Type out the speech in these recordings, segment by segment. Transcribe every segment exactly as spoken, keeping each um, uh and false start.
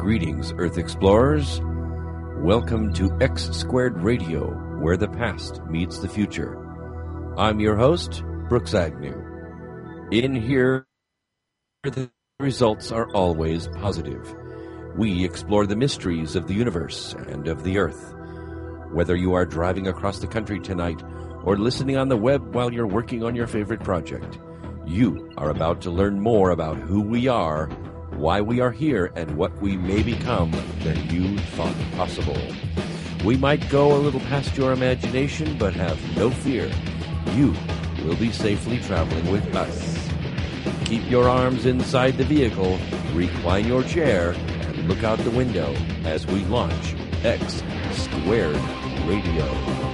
Greetings, Earth Explorers. Welcome to X Squared Radio, where the past meets the future. I'm your host, Brooks Agnew. In here, the results are always positive. We explore the mysteries of the universe and of the Earth. Whether you are driving across the country tonight or listening on the web while you're working on your favorite project, you are about to learn more about who we are, why we are here, and what we may become than you thought possible. We might go a little past your imagination, but have no fear. You will be safely traveling with us. Keep your arms inside the vehicle, recline your chair, and look out the window as we launch X Squared Radio.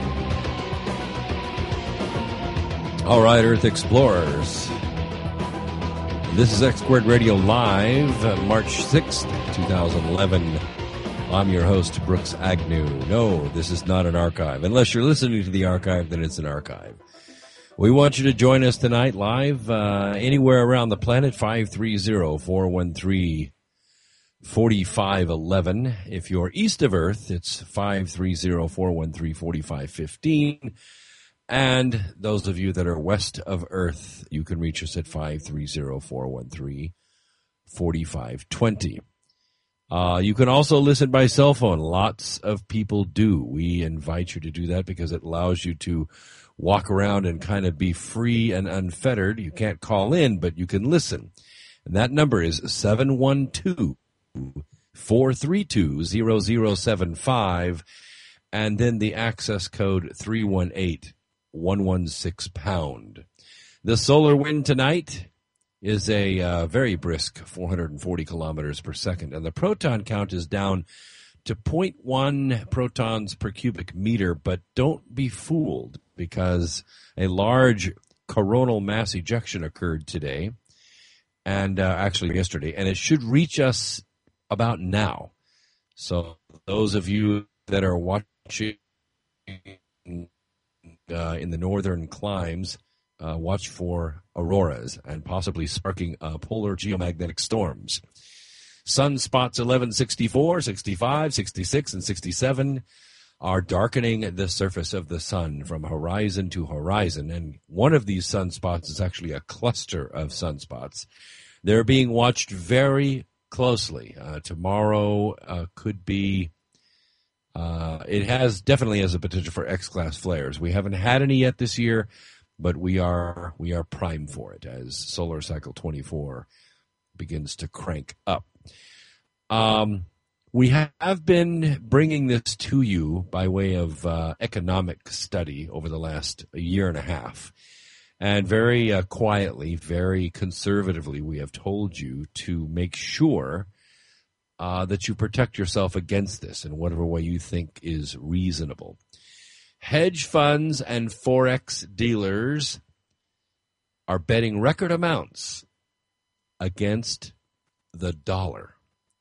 All right, Earth Explorers. This is X Squared Radio Live, uh, March sixth, twenty eleven. I'm your host, Brooks Agnew. No, this is not an archive. Unless you're listening to the archive, then it's an archive. We want you to join us tonight live uh, anywhere around the planet, five three zero, four one three, four five one one. If you're east of Earth, it's five three zero, four one three, four five one five. And those of you that are west of Earth, you can reach us at five three zero, four one three, four five two zero. Uh, you can also listen by cell phone. Lots of people do. We invite you to do that because it allows you to walk around and kind of be free and unfettered. You can't call in, but you can listen. And that number is seven one two, four three two, zero zero seven five. And then the access code three one eight, one one six pound. The solar wind tonight is a uh, very brisk four hundred forty kilometers per second, and the proton count is down to zero point one protons per cubic meter, but don't be fooled because a large coronal mass ejection occurred today, and uh, actually yesterday, and it should reach us about now. So those of you that are watching Uh, in the northern climes, uh, watch for auroras and possibly sparking uh, polar geomagnetic storms. Sunspots eleven, sixty-four, sixty-five, sixty-six, and sixty-seven are darkening the surface of the sun from horizon to horizon. And one of these sunspots is actually a cluster of sunspots. They're being watched very closely. Uh, tomorrow uh, could be Uh, it has definitely has a potential for X-class flares. We haven't had any yet this year, but we are we are primed for it as solar cycle twenty-four begins to crank up. Um, we have been bringing this to you by way of uh, economic study over the last year and a half, and very uh, quietly, very conservatively, we have told you to make sure Uh, that you protect yourself against this in whatever way you think is reasonable. Hedge funds and Forex dealers are betting record amounts against the dollar,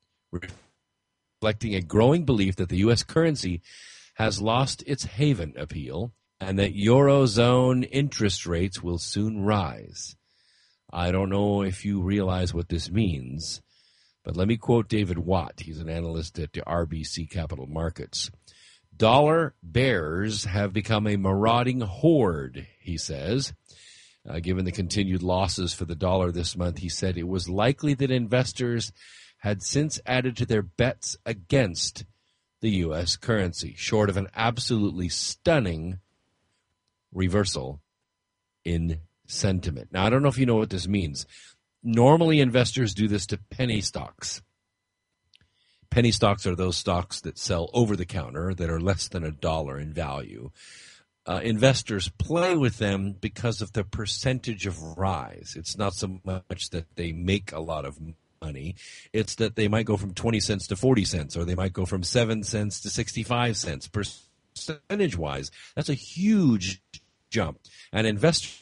reflecting a growing belief that the U S currency has lost its haven appeal and that Eurozone interest rates will soon rise. I don't know if you realize what this means, but let me quote David Watt. He's an analyst at the R B C Capital Markets. Dollar bears have become a marauding horde, he says. Uh, given the continued losses for the dollar this month, he said it was likely that investors had since added to their bets against the U S currency, short of an absolutely stunning reversal in sentiment. Now, I don't know if you know what this means. Normally, investors do this to penny stocks. Penny stocks are those stocks that sell over the counter that are less than a dollar in value. Uh, investors play with them because of the percentage of rise. It's not so much that they make a lot of money. It's that they might go from twenty cents to forty cents, or they might go from seven cents to sixty-five cents. Percentage-wise, that's a huge jump. And investors,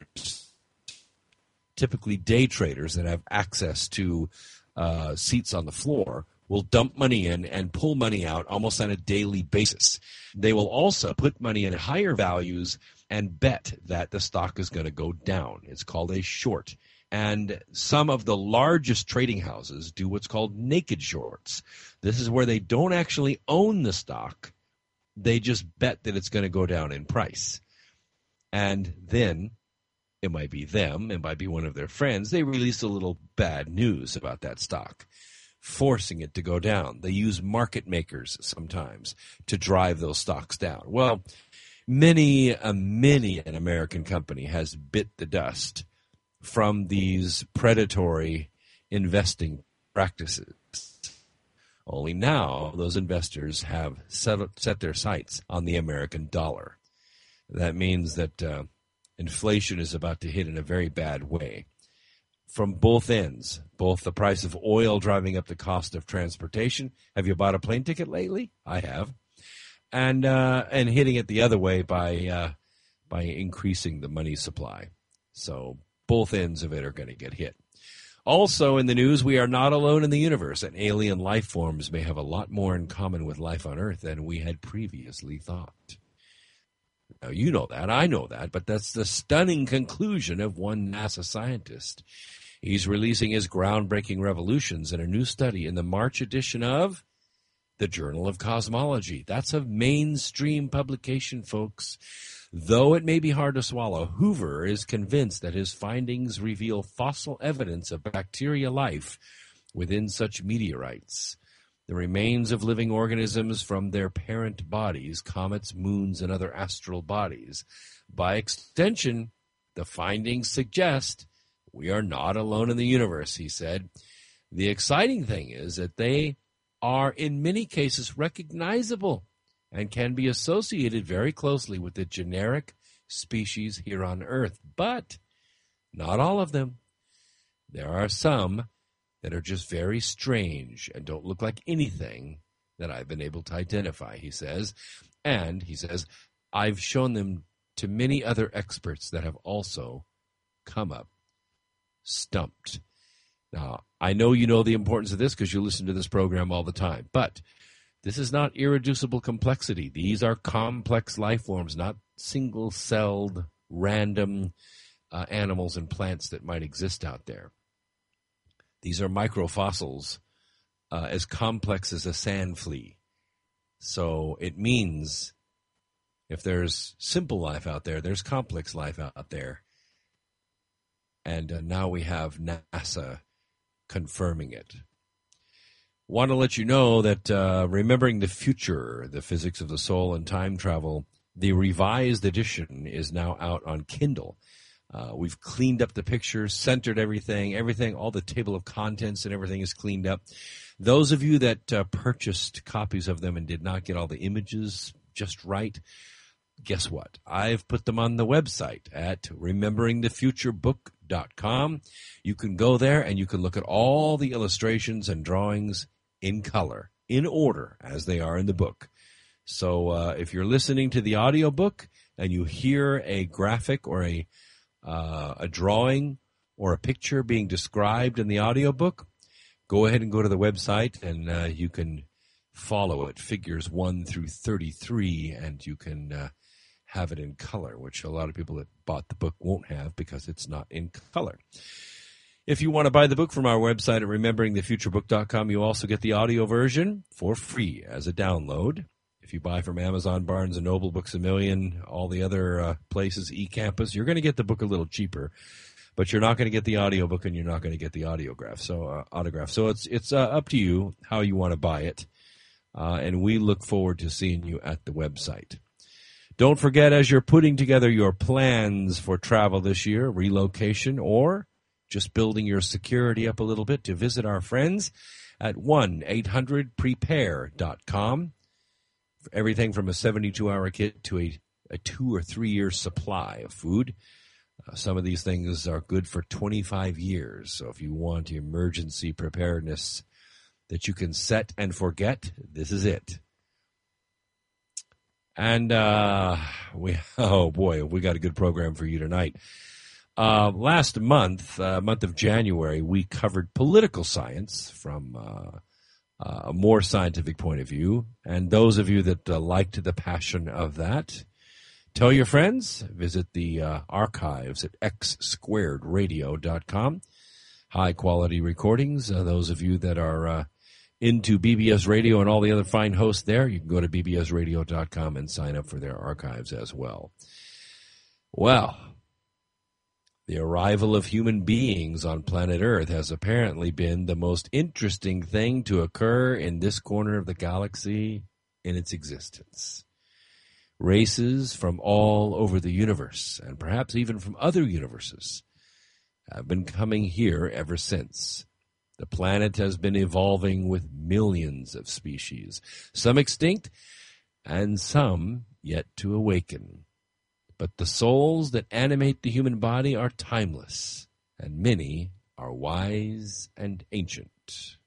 typically day traders that have access to uh, seats on the floor, will dump money in and pull money out almost on a daily basis. They will also put money in higher values and bet that the stock is going to go down. It's called a short. And some of the largest trading houses do what's called naked shorts. This is where they don't actually own the stock. They just bet that it's going to go down in price. And then it might be them, it might be one of their friends. They release a little bad news about that stock, forcing it to go down. They use market makers sometimes to drive those stocks down. Well, many, a many an American company has bit the dust from these predatory investing practices. Only now those investors have set, set their sights on the American dollar. That means that uh, inflation is about to hit in a very bad way. From both ends, both the price of oil driving up the cost of transportation. Have you bought a plane ticket lately? I have. And uh, and hitting it the other way by uh, by increasing the money supply. So both ends of it are going to get hit. Also in the news, we are not alone in the universe, and alien life forms may have a lot more in common with life on Earth than we had previously thought. Now, you know that, I know that, but that's the stunning conclusion of one NASA scientist. He's releasing his groundbreaking revolutions in a new study in the March edition of the Journal of Cosmology. That's a mainstream publication, folks. Though it may be hard to swallow, Hoover is convinced that his findings reveal fossil evidence of bacteria life within such meteorites. The remains of living organisms from their parent bodies, comets, moons, and other astral bodies. By extension, the findings suggest we are not alone in the universe, he said. The exciting thing is that they are in many cases recognizable and can be associated very closely with the generic species here on Earth. But not all of them. There are some that are just very strange and don't look like anything that I've been able to identify, he says. And, he says, I've shown them to many other experts that have also come up stumped. Now, I know you know the importance of this because you listen to this program all the time, but this is not irreducible complexity. These are complex life forms, not single-celled, random uh, animals and plants that might exist out there. These are microfossils uh, as complex as a sand flea. So it means if there's simple life out there, there's complex life out there. And uh, now we have NASA confirming it. Want to let you know that uh, Remembering the Future, the Physics of the Soul and Time Travel, the revised edition is now out on Kindle. Uh, we've cleaned up the pictures, centered everything, everything, all the table of contents and everything is cleaned up. Those of you that uh, purchased copies of them and did not get all the images just right, guess what? I've put them on the website at remembering the future book dot com. You can go there and you can look at all the illustrations and drawings in color, in order, as they are in the book. So uh, if you're listening to the audiobook and you hear a graphic or a uh, a drawing or a picture being described in the audiobook, go ahead and go to the website and uh, you can follow it, figures one through thirty-three, and you can uh, have it in color, which a lot of people that bought the book won't have because it's not in color. If you want to buy the book from our website at remembering the future book dot com, you also get the audio version for free as a download. If you buy from Amazon, Barnes and Noble, Books A Million, all the other uh, places, eCampus, you're going to get the book a little cheaper, but you're not going to get the audiobook and you're not going to get the audiograph. So uh, autograph. So it's it's uh, up to you how you want to buy it, uh, and we look forward to seeing you at the website. Don't forget, as you're putting together your plans for travel this year, relocation, or just building your security up a little bit, to visit our friends at one eight hundred prepare dot com. Everything from a seventy-two hour kit to a, a two or three year supply of food. Uh, some of these things are good for twenty-five years. So if you want emergency preparedness that you can set and forget, this is it. And uh, we, oh boy, we got a good program for you tonight. Uh, last month, uh, month of January, we covered political science from uh, uh, a more scientific point of view. And those of you that uh, liked the passion of that Tell your friends. Visit the uh, archives at x squared radio dot com. High-quality recordings. Uh, those of you that are uh, into B B S Radio and all the other fine hosts there, you can go to b b s radio dot com and sign up for their archives as well. Well, the arrival of human beings on planet Earth has apparently been the most interesting thing to occur in this corner of the galaxy in its existence. Races from all over the universe, and perhaps even from other universes, have been coming here ever since. The planet has been evolving with millions of species, some extinct and some yet to awaken. But the souls that animate the human body are timeless, and many are wise and ancient.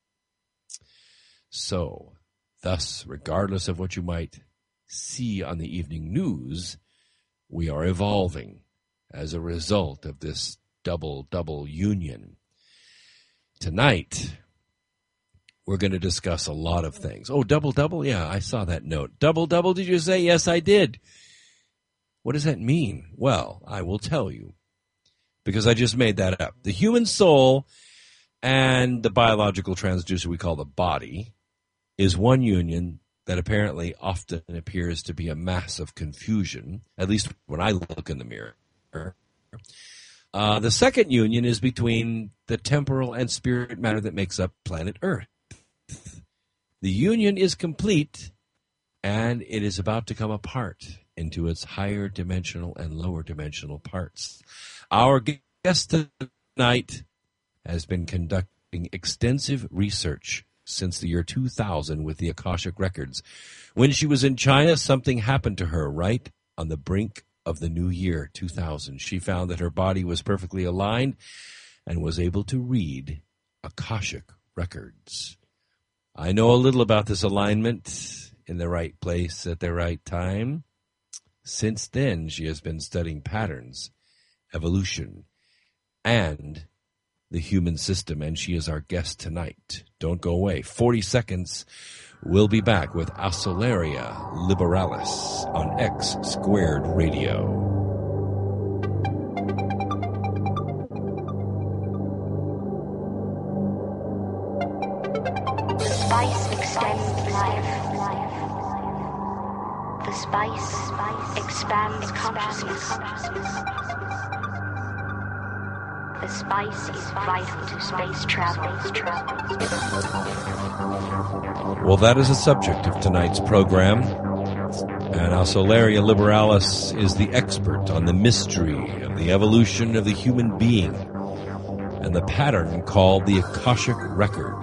So, thus, regardless of what you might see on the evening news, we are evolving as a result of this double-double union. Tonight, we're going to discuss a lot of things. Oh, double-double? Yeah, I saw that note. Double-double, did you say? Yes, I did. What does that mean? Well, I will tell you, because I just made that up. The human soul and the biological transducer we call the body is one union that apparently often appears to be a mass of confusion, at least when I look in the mirror. Uh, the second union is between the temporal and spirit matter that makes up planet Earth. The union is complete, and it is about to come apart into its higher dimensional and lower dimensional parts. Our guest tonight has been conducting extensive research since the year two thousand with the Akashic Records. When she was in China, something happened to her right on the brink of the new year, two thousand. She found that her body was perfectly aligned and was able to read Akashic Records. I know a little about this alignment in the right place at the right time. Since then, she has been studying patterns, evolution, and the human system, and she is our guest tonight. Don't go away. forty seconds. We'll be back with Oscillaria Liberalis on X Squared Radio. The spice extends life. The spice expands consciousness. The spice is vital to space travel. Well, that is the subject of tonight's program. And Oscillaria Liberalis is the expert on the mystery of the evolution of the human being and the pattern called the Akashic Record.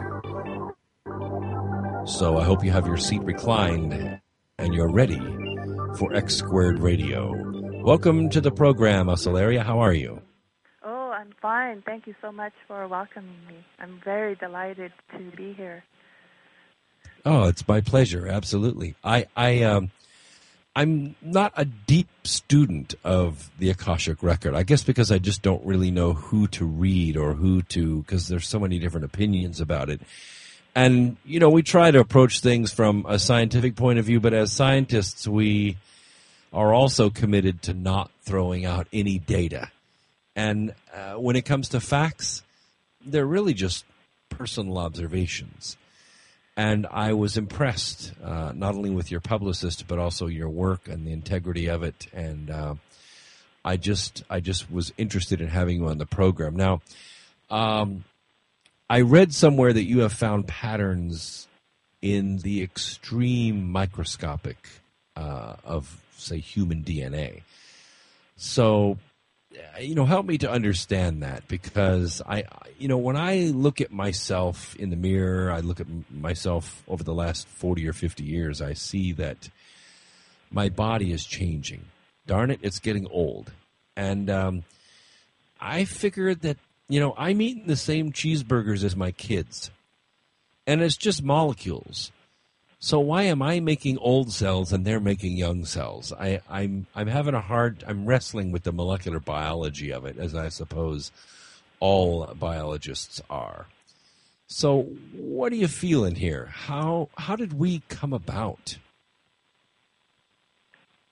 So I hope you have your seat reclined and you're ready for X Squared Radio. Welcome to the program, Oscillaria. How are you? Oh, I'm fine. Thank you so much for welcoming me. I'm very delighted to be here. Oh, it's my pleasure. Absolutely. I, I, um, I'm not a deep student of the Akashic Record. I guess because I just don't really know who to read or who to, because there's so many different opinions about it. And, you know, we try to approach things from a scientific point of view, but as scientists, we are also committed to not throwing out any data. And uh, when it comes to facts, they're really just personal observations. And I was impressed, uh, not only with your publicist, but also your work and the integrity of it. And uh, I just I just was interested in having you on the program. Now, um, I read somewhere that you have found patterns in the extreme microscopic uh, of, say, human D N A. So, you know, help me to understand that, because I, you know, when I look at myself in the mirror, I look at myself over the last forty or fifty years, I see that my body is changing. Darn it, it's getting old. And um, I figured that, you know, I'm eating the same cheeseburgers as my kids, and it's just molecules. So why am I making old cells and they're making young cells? I, I'm I'm having a hard. I'm wrestling with the molecular biology of it, as I suppose all biologists are. So what are you feeling here? How how did we come about?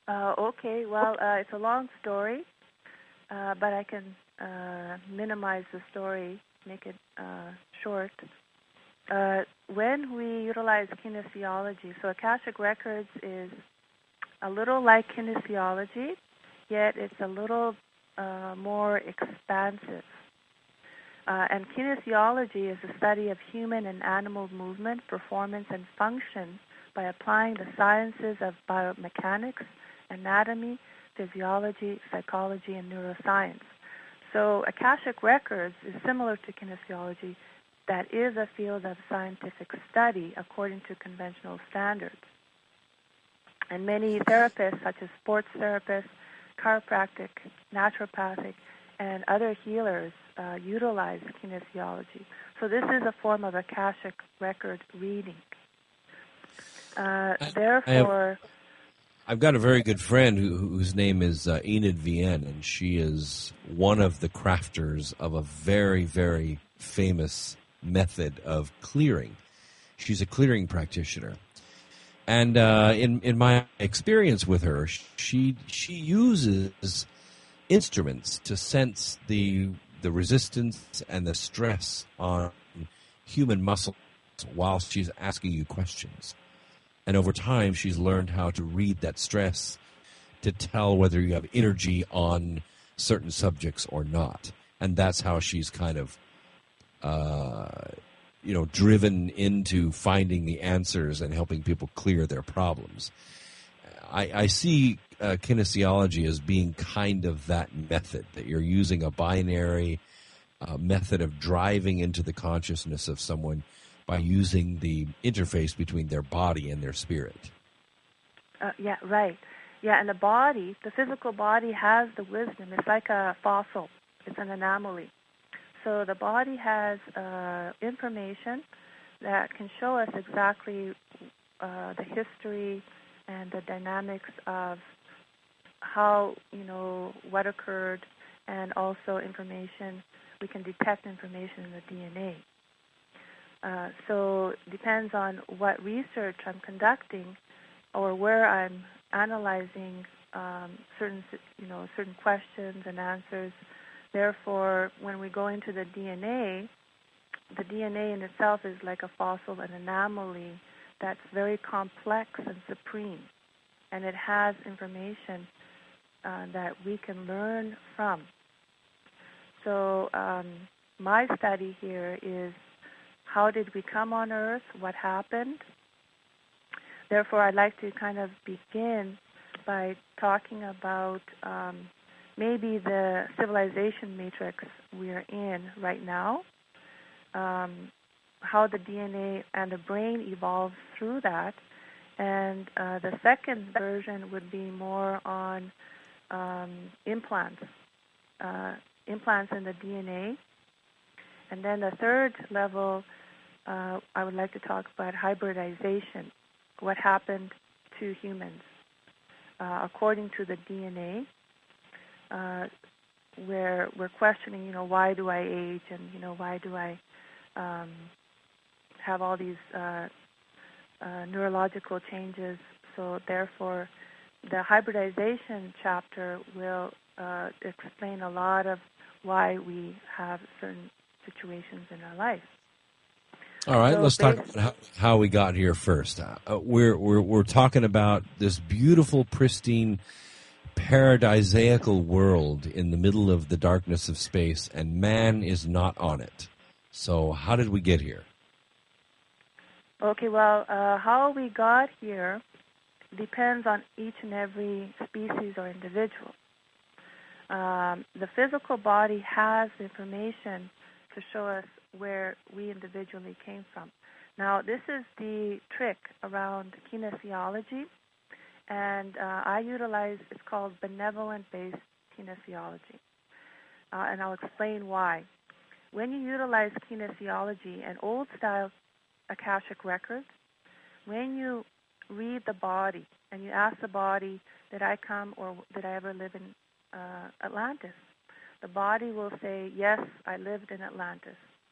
Uh, okay, well, uh, it's a long story, uh, but I can uh, minimize the story, make it uh, short. Uh, when we utilize kinesiology, so Akashic Records is a little like kinesiology, yet it's a little uh, more expansive. Uh, and kinesiology is the study of human and animal movement, performance, and function by applying the sciences of biomechanics, anatomy, physiology, psychology, and neuroscience. So Akashic Records is similar to kinesiology. That is a field of scientific study according to conventional standards. And many therapists, such as sports therapists, chiropractic, naturopathic, and other healers uh, utilize kinesiology. So this is a form of Akashic record reading. Uh, I, therefore... I have, I've got a very good friend who, whose name is uh, Enid Vienne, and she is one of the crafters of a very, very famous method of clearing. She's a clearing practitioner. And uh, in in my experience with her, she she uses instruments to sense the the resistance and the stress on human muscles while she's asking you questions. And over time, she's learned how to read that stress to tell whether you have energy on certain subjects or not. And that's how she's kind of, uh, you know, driven into finding the answers and helping people clear their problems. I, I see uh, kinesiology as being kind of that method, that you're using a binary uh, method of driving into the consciousness of someone by using the interface between their body and their spirit. Uh, yeah, right. Yeah, and the body, the physical body has the wisdom. It's like a fossil. It's an anomaly. So the body has uh, information that can show us exactly uh, the history and the dynamics of how, you know, what occurred, and also information. We can detect information in the D N A. Uh, so it depends on what research I'm conducting or where I'm analyzing um, certain, you know, certain questions and answers. Therefore, when we go into the D N A, the D N A in itself is like a fossil, an anomaly that's very complex and supreme, and it has information uh, that we can learn from. So um, my study here is, how did we come on Earth? What happened? Therefore, I'd like to kind of begin by talking about um, maybe the civilization matrix we're in right now, um, how the D N A and the brain evolves through that. And uh, the second version would be more on um, implants, uh, implants in the D N A. And then the third level, uh, I would like to talk about hybridization, what happened to humans uh, according to the D N A, uh, where we're questioning, you know, why do I age, and, you know, why do I um, have all these uh, uh, neurological changes. So therefore, the hybridization chapter will uh, explain a lot of why we have certain situations in our life. All right, so let's talk about how, how we got here first. Uh, we're we're we're talking about this beautiful, pristine, paradisiacal world in the middle of the darkness of space, and man is not on it. So, how did we get here? Okay, well, uh, how we got here depends on each and every species or individual. Um, the physical body has information to show us where we individually came from. Now, this is the trick around kinesiology, and uh, I utilize, it's called benevolent-based kinesiology, uh, and I'll explain why. When you utilize kinesiology and old-style Akashic records, when you read the body and you ask the body, did I come or did I ever live in uh, Atlantis? The body will say, yes, I lived in Atlantis.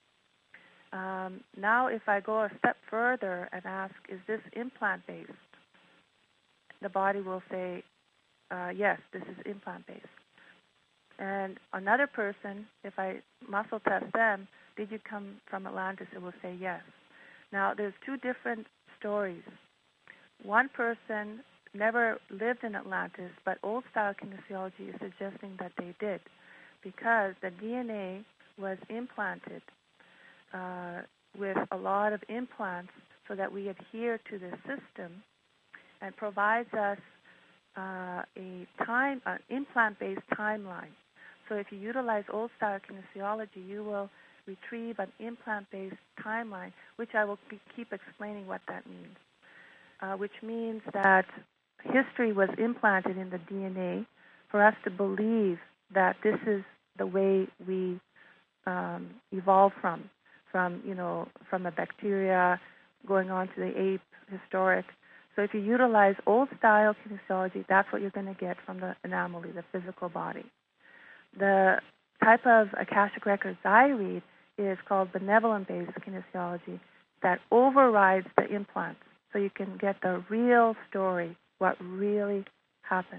Um, now, if I go a step further and ask, is this implant-based? The body will say, uh, yes, this is implant-based. And another person, if I muscle test them, did you come from Atlantis? It will say yes. Now, there's two different stories. One person never lived in Atlantis, but old-style kinesiology is suggesting that they did, because the D N A was implanted uh, with a lot of implants so that we adhere to the system, and provides us uh, a time, an implant-based timeline. So if you utilize old-style kinesiology, you will retrieve an implant-based timeline, which I will be, keep explaining what that means, uh, which means that history was implanted in the D N A for us to believe that this is the way we um, evolved from, from, you know, from the bacteria going on to the ape, historic. So if you utilize old-style kinesiology, that's what you're going to get from the anomaly, the physical body. The type of Akashic records I read is called benevolent-based kinesiology that overrides the implants, so you can get the real story, what really happened.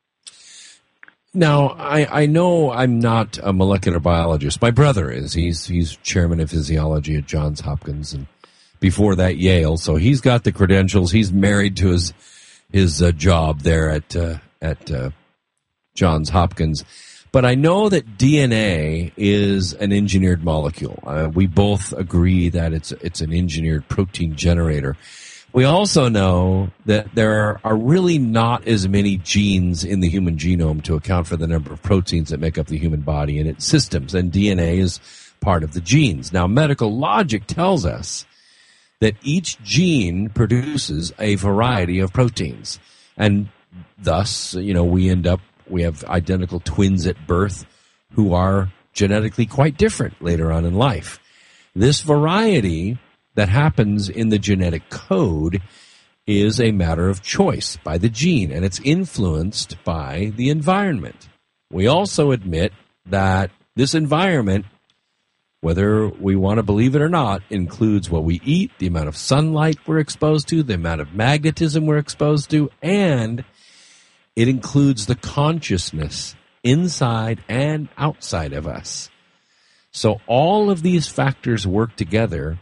Now, I, I know I'm not a molecular biologist. My brother is. He's he's chairman of physiology at Johns Hopkins, and before that Yale. So he's got the credentials. He's married to his his uh, job there at uh, at uh, Johns Hopkins. But I know that D N A is an engineered molecule. Uh, we both agree that it's it's an engineered protein generator. We also know that there are, are really not as many genes in the human genome to account for the number of proteins that make up the human body and its systems, and D N A is part of the genes. Now, medical logic tells us that each gene produces a variety of proteins, and thus, you know, we end up, we have identical twins at birth who are genetically quite different later on in life. This variety that happens in the genetic code is a matter of choice by the gene, and it's influenced by the environment. We also admit that this environment, whether we want to believe it or not, includes what we eat, the amount of sunlight we're exposed to, the amount of magnetism we're exposed to, and it includes the consciousness inside and outside of us. So all of these factors work together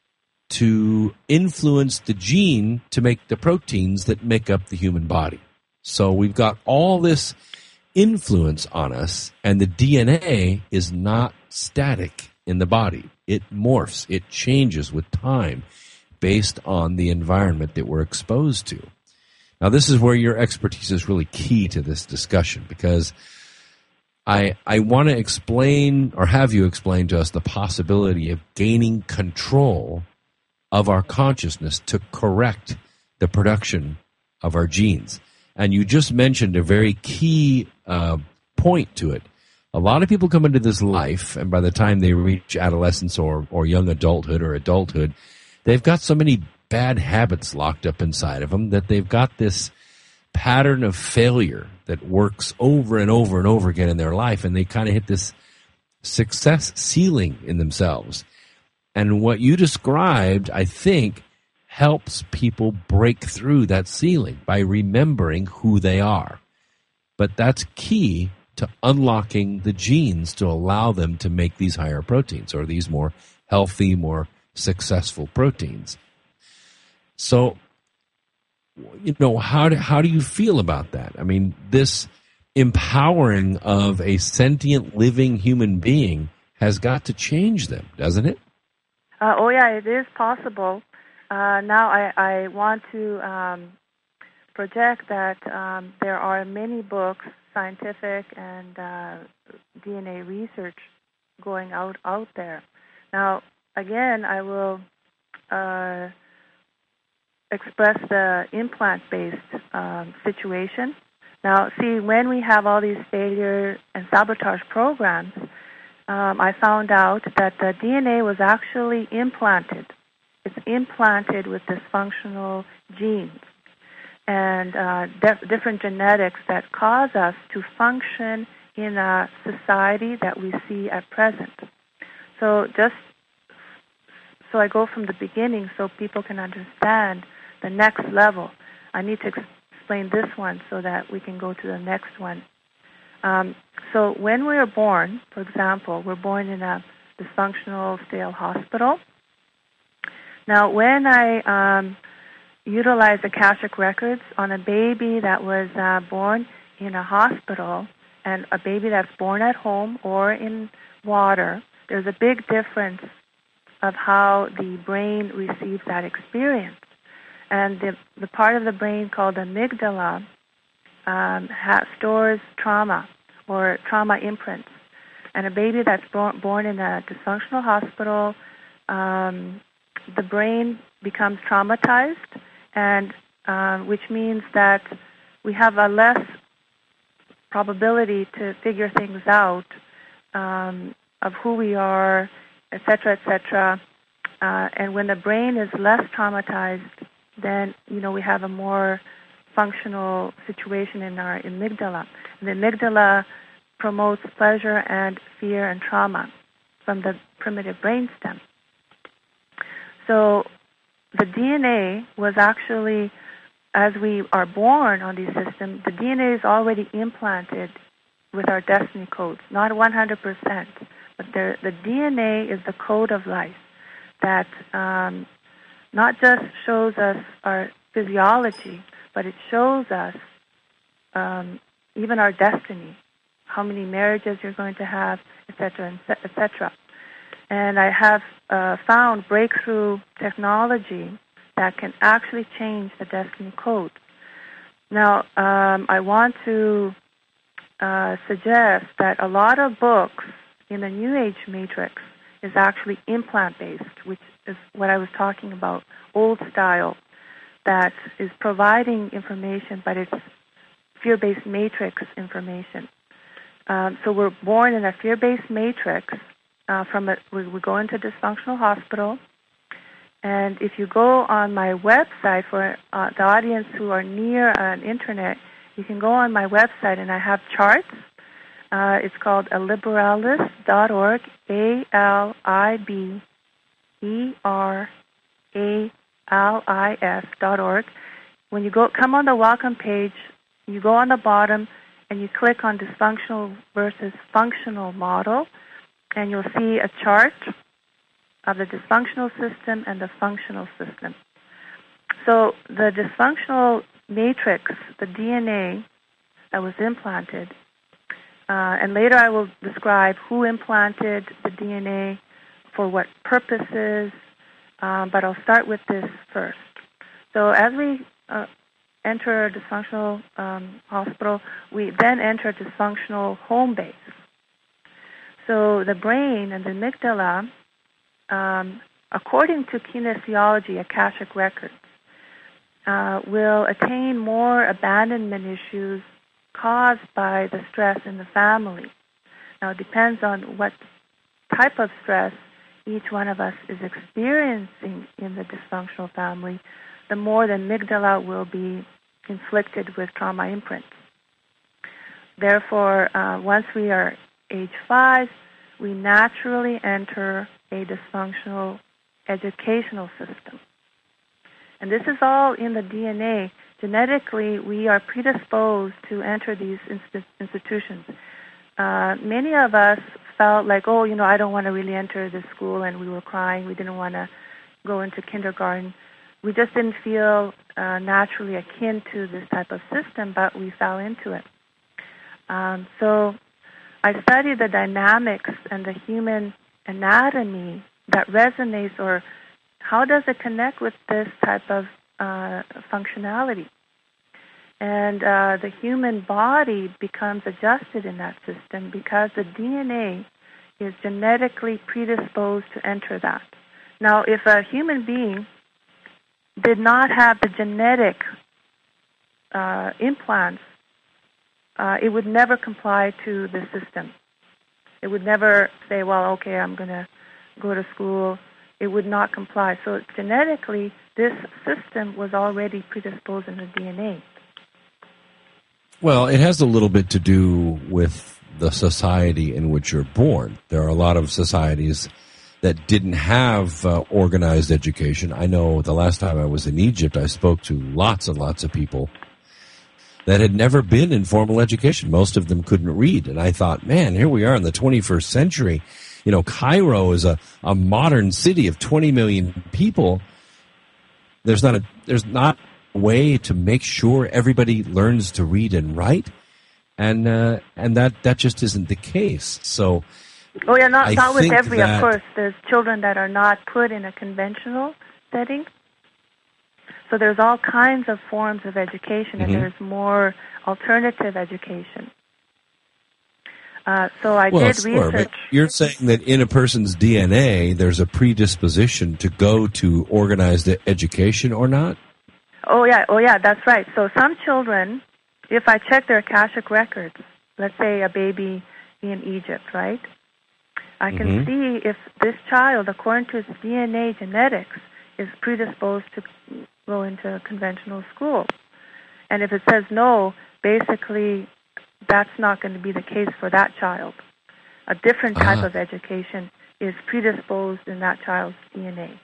to influence the gene to make the proteins that make up the human body. So we've got all this influence on us, and the D N A is not static in the body. It morphs, it changes with time based on the environment that we're exposed to. Now, this is where your expertise is really key to this discussion, because I I want to explain, or have you explain to us, the possibility of gaining control of our consciousness to correct the production of our genes. And you just mentioned a very key uh, point to it. A lot of people come into this life, and by the time they reach adolescence or, or young adulthood or adulthood, they've got so many bad habits locked up inside of them that they've got this pattern of failure that works over and over and over again in their life, and they kind of hit this success ceiling in themselves. And what you described, I think, helps people break through that ceiling by remembering who they are. But that's key to unlocking the genes to allow them to make these higher proteins, or these more healthy, more successful proteins. So, you know, how do, how do you feel about that? I mean, this empowering of a sentient, living human being has got to change them, doesn't it? Uh, oh, yeah, it is possible. Uh, now I, I want to um, project that um, there are many books, scientific and uh, D N A research going out, out there. Now, again, I will uh, express the implant-based um, situation. Now, see, when we have all these failure and sabotage programs, Um, I found out that the D N A was actually implanted. It's implanted with dysfunctional genes and uh, de- different genetics that cause us to function in a society that we see at present. So just so I go from the beginning so people can understand the next level, I need to express explain this one so that we can go to the next one. Um, so when we are born, for example, we're born in a dysfunctional, stale hospital. Now, when I um, utilize Akashic Records on a baby that was uh, born in a hospital and a baby that's born at home or in water, there's a big difference of how the brain receives that experience. And the, the part of the brain called the amygdala um, ha- stores trauma or trauma imprints. And a baby that's born, born in a dysfunctional hospital, um, the brain becomes traumatized, and uh, which means that we have a less probability to figure things out um, of who we are, et cetera, et cetera. Uh, and when the brain is less traumatized, then, you know, we have a more functional situation in our amygdala. And the amygdala promotes pleasure and fear and trauma from the primitive brainstem. So the D N A was actually, as we are born on these systems, the D N A is already implanted with our destiny codes, not one hundred percent, but the, the D N A is the code of life that um, not just shows us our physiology, but it shows us um, even our destiny, how many marriages you're going to have, et cetera, et cetera. And I have uh, found breakthrough technology that can actually change the destiny code. Now, um, I want to uh, suggest that a lot of books in the New Age matrix is actually implant-based, which is what I was talking about, old style, that is providing information, but it's fear-based matrix information. Um, so we're born in a fear-based matrix. Uh, from a, we, we go into a dysfunctional hospital, and if you go on my website, for uh, the audience who are near an internet, you can go on my website, and I have charts. Uh, it's called aliberalis dot org, A L I B E R A L I S dot org. When you go come on the welcome page, you go on the bottom, and you click on dysfunctional versus functional model, and you'll see a chart of the dysfunctional system and the functional system. So the dysfunctional matrix, the D N A that was implanted, uh, and later I will describe who implanted the D N A, for what purposes, um, but I'll start with this first. So as we uh, enter a dysfunctional um, hospital, we then enter a dysfunctional home base. So the brain and the amygdala, um, according to kinesiology, Akashic Records, uh, will attain more abandonment issues caused by the stress in the family. Now, it depends on what type of stress each one of us is experiencing in the dysfunctional family, the more the amygdala will be inflicted with trauma imprints. Therefore, uh, once we are age five, we naturally enter a dysfunctional educational system. And this is all in the D N A. Genetically, we are predisposed to enter these inst- institutions. Uh, many of us felt like, oh, you know, I don't want to really enter this school, and we were crying. We didn't want to go into kindergarten. We just didn't feel uh, naturally akin to this type of system, but we fell into it. Um, so I studied the dynamics and the human anatomy that resonates, or how does it connect with this type of uh, functionality. And uh, the human body becomes adjusted in that system because the D N A is genetically predisposed to enter that. Now, if a human being did not have the genetic uh, implants, uh, it would never comply to the system. It would never say, well, okay, I'm going to go to school. It would not comply. So genetically, this system was already predisposed in the D N A. Well, it has a little bit to do with the society in which you're born. There are a lot of societies that didn't have uh, organized education. I know the last time I was in Egypt, I spoke to lots and lots of people that had never been in formal education. Most of them couldn't read. And I thought, man, here we are in the twenty-first century. You know, Cairo is a, a modern city of twenty million people. There's not a, there's not a way to make sure everybody learns to read and write. And, uh, and that, that just isn't the case. So, oh yeah, not, I not with think every, that, of course. There's children that are not put in a conventional setting. So there's all kinds of forms of education, mm-hmm. and there's more alternative education. Uh, so I well, did sure, research. But you're saying that in a person's D N A, there's a predisposition to go to organized education or not? Oh yeah, oh yeah, that's right. So some children, if I check their Akashic records, let's say a baby in Egypt, right? I can mm-hmm. see if this child, according to its D N A genetics, is predisposed to go into a conventional school. And if it says no, basically that's not going to be the case for that child. A different type uh-huh. of education is predisposed in that child's D N A.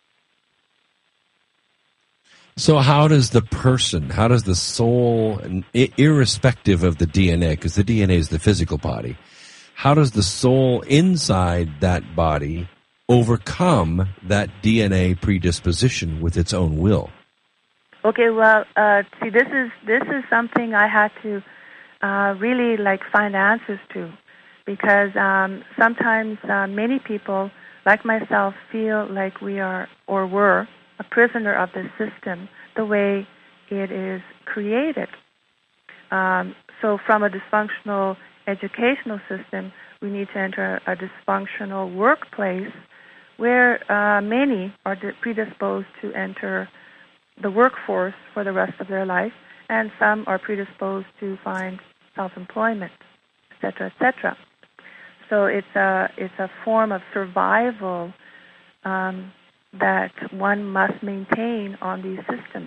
So how does the person, how does the soul, irrespective of the D N A, because the D N A is the physical body, how does the soul inside that body overcome that D N A predisposition with its own will? Okay, well, uh, see, this is this is something I had to uh, really like find answers to, because um, sometimes uh, many people, like myself, feel like we are or were a prisoner of the system, the way it is created. Um, so, from a dysfunctional educational system, we need to enter a dysfunctional workplace where uh, many are predisposed to enter the workforce for the rest of their life, and some are predisposed to find self-employment, et cetera, et cetera. So it's a it's a form of survival um, that one must maintain on these systems.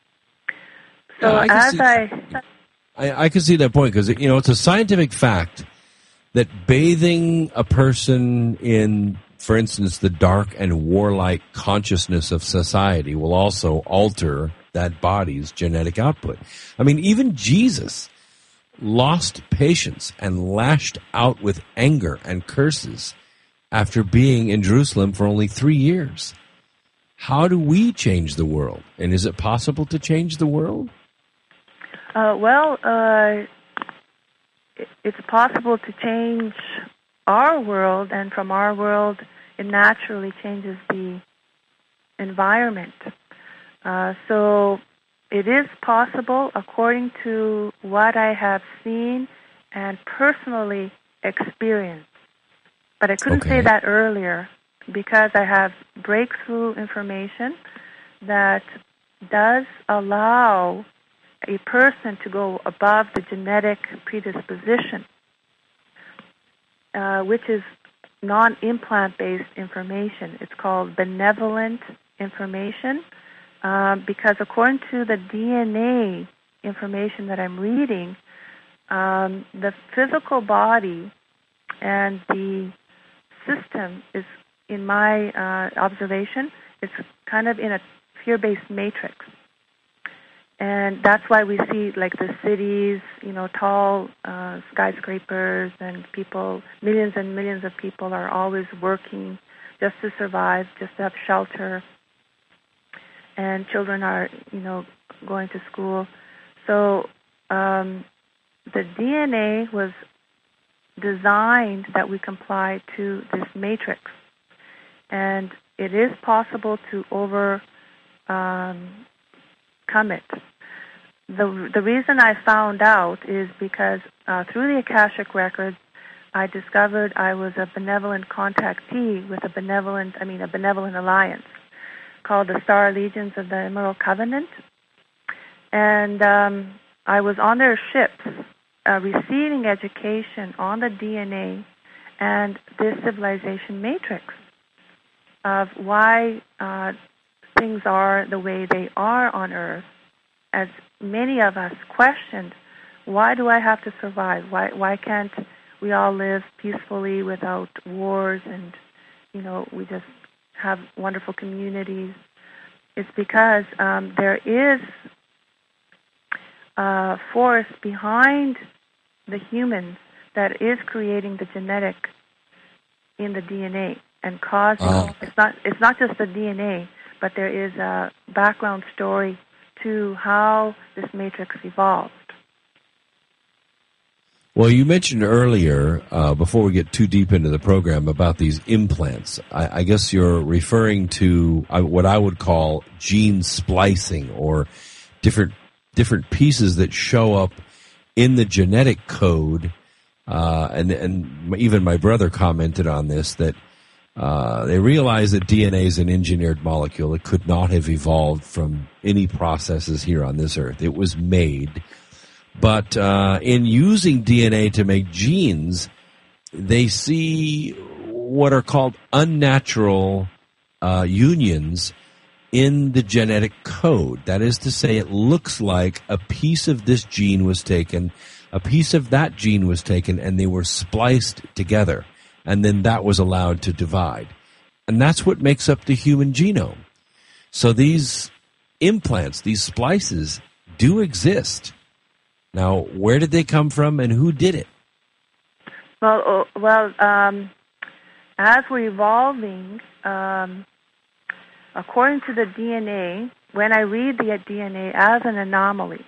So yeah, I as I, I I can see that point, because you know it's a scientific fact that bathing a person in, for instance, the dark and warlike consciousness of society will also alter that body's genetic output. I mean, even Jesus lost patience and lashed out with anger and curses after being in Jerusalem for only three years. How do we change the world? And is it possible to change the world? Uh, well, uh, it's possible to change our world, and from our world, it naturally changes the environment. Uh, so it is possible, according to what I have seen and personally experienced. But I couldn't okay. say that earlier because I have breakthrough information that does allow a person to go above the genetic predisposition, uh, which is non-implant-based information. It's called benevolent information uh, because according to the D N A information that I'm reading, um, the physical body and the system is, in my uh, observation, it's kind of in a fear-based matrix. And that's why we see, like, the cities, you know, tall uh, skyscrapers, and people, millions and millions of people are always working just to survive, just to have shelter. And children are, you know, going to school. So um, the D N A was designed that we comply to this matrix. And it is possible to over... Um, Come it. The the reason I found out is because uh, through the Akashic records, I discovered I was a benevolent contactee with a benevolent, I mean, a benevolent alliance called the Star Legions of the Emerald Covenant, and um, I was on their ships uh, receiving education on the D N A and this civilization matrix of why. Uh, things are the way they are on Earth, as many of us questioned, why do I have to survive? Why why can't we all live peacefully without wars and, you know, we just have wonderful communities? It's because um, there is uh, force behind the humans that is creating the genetic in the D N A and causing. Oh. It's not. It's not just the D N A, but there is a background story to how this matrix evolved. Well, you mentioned earlier, uh, before we get too deep into the program, about these implants. I, I guess you're referring to uh, what I would call gene splicing, or different different pieces that show up in the genetic code. Uh, and, and even my brother commented on this, that uh, they realize that D N A is an engineered molecule. It could not have evolved from any processes here on this earth. It was made. But uh, in using D N A to make genes, they see what are called unnatural uh, unions in the genetic code. That is to say, it looks like a piece of this gene was taken, a piece of that gene was taken, and they were spliced together. And then that was allowed to divide. And that's what makes up the human genome. So these implants, these splices, do exist. Now, where did they come from, and who did it? Well, uh, well, um, as we're evolving, um, according to the D N A, when I read the D N A as an anomaly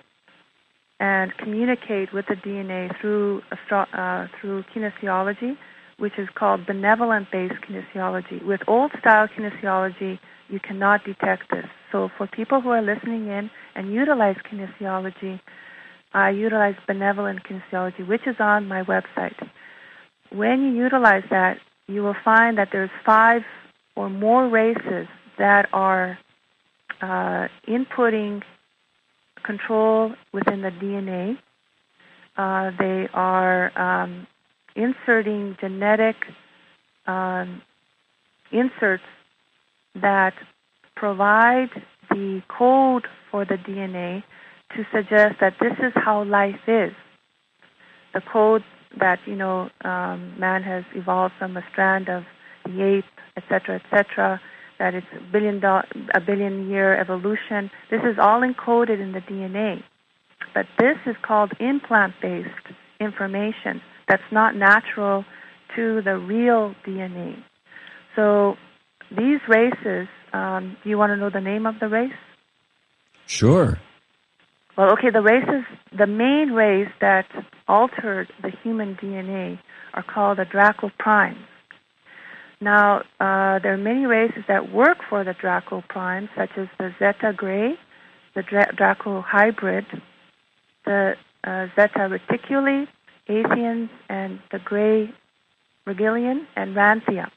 and communicate with the D N A through astro- uh, through kinesiology, which is called benevolent-based kinesiology. With old-style kinesiology, you cannot detect this. So for people who are listening in and utilize kinesiology, I utilize benevolent kinesiology, which is on my website. When you utilize that, you will find that there's five or more races that are uh, inputting control within the D N A. Uh, they are um, inserting genetic um, inserts that provide the code for the D N A to suggest that this is how life is. The code that, you know, um, man has evolved from a strand of the ape, et cetera, et cetera, that it's a billion, do- a billion year evolution. This is all encoded in the D N A. But this is called implant-based information that's not natural to the real D N A. So these races, um, do you want to know the name of the race? Sure. Well, okay, the races, the main race that altered the human D N A are called the Draco primes. Now, uh, there are many races that work for the Draco primes, such as the Zeta Gray, the Dra- Draco hybrid, the uh, Zeta reticuli, Athenians, and the Gray Regillian and Ranthia.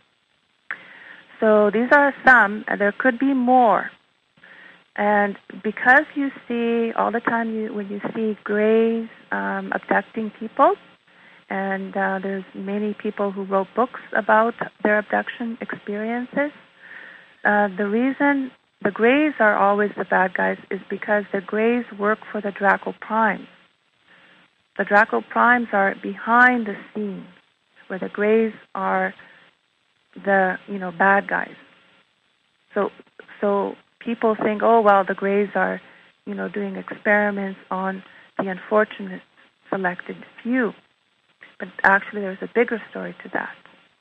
So these are some, and there could be more. And because you see all the time, you, when you see grays um, abducting people, and uh, there's many people who wrote books about their abduction experiences, uh, the reason the grays are always the bad guys is because the grays work for the Draco primes. The Draco primes are behind the scenes, where the grays are the, you know, bad guys. So, so people think, oh, well, the grays are, you know, doing experiments on the unfortunate selected few. But actually, there's a bigger story to that.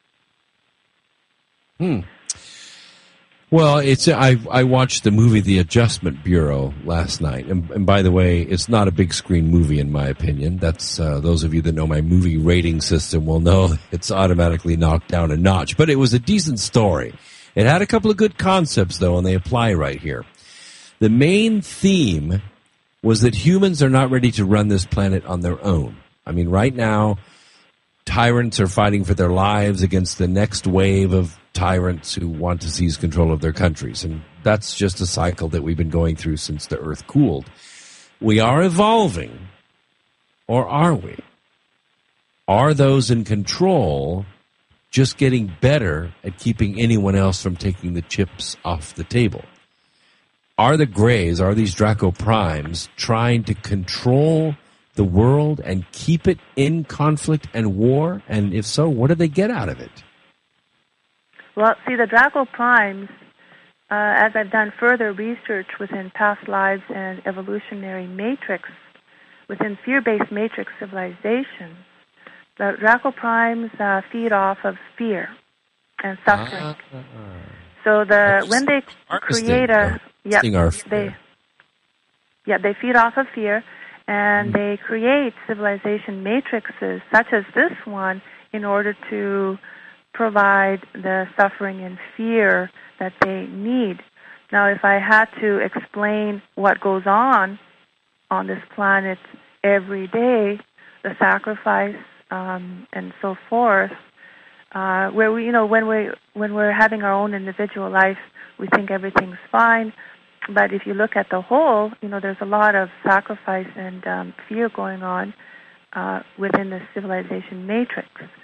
Hmm. Well, it's I I watched the movie The Adjustment Bureau last night, and, and by the way, it's not a big screen movie in my opinion. That's uh, those of you that know my movie rating system will know it's automatically knocked down a notch. But it was a decent story. It had a couple of good concepts though, and they apply right here. The main theme was that humans are not ready to run this planet on their own. I mean, right now, tyrants are fighting for their lives against the next wave of tyrants who want to seize control of their countries. And that's just a cycle that we've been going through since the earth cooled. We are evolving, or are we? Are those in control just getting better at keeping anyone else from taking the chips off the table? Are the Greys, are these Draco Primes trying to control the world and keep it in conflict and war? And if so, what do they get out of it? Well, see, the Draco Primes, uh, as I've done further research within past lives and evolutionary matrix within fear-based matrix civilizations, the Draco Primes uh, feed off of fear and suffering. Uh, so the when they create a yeah they yeah they feed off of fear, and mm. they create civilization matrices such as this one in order to provide the suffering and fear that they need. Now, if I had to explain what goes on on this planet every day, the sacrifice um, and so forth, uh, where we, you know, when we when we're having our own individual life, we think everything's fine. But if you look at the whole, you know, there's a lot of sacrifice and um, fear going on uh, within the civilization matrix.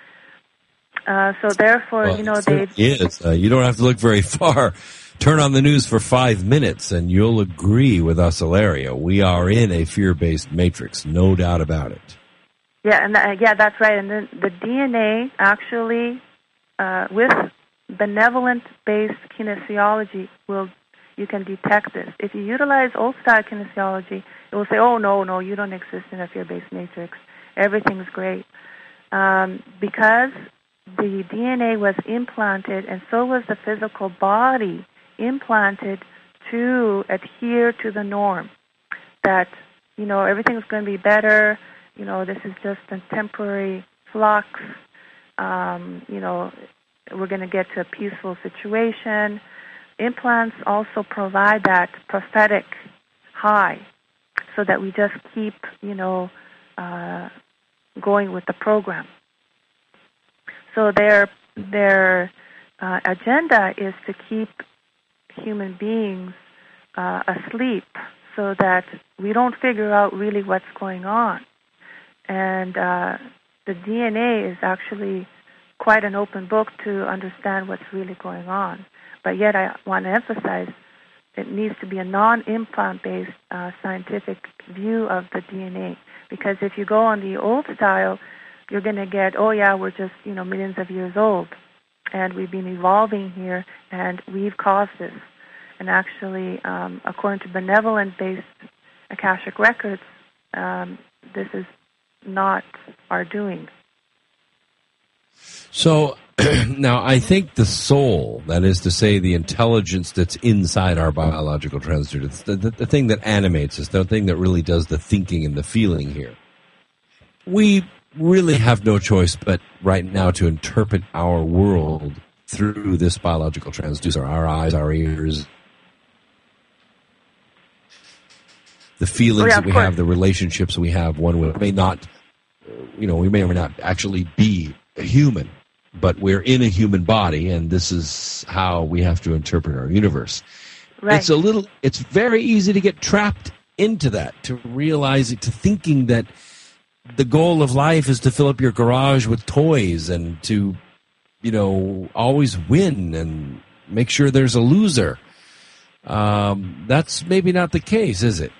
Uh, so therefore, well, you know, they is. Uh, you don't have to look very far. Turn on the news for five minutes, and you'll agree with us, Ilaria. We are in a fear-based matrix, no doubt about it. Yeah, and that, yeah, that's right. And then the D N A actually, uh, with benevolent-based kinesiology, will you can detect this. If you utilize old-style kinesiology, it will say, "Oh no, no, you don't exist in a fear-based matrix. Everything's great," um, because the D N A was implanted, and so was the physical body implanted to adhere to the norm. That, you know, everything's going to be better. You know, this is just a temporary flux. Um, you know, we're going to get to a peaceful situation. Implants also provide that prophetic high, so that we just keep, you know, uh, going with the program. So their their uh, agenda is to keep human beings uh, asleep, so that we don't figure out really what's going on. And uh, the D N A is actually quite an open book to understand what's really going on. But yet I want to emphasize it needs to be a non-implant-based uh, scientific view of the D N A. Because if you go on the old style, you're going to get, oh yeah, we're just, you know, millions of years old, and we've been evolving here, and we've caused this. And actually, um, according to benevolent-based Akashic records, um, this is not our doing. So now I think the soul, that is to say the intelligence that's inside our biological transmitter, the, the, the thing that animates us, the thing that really does the thinking and the feeling here, we really have no choice but right now to interpret our world through this biological transducer, our eyes, our ears, the feelings oh, yeah, that we course. have, the relationships we have. One we may not, you know, we may or may not actually be a human, but we're in a human body, and this is how we have to interpret our universe. Right. It's a little, it's very easy to get trapped into that, to realize it, to thinking that the goal of life is to fill up your garage with toys and to, you know, always win and make sure there's a loser. Um, that's maybe not the case, is it?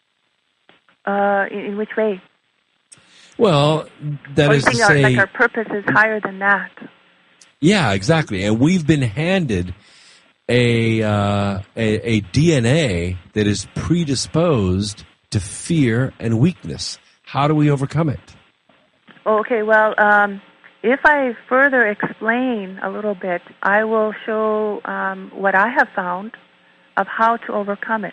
Uh, in, in which way? Well, that or is you to think say, our, like our purpose is higher than that. Yeah, exactly. And we've been handed a, uh, a a D N A that is predisposed to fear and weakness. How do we overcome it? Okay, well, um, if I further explain a little bit, I will show um, what I have found of how to overcome it.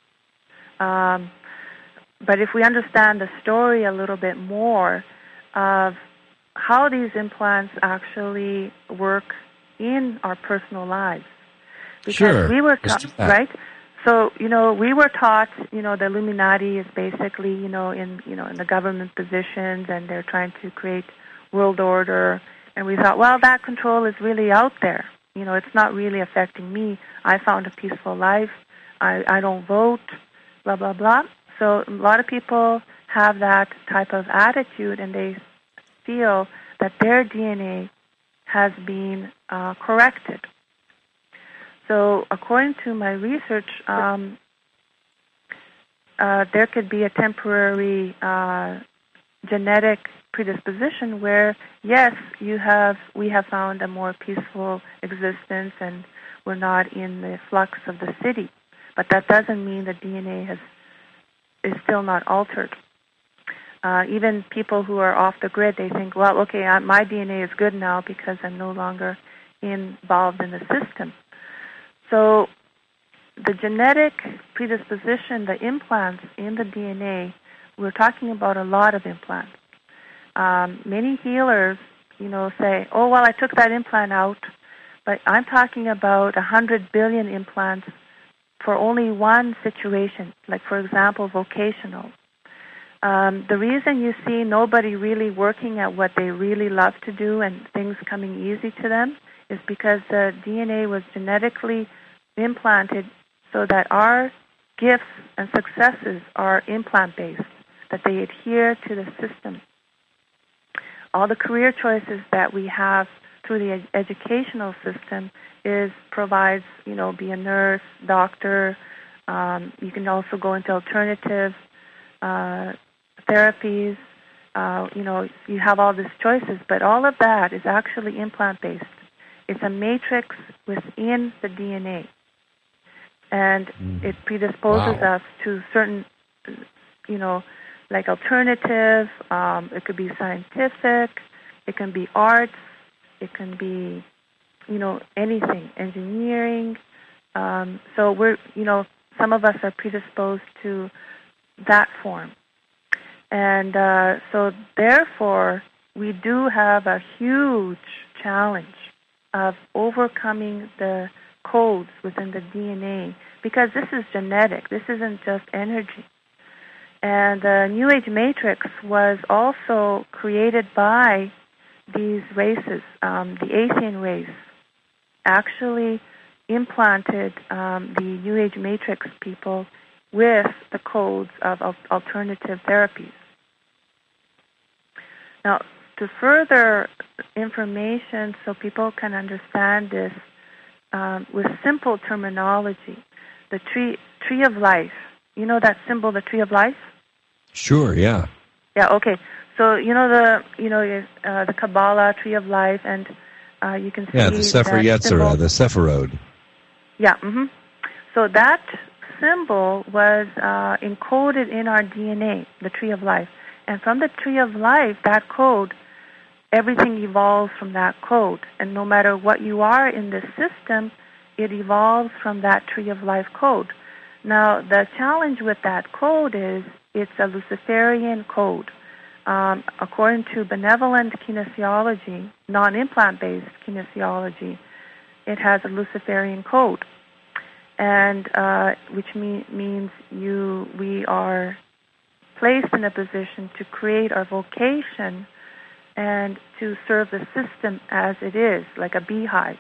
Um, but if we understand the story a little bit more of how these implants actually work in our personal lives. Because sure. we were taught, right? So, you know, we were taught, you know, the Illuminati is basically, you know, in, you know, in the government positions, and they're trying to create world order. And we thought, well, that control is really out there. You know, it's not really affecting me. I found a peaceful life. I, I don't vote, blah, blah, blah. So a lot of people have that type of attitude, and they feel that their D N A has been uh, corrected. So according to my research, um, uh, there could be a temporary uh, genetic predisposition where, yes, you have we have found a more peaceful existence, and we're not in the flux of the city. But that doesn't mean the D N A has is still not altered. Uh, even people who are off the grid, they think, well, okay, I, my D N A is good now because I'm no longer involved in the system. So the genetic predisposition, the implants in the D N A, we're talking about a lot of implants. Um, many healers, you know, say, oh, well, I took that implant out, but I'm talking about one hundred billion implants for only one situation, like, for example, vocational. Um, the reason you see nobody really working at what they really love to do and things coming easy to them is because the D N A was genetically implanted so that our gifts and successes are implant-based, that they adhere to the system. All the career choices that we have through the ed- educational system is provides, you know, be a nurse, doctor. Um, you can also go into alternative uh, therapies. Uh, you know, you have all these choices, but all of that is actually implant-based. It's a matrix within the D N A, and mm. it predisposes wow. us to certain, you know, like alternative. Um, it could be scientific. It can be arts. It can be, you know, anything, engineering. Um, so we're, you know, some of us are predisposed to that form. And uh, so therefore, we do have a huge challenge of overcoming the codes within the D N A, because this is genetic. This isn't just energy. And the New Age Matrix was also created by these races. Um, the Athenian race actually implanted um, the New Age Matrix people with the codes of, of alternative therapies. Now, to further information so people can understand this um, with simple terminology, the tree tree of life, you know that symbol, the tree of life? Sure, yeah. Yeah, okay. So, you know the you know uh, the Kabbalah, tree of life, and uh, you can see yeah, the Sefer Yetzirah, the Sephirot. Yeah, mm-hmm. So that symbol was uh, encoded in our D N A, the tree of life. And from the tree of life, that code, everything evolves from that code. And no matter what you are in this system, it evolves from that tree of life code. Now, the challenge with that code is it's a Luciferian code. Um, according to benevolent kinesiology, non-implant-based kinesiology, it has a Luciferian code, and uh, which mean, means you we are placed in a position to create our vocation and to serve the system as it is, like a beehive.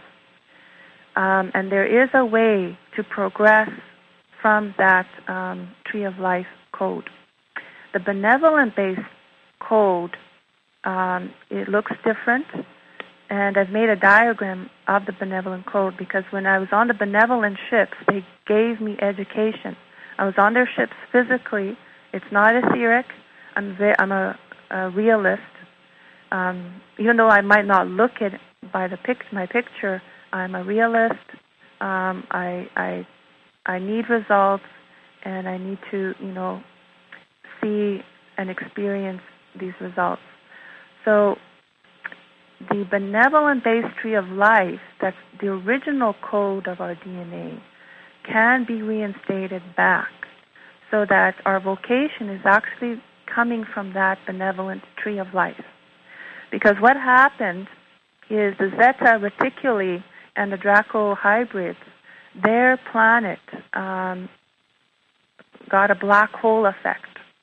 Um, and there is a way to progress from that um, tree of life code. The benevolent-based code, um, it looks different, and I've made a diagram of the benevolent code because when I was on the benevolent ships, they gave me education. I was on their ships physically. It's not etheric. I'm very, I'm a, a realist. Um, even though I might not look at by the pic- my picture, I'm a realist. Um, I, I I need results, and I need to, you know, see and experience these results. So the benevolent-based tree of life, that's the original code of our D N A, can be reinstated back so that our vocation is actually coming from that benevolent tree of life. Because what happened is the Zeta Reticuli and the Draco hybrids, their planet um, got a black hole effect.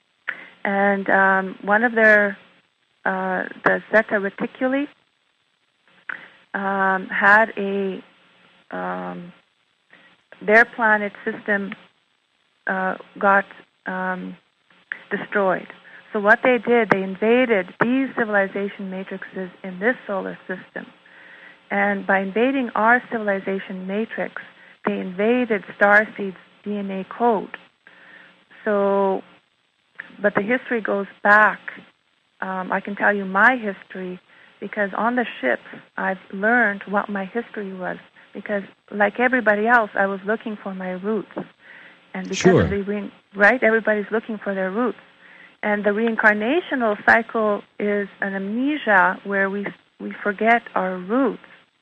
And um, one of their, uh, the Zeta Reticuli, um, had a, um, their planet system uh, got um, destroyed. So what they did, they invaded these civilization matrices in this solar system. And by invading our civilization matrix, they invaded Starseed's D N A code. So, but the history goes back. Um, I can tell you my history because on the ships I've learned what my history was. Because like everybody else, I was looking for my roots. And because sure. of the ring, right? Everybody's looking for their roots. And the reincarnational cycle is an amnesia where we we forget our roots.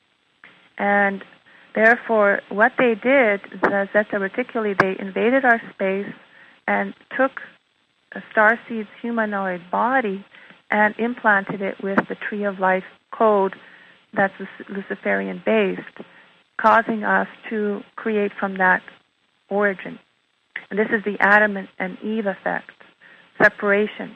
And therefore, what they did, the Zeta Reticuli, they invaded our space and took a starseed's humanoid body and implanted it with the Tree of Life code that's Luciferian-based, causing us to create from that origin. And this is the Adam and, and Eve effect, separation.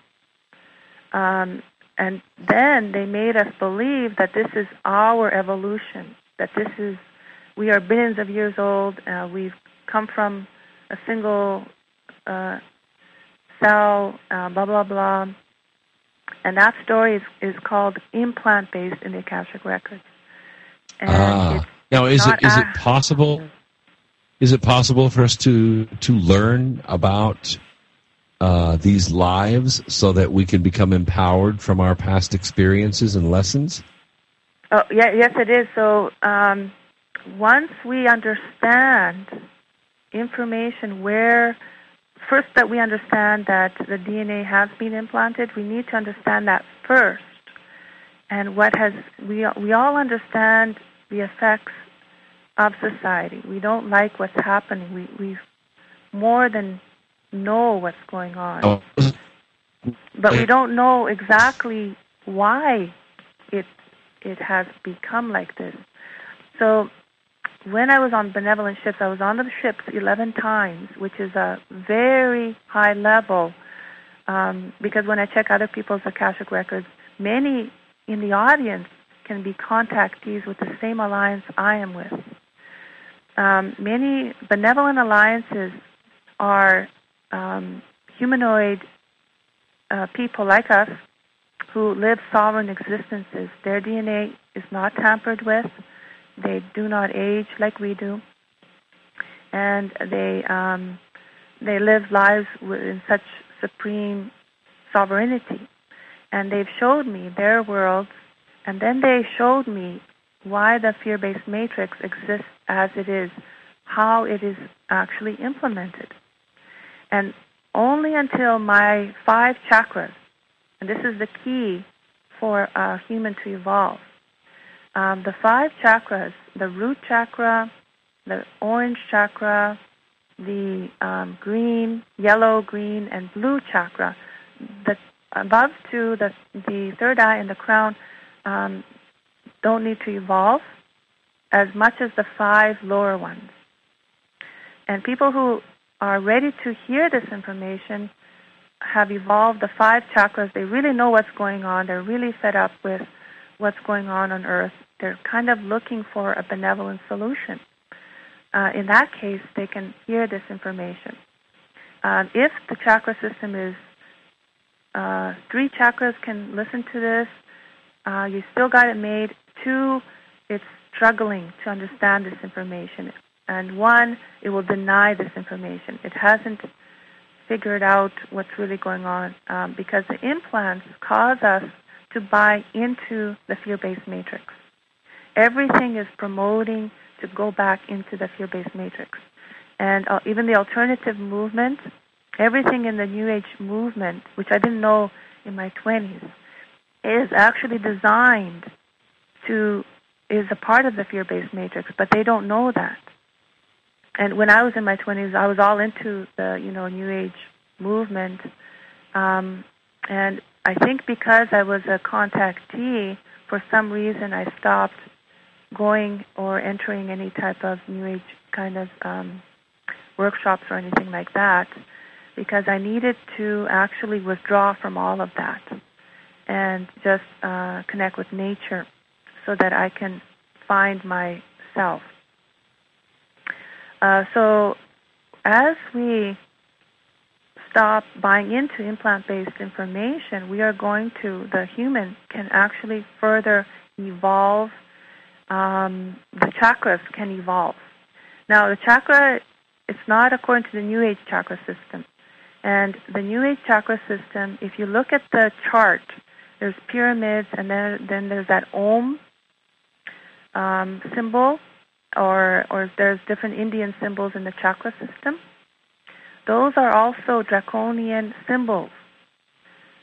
Um, and then they made us believe that this is our evolution, that this is, we are billions of years old, uh, we've come from a single uh, cell, uh, blah, blah, blah. And that story is, is called implant-based in the Akashic Records. And ah. it's now, is it is a- it possible? Is it possible for us to to learn about uh, these lives so that we can become empowered from our past experiences and lessons? Oh, yeah, yes, it is. So um, once we understand information where, first that we understand that the D N A has been implanted, we need to understand that first. And what has, we, we all understand the effects of society. We don't like what's happening. We, we more than know what's going on. Oh. But we don't know exactly why it it has become like this. So when I was on benevolent ships, I was on the ships eleven times, which is a very high level, um, because when I check other people's Akashic records, many in the audience can be contactees with the same alliance I am with. Um, many benevolent alliances are um, humanoid uh, people like us who live sovereign existences. Their D N A is not tampered with. They do not age like we do, and they um, they live lives in such supreme sovereignty. And they've showed me their worlds, and then they showed me why the fear-based matrix exists as it is, how it is actually implemented. And only until my five chakras, and this is the key for a human to evolve, um, the five chakras, the root chakra, the orange chakra, the um, green, yellow, green, and blue chakra, the above to the, the third eye and the crown, um, don't need to evolve as much as the five lower ones. And people who are ready to hear this information have evolved the five chakras. They really know what's going on. They're really fed up with what's going on on Earth. They're kind of looking for a benevolent solution. Uh, in that case, they can hear this information. Uh, if the chakra system is uh, three chakras can listen to this, uh, you still got it made. Two, it's struggling to understand this information. And one, it will deny this information. It hasn't figured out what's really going on um, because the implants cause us to buy into the fear-based matrix. Everything is promoting to go back into the fear-based matrix. And uh, even the alternative movement, everything in the New Age movement, which I didn't know in my twenties, is actually designed to, is a part of the fear-based matrix, but they don't know that. And when I was in my twenties, I was all into the, you know, New Age movement. Um, and I think because I was a contactee, for some reason I stopped going or entering any type of New Age kind of um, workshops or anything like that, because I needed to actually withdraw from all of that and just uh, connect with nature so that I can find myself. Uh, so as we stop buying into implant-based information, we are going to, the human can actually further evolve. Um, the chakras can evolve. Now, the chakra, it's not according to the New Age chakra system. And the New Age chakra system, if you look at the chart, there's pyramids, and then, then there's that Om um, symbol, or or there's different Indian symbols in the chakra system. Those are also draconian symbols.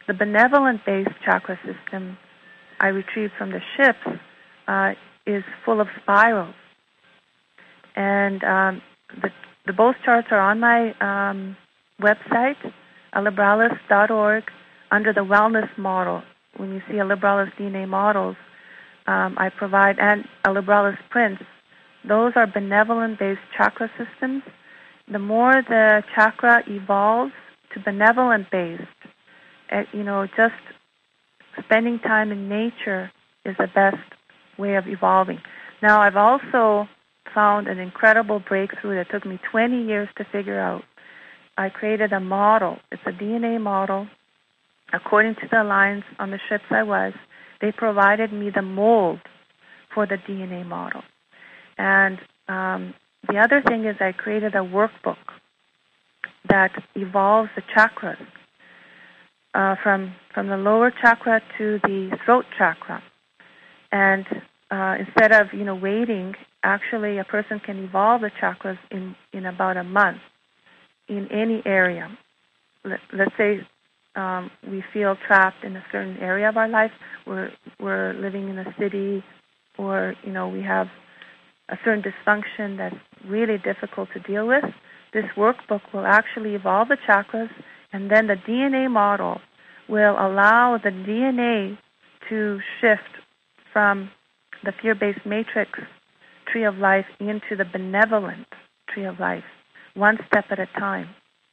the benevolent-based chakra system I retrieved from the ships uh, is full of spirals. And um, the, the both charts are on my um, website, alibralis dot org, under the wellness model. When you see Alibralis D N A models, um, I provide, and Alibralis prints, those are benevolent-based chakra systems. The more the chakra evolves to benevolent-based, uh, you know, just spending time in nature is the best way of evolving. Now, I've also found an incredible breakthrough that took me twenty years to figure out. I created a model. It's a D N A model. According to the alliance on the ships I was, they provided me the mold for the D N A model. And um, the other thing is I created a workbook that evolves the chakras uh, from, from the lower chakra to the throat chakra. And uh, instead of, you know, waiting, actually a person can evolve the chakras in, in about a month in any area. Let, let's say um, we feel trapped in a certain area of our life. We're, we're living in a city, or, you know, we have a certain dysfunction that's really difficult to deal with. This workbook will actually evolve the chakras, and then the D N A model will allow the D N A to shift from the fear-based matrix tree of life into the benevolent tree of life, one step at a time.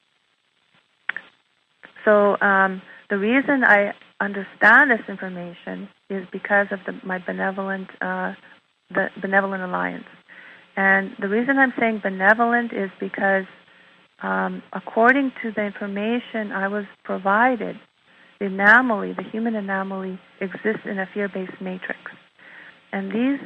So um, the reason I understand this information is because of the, my benevolent, uh, the benevolent alliance. And the reason I'm saying benevolent is because um, according to the information I was provided, the anomaly, the human anomaly, exists in a fear-based matrix. And these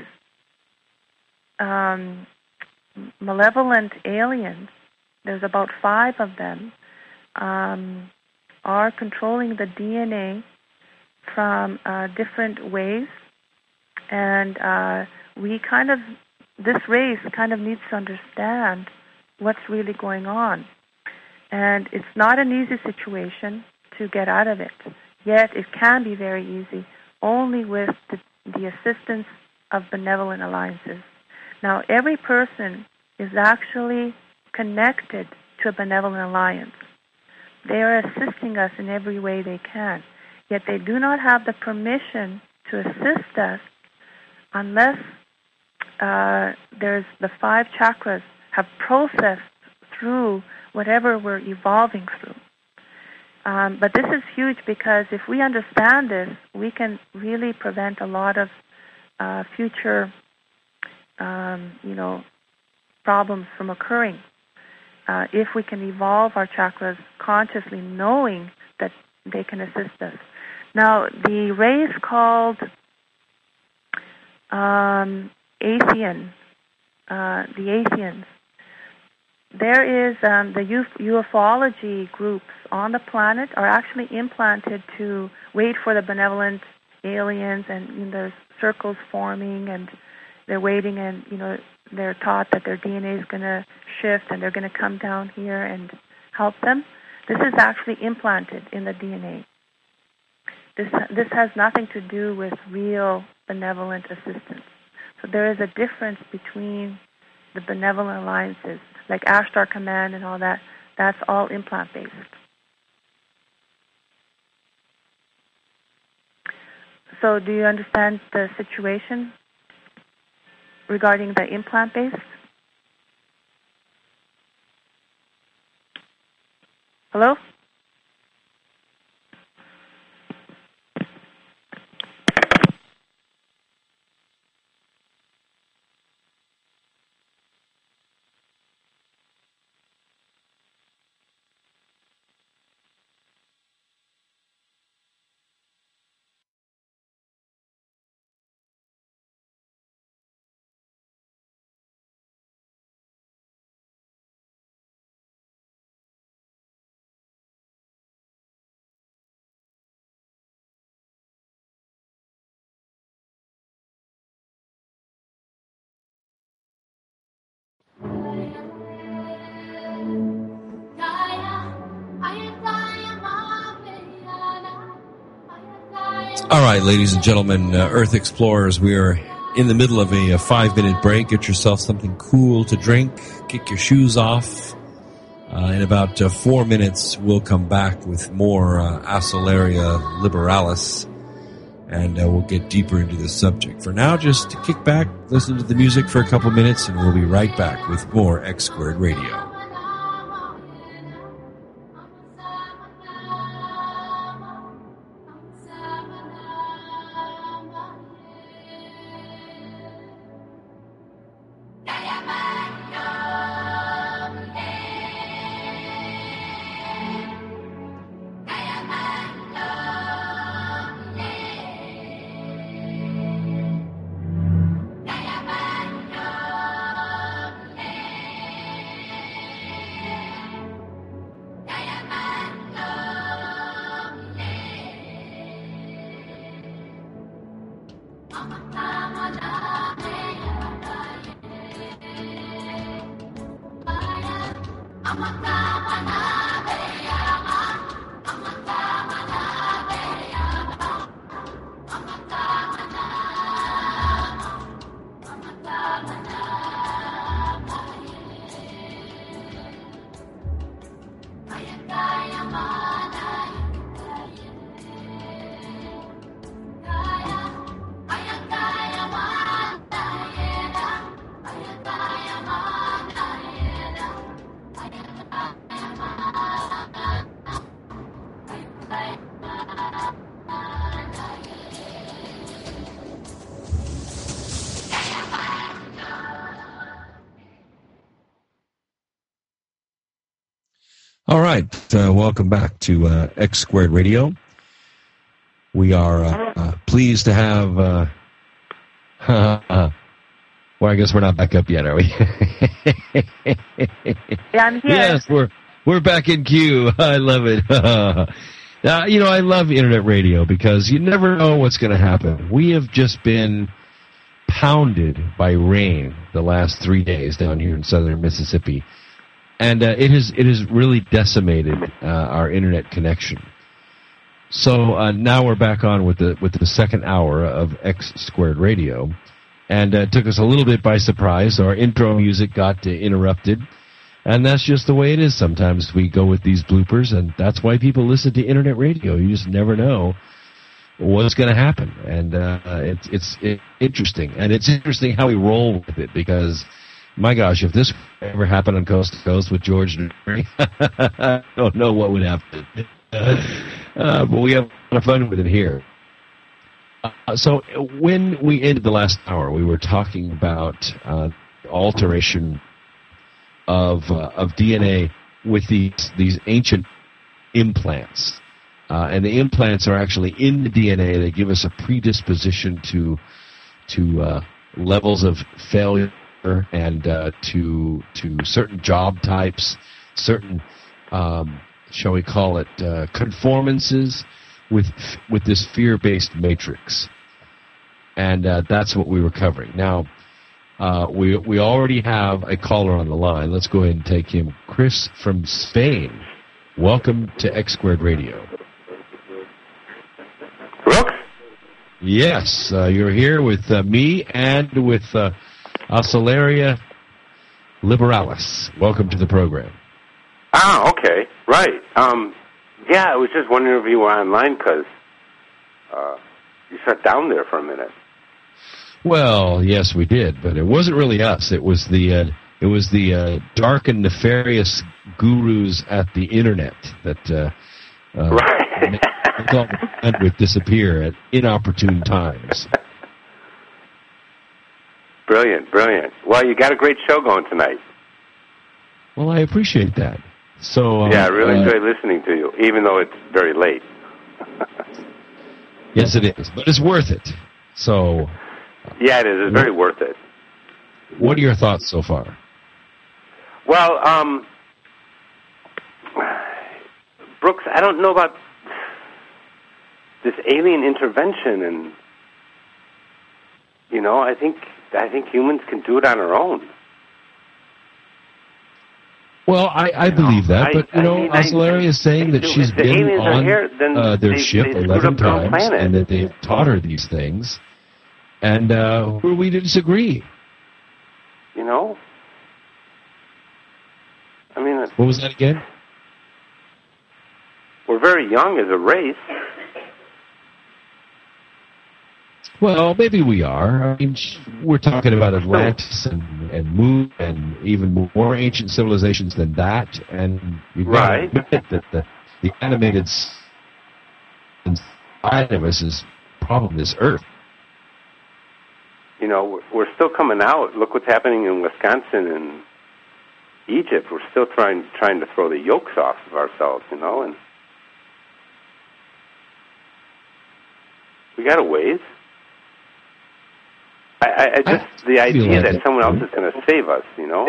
um, malevolent aliens, there's about five of them, um, are controlling the D N A from uh, different ways. And uh, we kind of, this race kind of needs to understand what's really going on. And it's not an easy situation to get out of it. Yet it can be very easy, only with the, the assistance of benevolent alliances. Now, every person is actually connected to a benevolent alliance. They are assisting us in every way they can. Yet they do not have the permission to assist us unless uh, there's the five chakras have processed through whatever we're evolving through. Um, but this is huge because if we understand this, we can really prevent a lot of uh, future, um, you know, problems from occurring. Uh, if we can evolve our chakras consciously, knowing that they can assist us. Now, the race called um, Athean, uh, the Atheians, there is um, the ufology groups on the planet are actually implanted to wait for the benevolent aliens, and you know, there's circles forming, and they're waiting, and you know they're taught that their D N A is going to shift, and they're going to come down here and help them. This is actually implanted in the D N A. This this has nothing to do with real benevolent assistance. So there is a difference between the benevolent alliances, like Ashtar Command and all that. That's all implant-based. So do you understand the situation regarding the implant-based? Hello? All right, ladies and gentlemen, uh, Earth Explorers, we are in the middle of a, a five-minute break. Get yourself something cool to drink. Kick your shoes off. Uh, in about uh, four minutes, we'll come back with more uh, Aceleria Liberalis, and uh, we'll get deeper into the subject. For now, just kick back, listen to the music for a couple minutes, and we'll be right back with more X Squared Radio. All right, uh, welcome back to uh, X Squared Radio. We are uh, uh, pleased to have. Uh, well, I guess we're not back up yet, are we? Yeah, I'm here. Yes, we're we're back in queue. I love it. uh, you know, I love internet radio because you never know what's going to happen. We have just been pounded by rain the last three days down here in southern Mississippi. And uh, it has it has really decimated uh, our internet connection. So uh, now we're back on with the with the second hour of X Squared Radio, and uh, it took us a little bit by surprise. So our intro music got uh, interrupted, and that's just the way it is. Sometimes we go with these bloopers, and that's why people listen to internet radio. You just never know what's going to happen, and uh, it's it's it's interesting, and it's interesting how we roll with it because. My gosh, if this ever happened on Coast to Coast with George and Mary, I don't know what would happen. Uh, but we have a lot of fun with it here. Uh, so when we ended the last hour, we were talking about uh, alteration of uh, of D N A with these these ancient implants. Uh, and the implants are actually in the D N A. They give us a predisposition to to uh, levels of failure. And uh, to to certain job types, certain um, shall we call it uh, conformances with with this fear-based matrix, and uh, that's what we were covering. Now uh, we we already have a caller on the line. Let's go ahead and take him, Chris from Spain. Welcome to X Squared Radio. Brooks? Yes, uh, you're here with uh, me and with. Uh, Aceleria Liberalis. Welcome to the program. Ah, okay. Right. Um, yeah, I was just wondering if you were online because uh, you shut down there for a minute. Well, yes, we did, but it wasn't really us. It was the uh, it was the uh, dark and nefarious gurus at the internet that uh, uh, right. thought would disappear at inopportune times. Brilliant, brilliant. Well, you got a great show going tonight. Well, I appreciate that. So uh, yeah, I really uh, enjoy listening to you, even though it's very late. Yes, it is, but it's worth it. So. Yeah, it is. It's very worth it. What are your thoughts so far? Well, um, Brooks, I don't know about this alien intervention, and you know, I think I think humans can do it on our own. Well, I, I You believe know, that, but, I- you I know, mean, I- Oscillari is saying that if she's the been aliens are on here, then uh, their they- ship they screwed eleven up their own times, planet. and that they've taught her these things. And uh, who are we to disagree? You know? I mean, it's- What was that again? we're very young as a race. Well, maybe we are. I mean, sh- we're talking about Atlantis and, and Moon and even more ancient civilizations than that. And you've got Right. to admit that the, the animated s- side of us is probably this Earth. You know, we're, we're still coming out. Look what's happening in Wisconsin and Egypt. We're still trying trying to throw the yokes off of ourselves, you know, and we got a ways. I, I, I just I the feel idea like that it. someone else is going to save us, you know.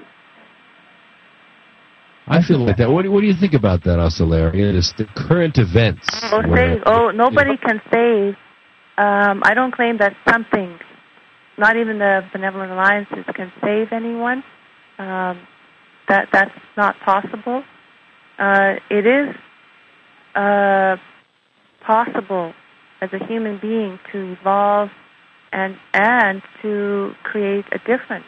I feel like that. What do, what do you think about that, Oscillaria? It's the current events. Oh, where- save. Oh, nobody can save. Um, I don't claim that something, not even the Benevolent Alliances, can save anyone. Um, that that's not possible. Uh, it is uh, possible as a human being to evolve and and to create a difference.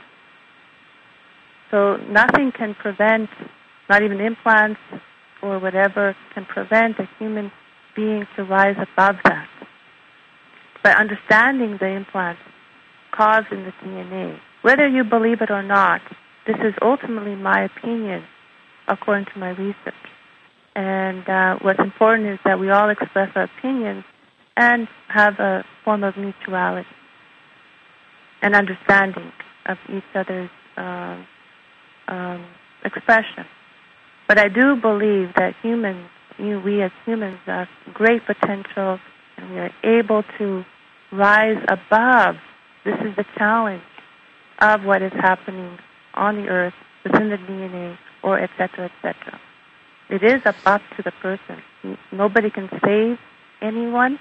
So nothing can prevent, not even implants or whatever, can prevent a human being to rise above that. By understanding the implants caused in the D N A, whether you believe it or not, this is ultimately my opinion according to my research. And uh, what's important is that we all express our opinions and have a form of mutuality and understanding of each other's um, um, expression. But I do believe that humans, you, we as humans, have great potential, and we are able to rise above. This is the challenge of what is happening on the earth, within the D N A, or et cetera, et cetera. It is up, up to the person. Nobody can save anyone.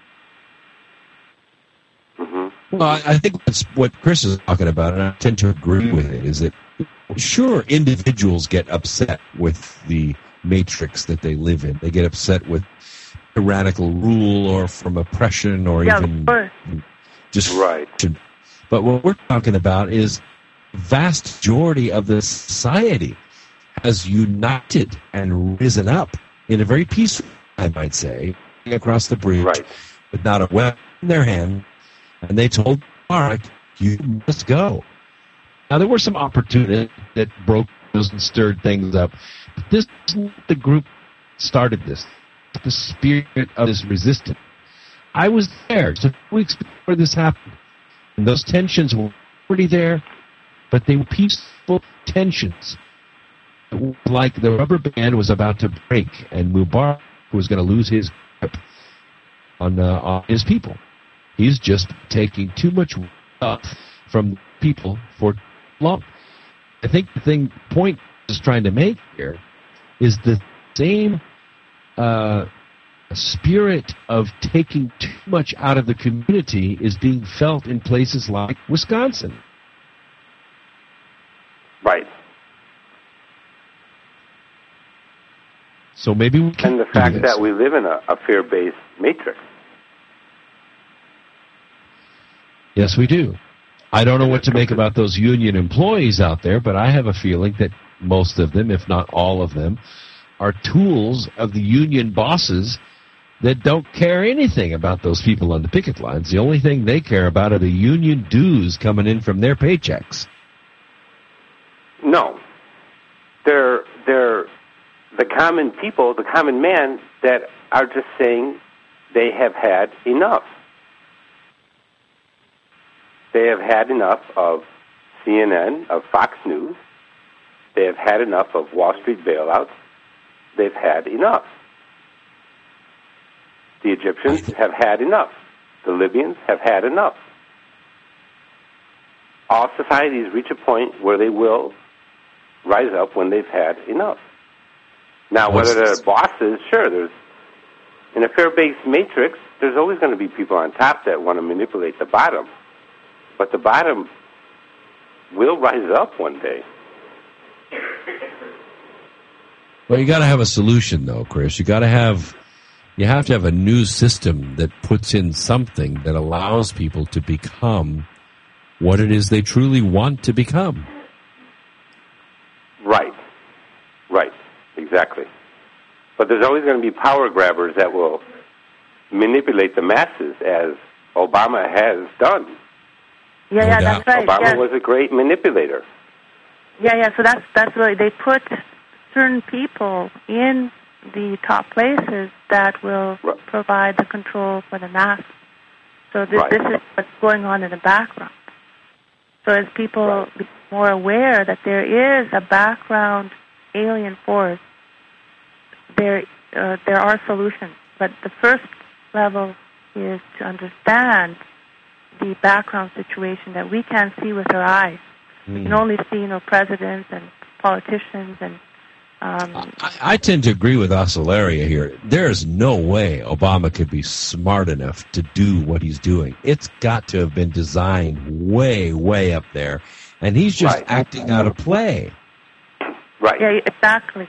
Mm-hmm. Well, I, I think that's what Chris is talking about, and I tend to agree with it, is that, sure, individuals get upset with the matrix that they live in. They get upset with tyrannical rule or from oppression or Yeah, even of course. just... Right. But what we're talking about is the vast majority of the society has united and risen up in a very peaceful, I might say, across the bridge, Right. with not a weapon in their hand, and they told Mubarak, you must go. Now, there were some opportunities that broke those and stirred things up, but this isn't the group that started this, the spirit of this resistance. I was there just weeks before this happened, and those tensions were already there, but they were peaceful tensions. It was like the rubber band was about to break, and Mubarak was going to lose his grip on, uh, on his people. He's just taking too much stuff from people for too long. I think the thing, point is trying to make here is the same uh, spirit of taking too much out of the community is being felt in places like Wisconsin. Right. So maybe we can And the do fact this. that we live in a, a fear-based matrix. Yes, we do. I don't know what to make about those union employees out there, but I have a feeling that most of them, if not all of them, are tools of the union bosses that don't care anything about those people on the picket lines. The only thing they care about are the union dues coming in from their paychecks. No. They're, they're the common people, the common man, that are just saying they have had enough. They have had enough of C N N, of Fox News. They have had enough of Wall Street bailouts. They've had enough. The Egyptians have had enough. The Libyans have had enough. All societies reach a point where they will rise up when they've had enough. Now, whether they're bosses, sure, there's in a fair-based matrix, there's always going to be people on top that want to manipulate the bottom. But the bottom will rise up one day. Well, you got to have a solution, though, Chris. You got to have, you have to have a new system that puts in something that allows people to become what it is they truly want to become. Right. Right. Exactly. But there's always going to be power grabbers that will manipulate the masses, as Obama has done. Yeah, No yeah, doubt. that's right. Obama yeah. was a great manipulator. Yeah, yeah. So that's that's really, they put certain people in the top places that will Right. provide the control for the mass. So this Right. this is what's going on in the background. So as people Right. become more aware that there is a background alien force, there uh, there are solutions. But the first level is to understand the background situation that we can't see with our eyes. We can only see, you know, presidents and politicians and. Um, I, I tend to agree with Oscillaria here. There's no way Obama could be smart enough to do what he's doing. It's got to have been designed way, way up there, and he's just Right. acting out of play. Right. Yeah, exactly.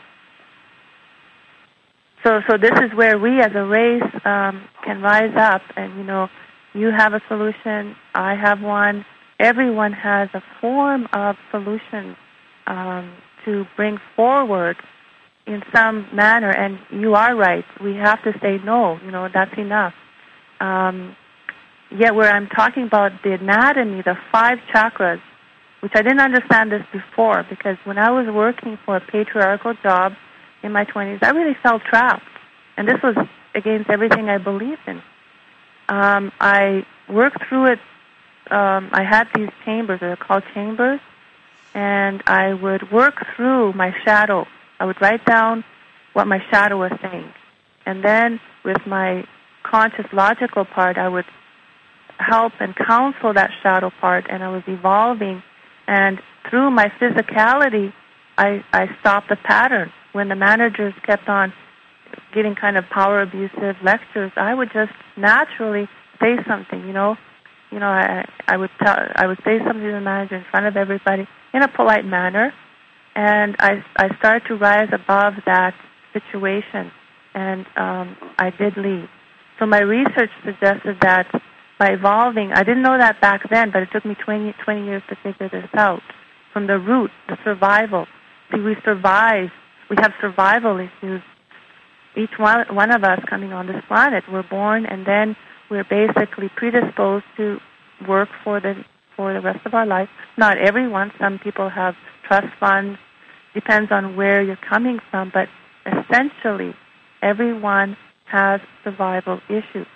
So, so this is where we, as a race, um, can rise up, and you know, you have a solution, I have one. Everyone has a form of solution um, to bring forward in some manner. And you are right. We have to say no. You know, that's enough. Um, yet, where I'm talking about the anatomy, the five chakras, which I didn't understand this before, because when I was working for a patriarchal job in my twenties, I really felt trapped. And this was against everything I believed in. Um, I worked through it. Um, I had these chambers, they're called chambers, and I would work through my shadow. I would write down what my shadow was saying. And then with my conscious logical part, I would help and counsel that shadow part, and I was evolving. And through my physicality, I, I stopped the pattern. When the managers kept on giving kind of power abusive lectures, I would just naturally say something, you know. You know, I, I would tell, I would say something to the manager in front of everybody in a polite manner, and I, I started to rise above that situation, and um, I did leave. So my research suggested that by evolving, I didn't know that back then, but it took me twenty, twenty years to figure this out. From the root, the survival. See, we survive. We have survival issues. Each one, one of us coming on this planet, we're born, and then we're basically predisposed to work for the for the rest of our life. Not everyone. Some people have trust funds. Depends on where you're coming from, but essentially, everyone has survival issues.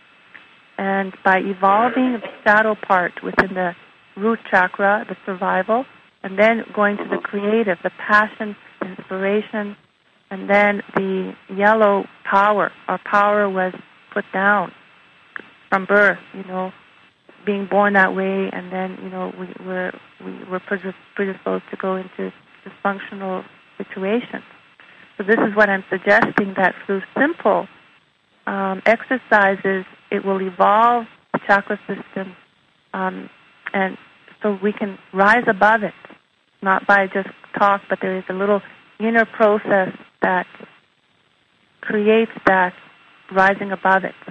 And by evolving the shadow part within the root chakra, the survival, and then going to the creative, the passion, inspiration, and then the yellow power. Our power was put down from birth, you know, being born that way, and then, you know, we were we were predisposed to go into dysfunctional situations. So this is what I'm suggesting, that through simple um, exercises, it will evolve the chakra system, um, and so we can rise above it, not by just talk, but there is a little inner process that creates that rising above it.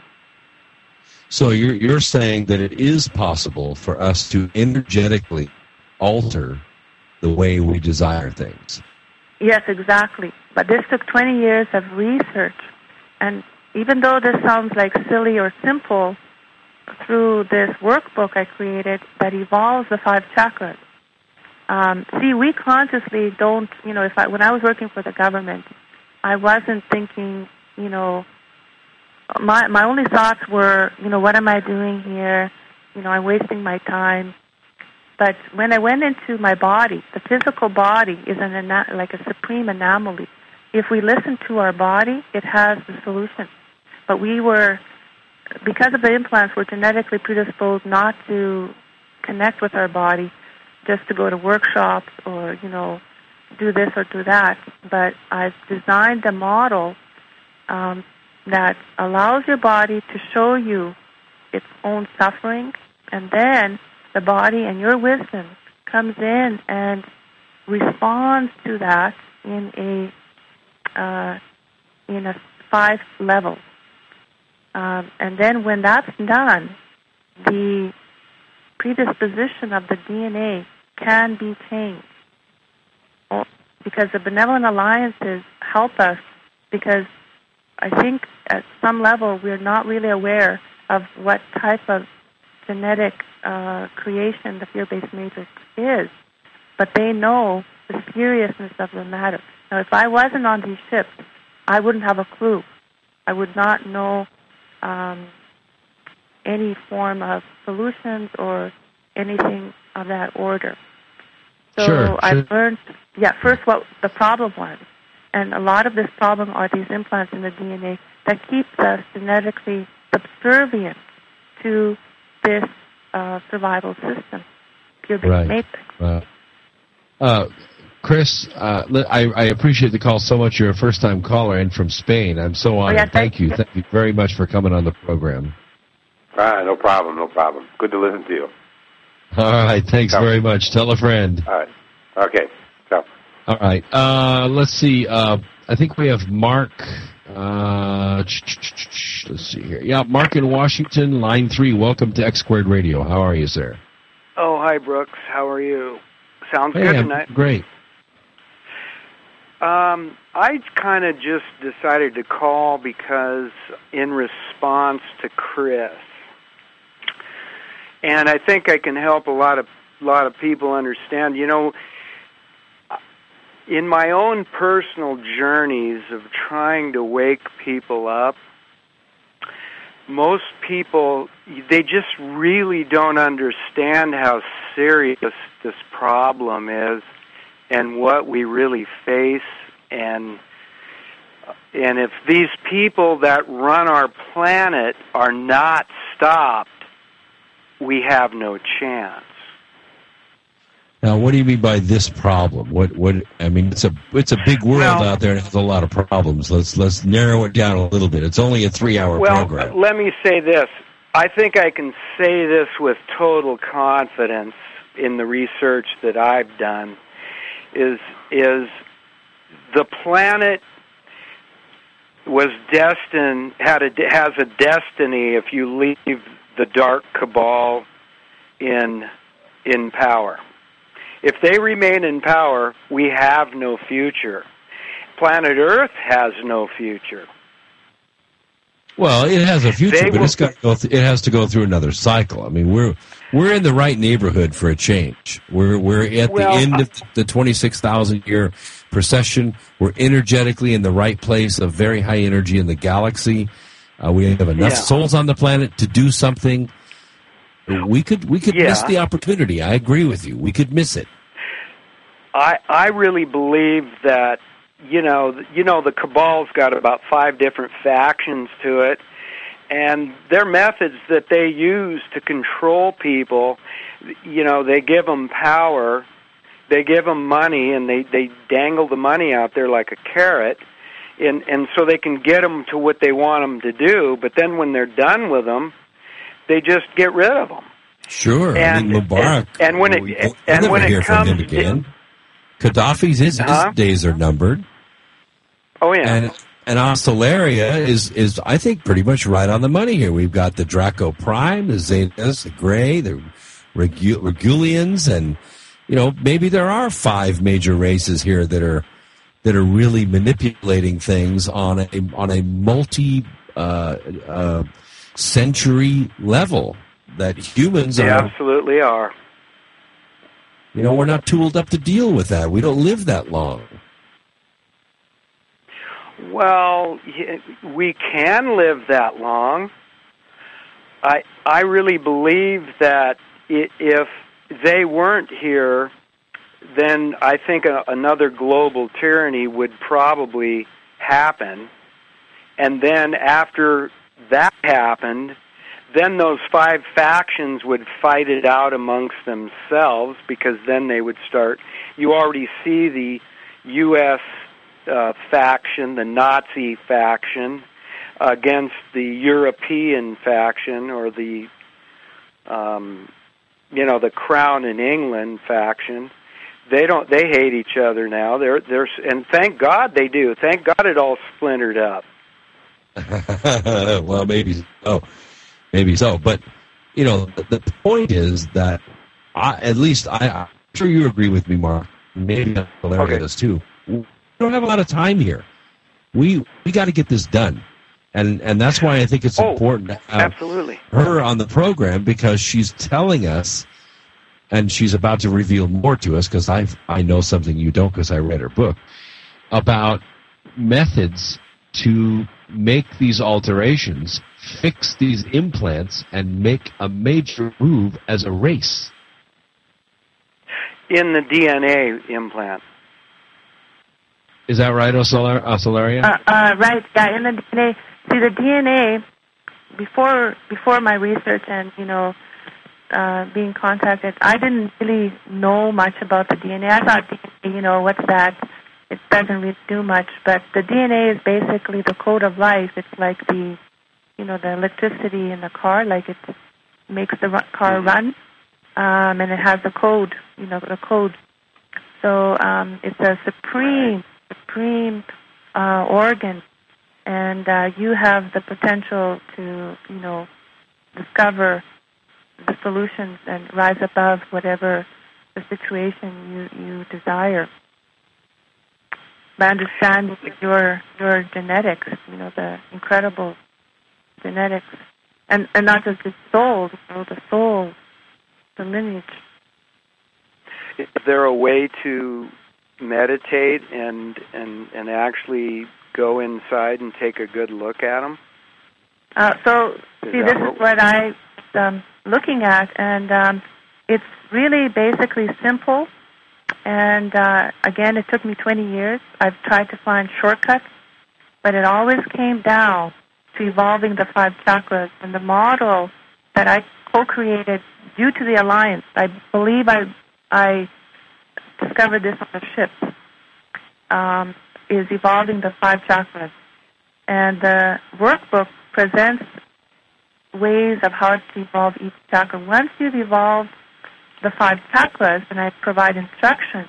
So you're you're saying that it is possible for us to energetically alter the way we desire things. Yes, exactly. But this took twenty years of research, and even though this sounds like silly or simple, through this workbook I created that evolves the five chakras. Um, see, we consciously don't, you know, if I, when I was working for the government, I wasn't thinking, you know, my my only thoughts were, you know, what am I doing here? You know, I'm wasting my time. But when I went into my body, the physical body is an ana- like a supreme anomaly. If we listen to our body, it has the solution. But we were, because of the implants, we're genetically predisposed not to connect with our body, just to go to workshops or, you know, do this or do that. But I've designed a model um, that allows your body to show you its own suffering, and then the body and your wisdom comes in and responds to that in a uh, in a five levels. Um, and then when that's done, the predisposition of the D N A can be changed. Because the benevolent alliances help us, because I think at some level we're not really aware of what type of genetic uh, creation the fear-based matrix is, but they know the seriousness of the matter. Now, if I wasn't on these ships, I wouldn't have a clue. I would not know um, any form of solutions or anything of that order. So sure, I sure. learned, yeah, first what the problem was. And a lot of this problem are these implants in the D N A that keeps us genetically subservient to this uh, survival system, fear-based Right. matrix. Right. Uh, Chris, uh, I, I appreciate the call so much. You're a first-time caller and from Spain. I'm so honored. Oh, yeah, thank thank you. you. Thank you very much for coming on the program. Ah, no problem, no problem. Good to listen to you. All right. Thanks Ciao. very much. Tell a friend. All right. Okay. Ciao. All right. Uh, let's see. Uh, I think we have Mark. Uh, let's see here. Yeah, Mark in Washington, line three. Welcome to X Squared Radio. How are you, sir? Oh, hi, Brooks. How are you? Sounds Hey, good I'm tonight. great. Um, I kind of just decided to call because in response to Chris, and I think I can help a lot of lot of people understand. You know, in my own personal journeys of trying to wake people up, most people, they just really don't understand how serious this problem is and what we really face. And and if these people that run our planet are not stopped, we have no chance. Now, what do you mean by this problem? What? What? I mean, it's a it's a big world Well, out there and it has a lot of problems. Let's let's narrow it down a little bit. It's only a three-hour Well, program. let me say this. I think I can say this with total confidence in the research that I've done. Is is the planet was destined had a has a destiny if you leave the dark cabal in in power. If they remain in power, we have no future. Planet Earth has no future. Well, it has a future, They but will- it's got to go th- it has to go through another cycle. I mean, we're we're in the right neighborhood for a change. We're we're at Well, the end of the twenty-six thousand year procession. We're energetically in the right place of very high energy in the galaxy. Uh, we have enough Yeah. souls on the planet to do something. We could we could Yeah. miss the opportunity. I agree with you. We could miss it. I I really believe that you know you know the cabal's got about five different factions to it, and their methods that they use to control people, you know, they give them power, they give them money, and they they dangle the money out there like a carrot, and and so they can get them to what they want them to do. But then when they're done with them, they just get rid of them. Sure. I And- mean, Mubarak. and- and when it- we- we'll and never when it hear from him comes to- again. Gaddafi's his, Huh? his days are numbered. Oh yeah. And and Ostalaria is is I think pretty much right on the money here. We've got the Draco Prime, the Zetas, the Grey, the Regu- Regulians, and you know maybe there are five major races here that are that are really manipulating things on a on a multi uh, uh, century level that humans They are. absolutely are. You know, we're not tooled up to deal with that. We don't live that long. Well, y- we can live that long. I I really believe that i- if they weren't here, then I think a, another global tyranny would probably happen. And then after that happened, then those five factions would fight it out amongst themselves, because then they would start. You already see the U S uh, faction, the Nazi faction, against the European faction, or the, um, you know, the Crown in England faction. they don't. They hate each other now. They're they're and thank God they do. Thank God it all splintered up. Well, maybe so, maybe so. But you know, the, the point is that I, at least I, I'm sure you agree with me, Mark. Maybe Larry Okay. does too. We don't have a lot of time here. We we got to get this done, and and that's why I think it's Oh, important to have Absolutely. her on the program, because she's telling us, and she's about to reveal more to us, because I I know something you don't, because I read her book, about methods to make these alterations, fix these implants, and make a major move as a race. In the D N A implant. Is that right, Ocelar- Ocelaria? Uh, uh, right. Yeah. In the D N A, see the D N A before before my research and you know uh, being contacted, I didn't really know much about the D N A. I thought, D N A, you know, what's that? It doesn't really do much. But the D N A is basically the code of life. It's like the you know the electricity in the car, like it makes the ru- car run, um, and it has the code. You know the code. So um, it's a supreme. supreme uh, organ, and uh, you have the potential to, you know, discover the solutions and rise above whatever the situation you, you desire. By understanding your your genetics, you know, the incredible genetics, and and not just the soul, you know, the soul, the lineage. Is there a way to meditate and and and actually go inside and take a good look at them? Uh, so, Is see, that this what- is what I'm um, looking at, and um, it's really basically simple. And uh, again, it took me twenty years. I've tried to find shortcuts, but it always came down to evolving the five chakras. And the model that I co-created due to the alliance, I believe I I discovered this on a ship, um, is evolving the five chakras. And the workbook presents ways of how to evolve each chakra. Once you've evolved the five chakras, and I provide instructions,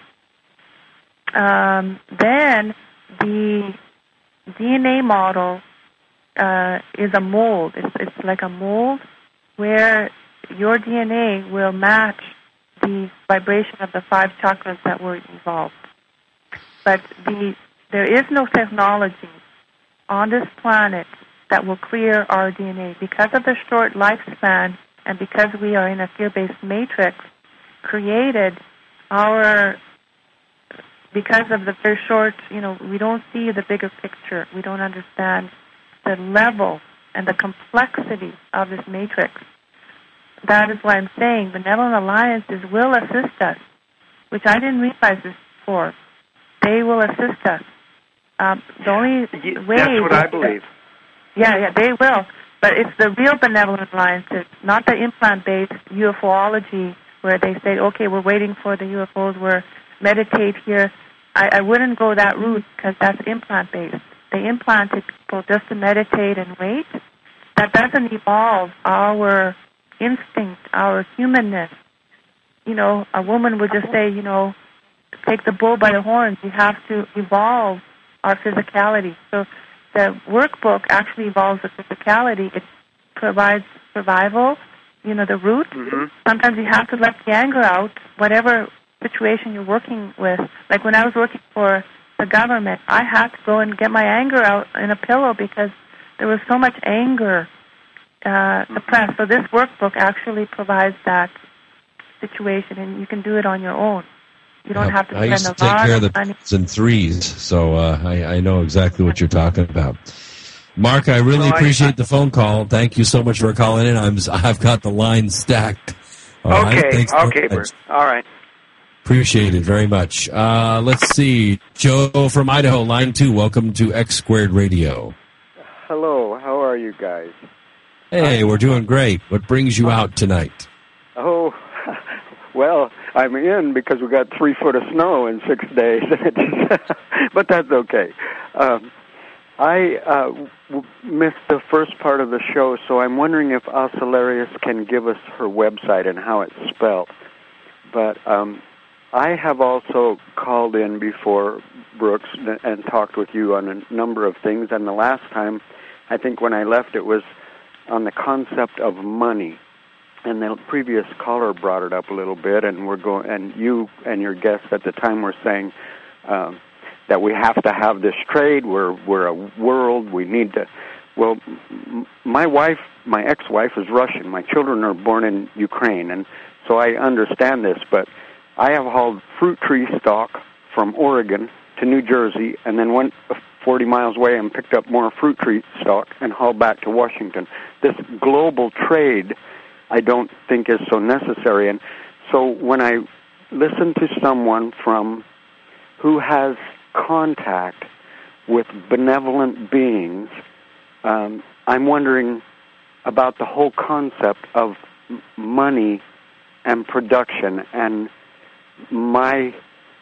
um, then the D N A model uh, is a mold. It's, it's like a mold where your D N A will match the vibration of the five chakras that were evolved. But the there is no technology on this planet that will clear our D N A. Because of the short lifespan and because we are in a fear-based matrix created, our because of the very short, you know, we don't see the bigger picture. We don't understand the level and the complexity of this matrix. That is why I'm saying Benevolent Alliances will assist us, which I didn't realize this before. They will assist us. Um, the only way... That's what I believe. Yeah, yeah, they will. But it's the real Benevolent Alliances, not the implant-based UFOlogy where they say, okay, we're waiting for the U F Os, we're meditate here. I, I wouldn't go that route because that's implant-based. They implanted people just to meditate and wait. That doesn't evolve our instinct, our humanness. You know, a woman would just say, you know, take the bull by the horns. We have to evolve our physicality. So the workbook actually evolves the physicality. It provides survival, you know, the root. Mm-hmm. Sometimes you have to let the anger out, whatever situation you're working with. Like when I was working for the government, I had to go and get my anger out in a pillow because there was so much anger uh, suppressed. So this workbook actually provides that situation, and you can do it on your own. You don't Yep. have to I spend used to a take lot care of of the money. twos and threes, so uh, I, I know exactly what you're talking about. Mark, I really Well, I- appreciate the phone call. Thank you so much for calling in. I'm I've got the line stacked. All right? Okay, Thanks very okay, much. Bert. All right. Appreciate it very much. Uh, let's see, Joe from Idaho, line two. Welcome to X Squared Radio. Hello, how are you guys? Hey, we're doing great. What brings you out tonight? Oh, well, I'm in because we got three foot of snow in six days, but that's okay. Um, I uh, w- missed the first part of the show, so I'm wondering if Ocellarius can give us her website and how it's spelled. But um, I have also called in before, Brooks, and talked with you on a number of things. And the last time, I think when I left, it was on the concept of money. And the previous caller brought it up a little bit, and we're going. And you and your guests at the time were saying um, that we have to have this trade. We're we're a world. We need to. Well, m- my wife, my ex-wife, is Russian. My children are born in Ukraine, and so I understand this, but I have hauled fruit tree stock from Oregon to New Jersey and then went forty miles away and picked up more fruit tree stock and hauled back to Washington. This global trade, I don't think is so necessary. And so when I listen to someone from who has contact with benevolent beings, um, I'm wondering about the whole concept of money and production. And my,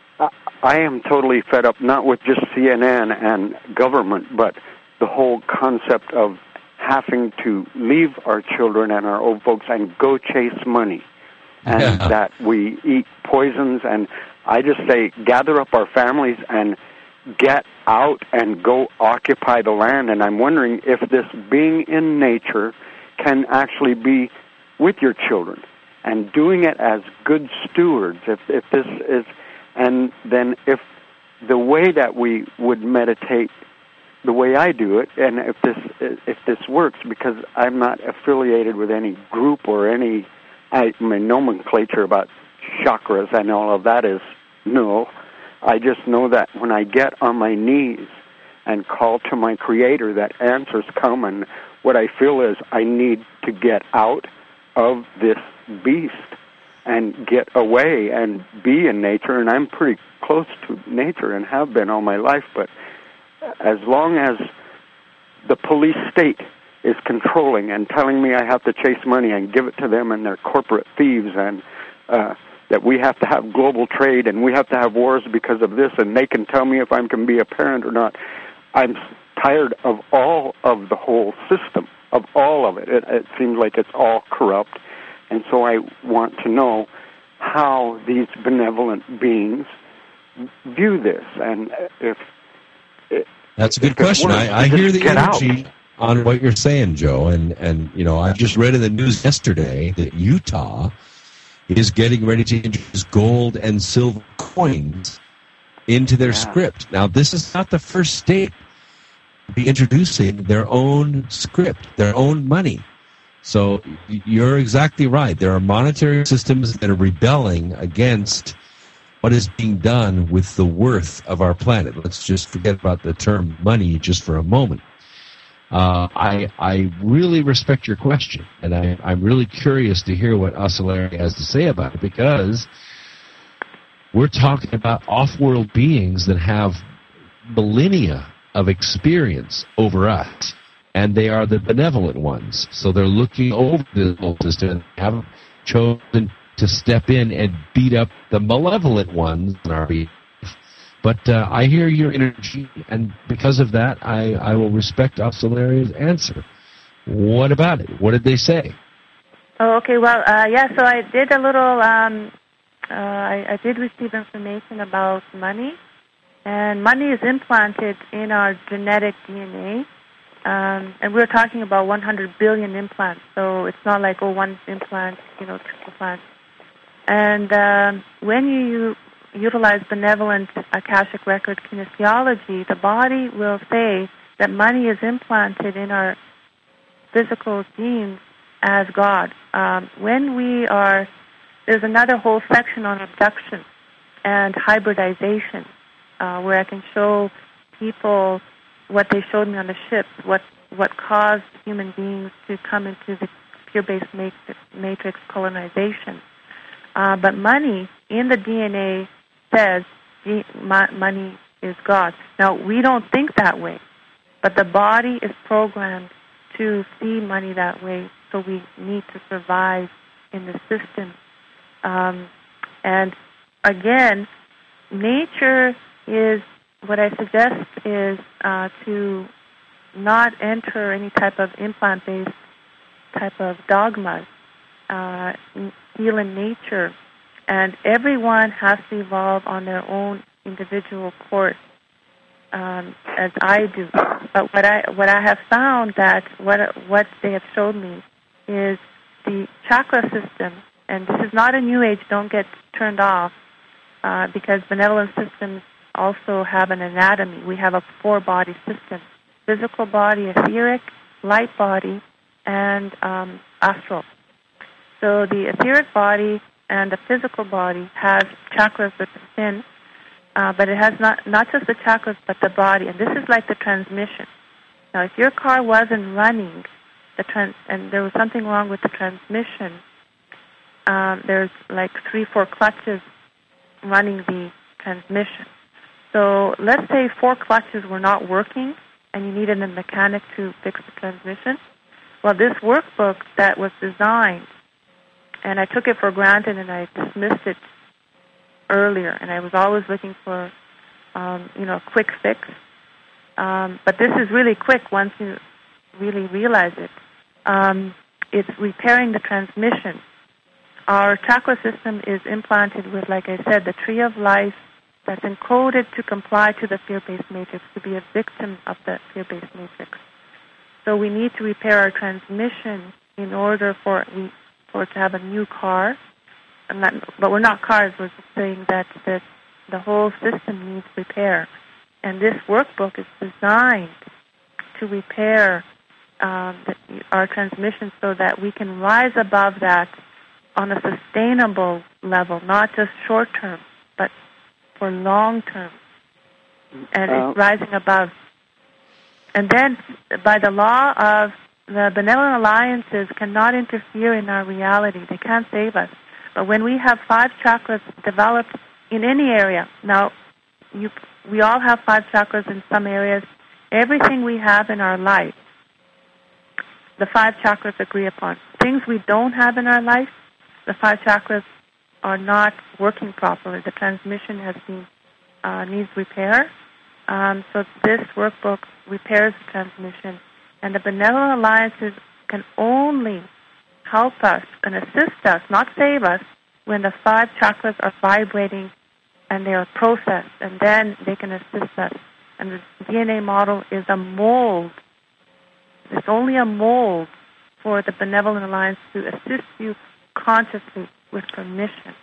I am totally fed up, not with just C N N and government, but the whole concept of having to leave our children and our old folks and go chase money, and yeah. that we eat poisons. And I just say, gather up our families and get out and go occupy the land. And I'm wondering if this being in nature can actually be with your children and doing it as good stewards. If if this is, and then if the way that we would meditate, the way I do it, and if this if this works, because I'm not affiliated with any group or any, I mean, nomenclature about chakras and all of that is no. I just know that when I get on my knees and call to my Creator, that answers come, and what I feel is I need to get out of this beast and get away and be in nature. And I'm pretty close to nature and have been all my life, but as long as the police state is controlling and telling me I have to chase money and give it to them and they're corporate thieves, and uh, that we have to have global trade and we have to have wars because of this, and they can tell me if I can be a parent or not, I'm tired of all of the whole system, of all of it. It, it seems like it's all corrupt. And so I want to know how these benevolent beings view this, and if it, that's a good question. Works, I, I hear the energy out. on what you're saying, Joe, and and you know I just read in the news yesterday that Utah is getting ready to introduce gold and silver coins into their yeah. script. Now, this is not the first state to be introducing their own script, their own money. So you're exactly right. There are monetary systems that are rebelling against what is being done with the worth of our planet. Let's just forget about the term money just for a moment. Uh, I I really respect your question, and I, I'm really curious to hear what Oscillary has to say about it, because we're talking about off-world beings that have millennia of experience over us. And they are the benevolent ones. So they're looking over the whole system and have chosen to step in and beat up the malevolent ones in our behalf. But uh, I hear your energy, and because of that, I, I will respect Oscillaria's answer. What about it? What did they say? Oh, okay. Well, uh, yeah, so I did a little, um, uh, I, I did receive information about money. And money is implanted in our genetic D N A. Um, and we're talking about one hundred billion implants, so it's not like, oh, one implant, you know, two implants. And um, when you utilize benevolent Akashic record kinesiology, the body will say that money is implanted in our physical genes as God. Um, when we are, there's another whole section on abduction and hybridization, uh, where I can show people what they showed me on the ship, what what caused human beings to come into the pure-based matrix, matrix colonization. Uh, but money in the D N A says the, mo- money is God. Now, we don't think that way, but the body is programmed to see money that way, so we need to survive in the system. Um, and again, nature is, what I suggest is uh, to not enter any type of implant-based type of dogmas. Uh, heal in nature and everyone has to evolve on their own individual course, um, as I do. But what I what I have found that what what they have showed me is the chakra system, and this is not a new age. Don't get turned off, uh, because benevolent systems also have an anatomy. We have a four-body system: physical body, etheric, light body, and um, astral. So the etheric body and the physical body has chakras that spin, uh, but it has not not just the chakras, but the body. And this is like the transmission. Now, if your car wasn't running, the trans- and there was something wrong with the transmission, um, there's like three, four clutches running the transmission. So let's say four clutches were not working, and you needed a mechanic to fix the transmission. Well, this workbook that was designed, and I took it for granted and I dismissed it earlier, and I was always looking for, um, you know, a quick fix. Um, but this is really quick once you really realize it. Um, it's repairing the transmission. Our chakra system is implanted with, like I said, the tree of life that's encoded to comply to the fear-based matrix, to be a victim of the fear-based matrix. So we need to repair our transmission in order for we for it to have a new car. And not, but we're not cars. We're just saying that this, the whole system needs repair. And this workbook is designed to repair um, the, our transmission so that we can rise above that on a sustainable level, not just short-term, but for long-term. And uh, it's rising above. And then, by the law of the benevolent alliances cannot interfere in our reality. They can't save us. But when we have five chakras developed in any area, now, you, we all have five chakras in some areas. Everything we have in our life, the five chakras agree upon. Things we don't have in our life, the five chakras are not working properly. The transmission has been uh, needs repair. Um, so this workbook repairs the transmission. And the benevolent alliances can only help us and assist us, not save us, when the five chakras are vibrating and they are processed. And then they can assist us. And the D N A model is a mold. It's only a mold for the benevolent alliance to assist you consciously with permission.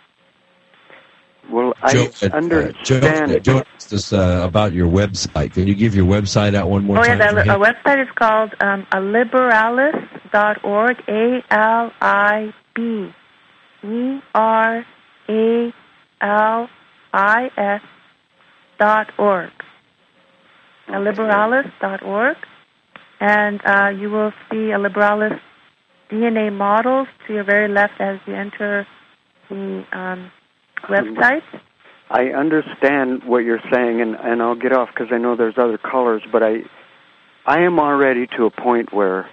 Well, I Joe, understand. Uh, Joe, Joe asked us uh, about your website. Can you give your website out one more oh, time? Oh, yeah, the, our website is called um, aliberalis dot org, A L I B E R A L I S dot org. Okay. aliberalis dot org. And uh, you will see a Liberalis D N A models to your very left as you enter the um, website. I understand what you're saying, and, and I'll get off because I know there's other callers, but I I am already to a point where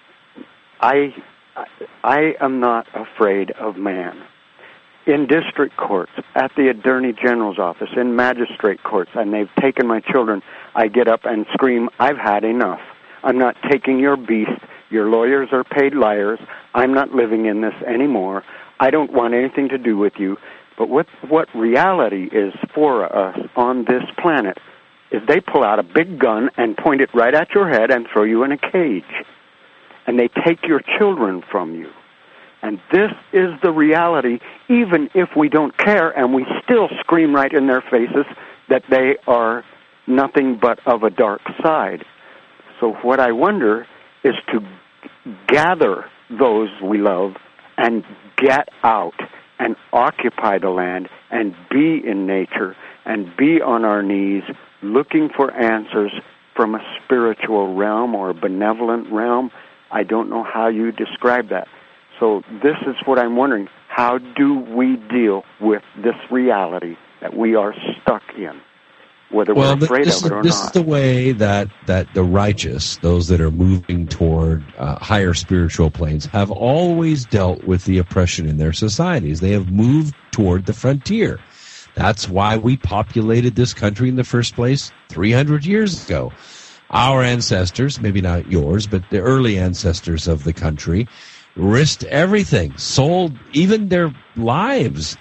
I I am not afraid of man. In district courts, at the Attorney General's office, in magistrate courts, and they've taken my children, I get up and scream, I've had enough. I'm not taking your beast. Your lawyers are paid liars. I'm not living in this anymore. I don't want anything to do with you. But what what reality is for us on this planet is they pull out a big gun and point it right at your head and throw you in a cage. And they take your children from you. And this is the reality, even if we don't care, and we still scream right in their faces that they are nothing but of a dark side. So what I wonder is to gather those we love and get out and occupy the land and be in nature and be on our knees looking for answers from a spiritual realm or a benevolent realm. I don't know how you describe that. So this is what I'm wondering. How do we deal with this reality that we are stuck in? Whether well, we're afraid this of it or is, this not. This is the way that, that the righteous, those that are moving toward uh, higher spiritual planes, have always dealt with the oppression in their societies. They have moved toward the frontier. That's why we populated this country in the first place three hundred years ago. Our ancestors, maybe not yours, but the early ancestors of the country, risked everything, sold even their lives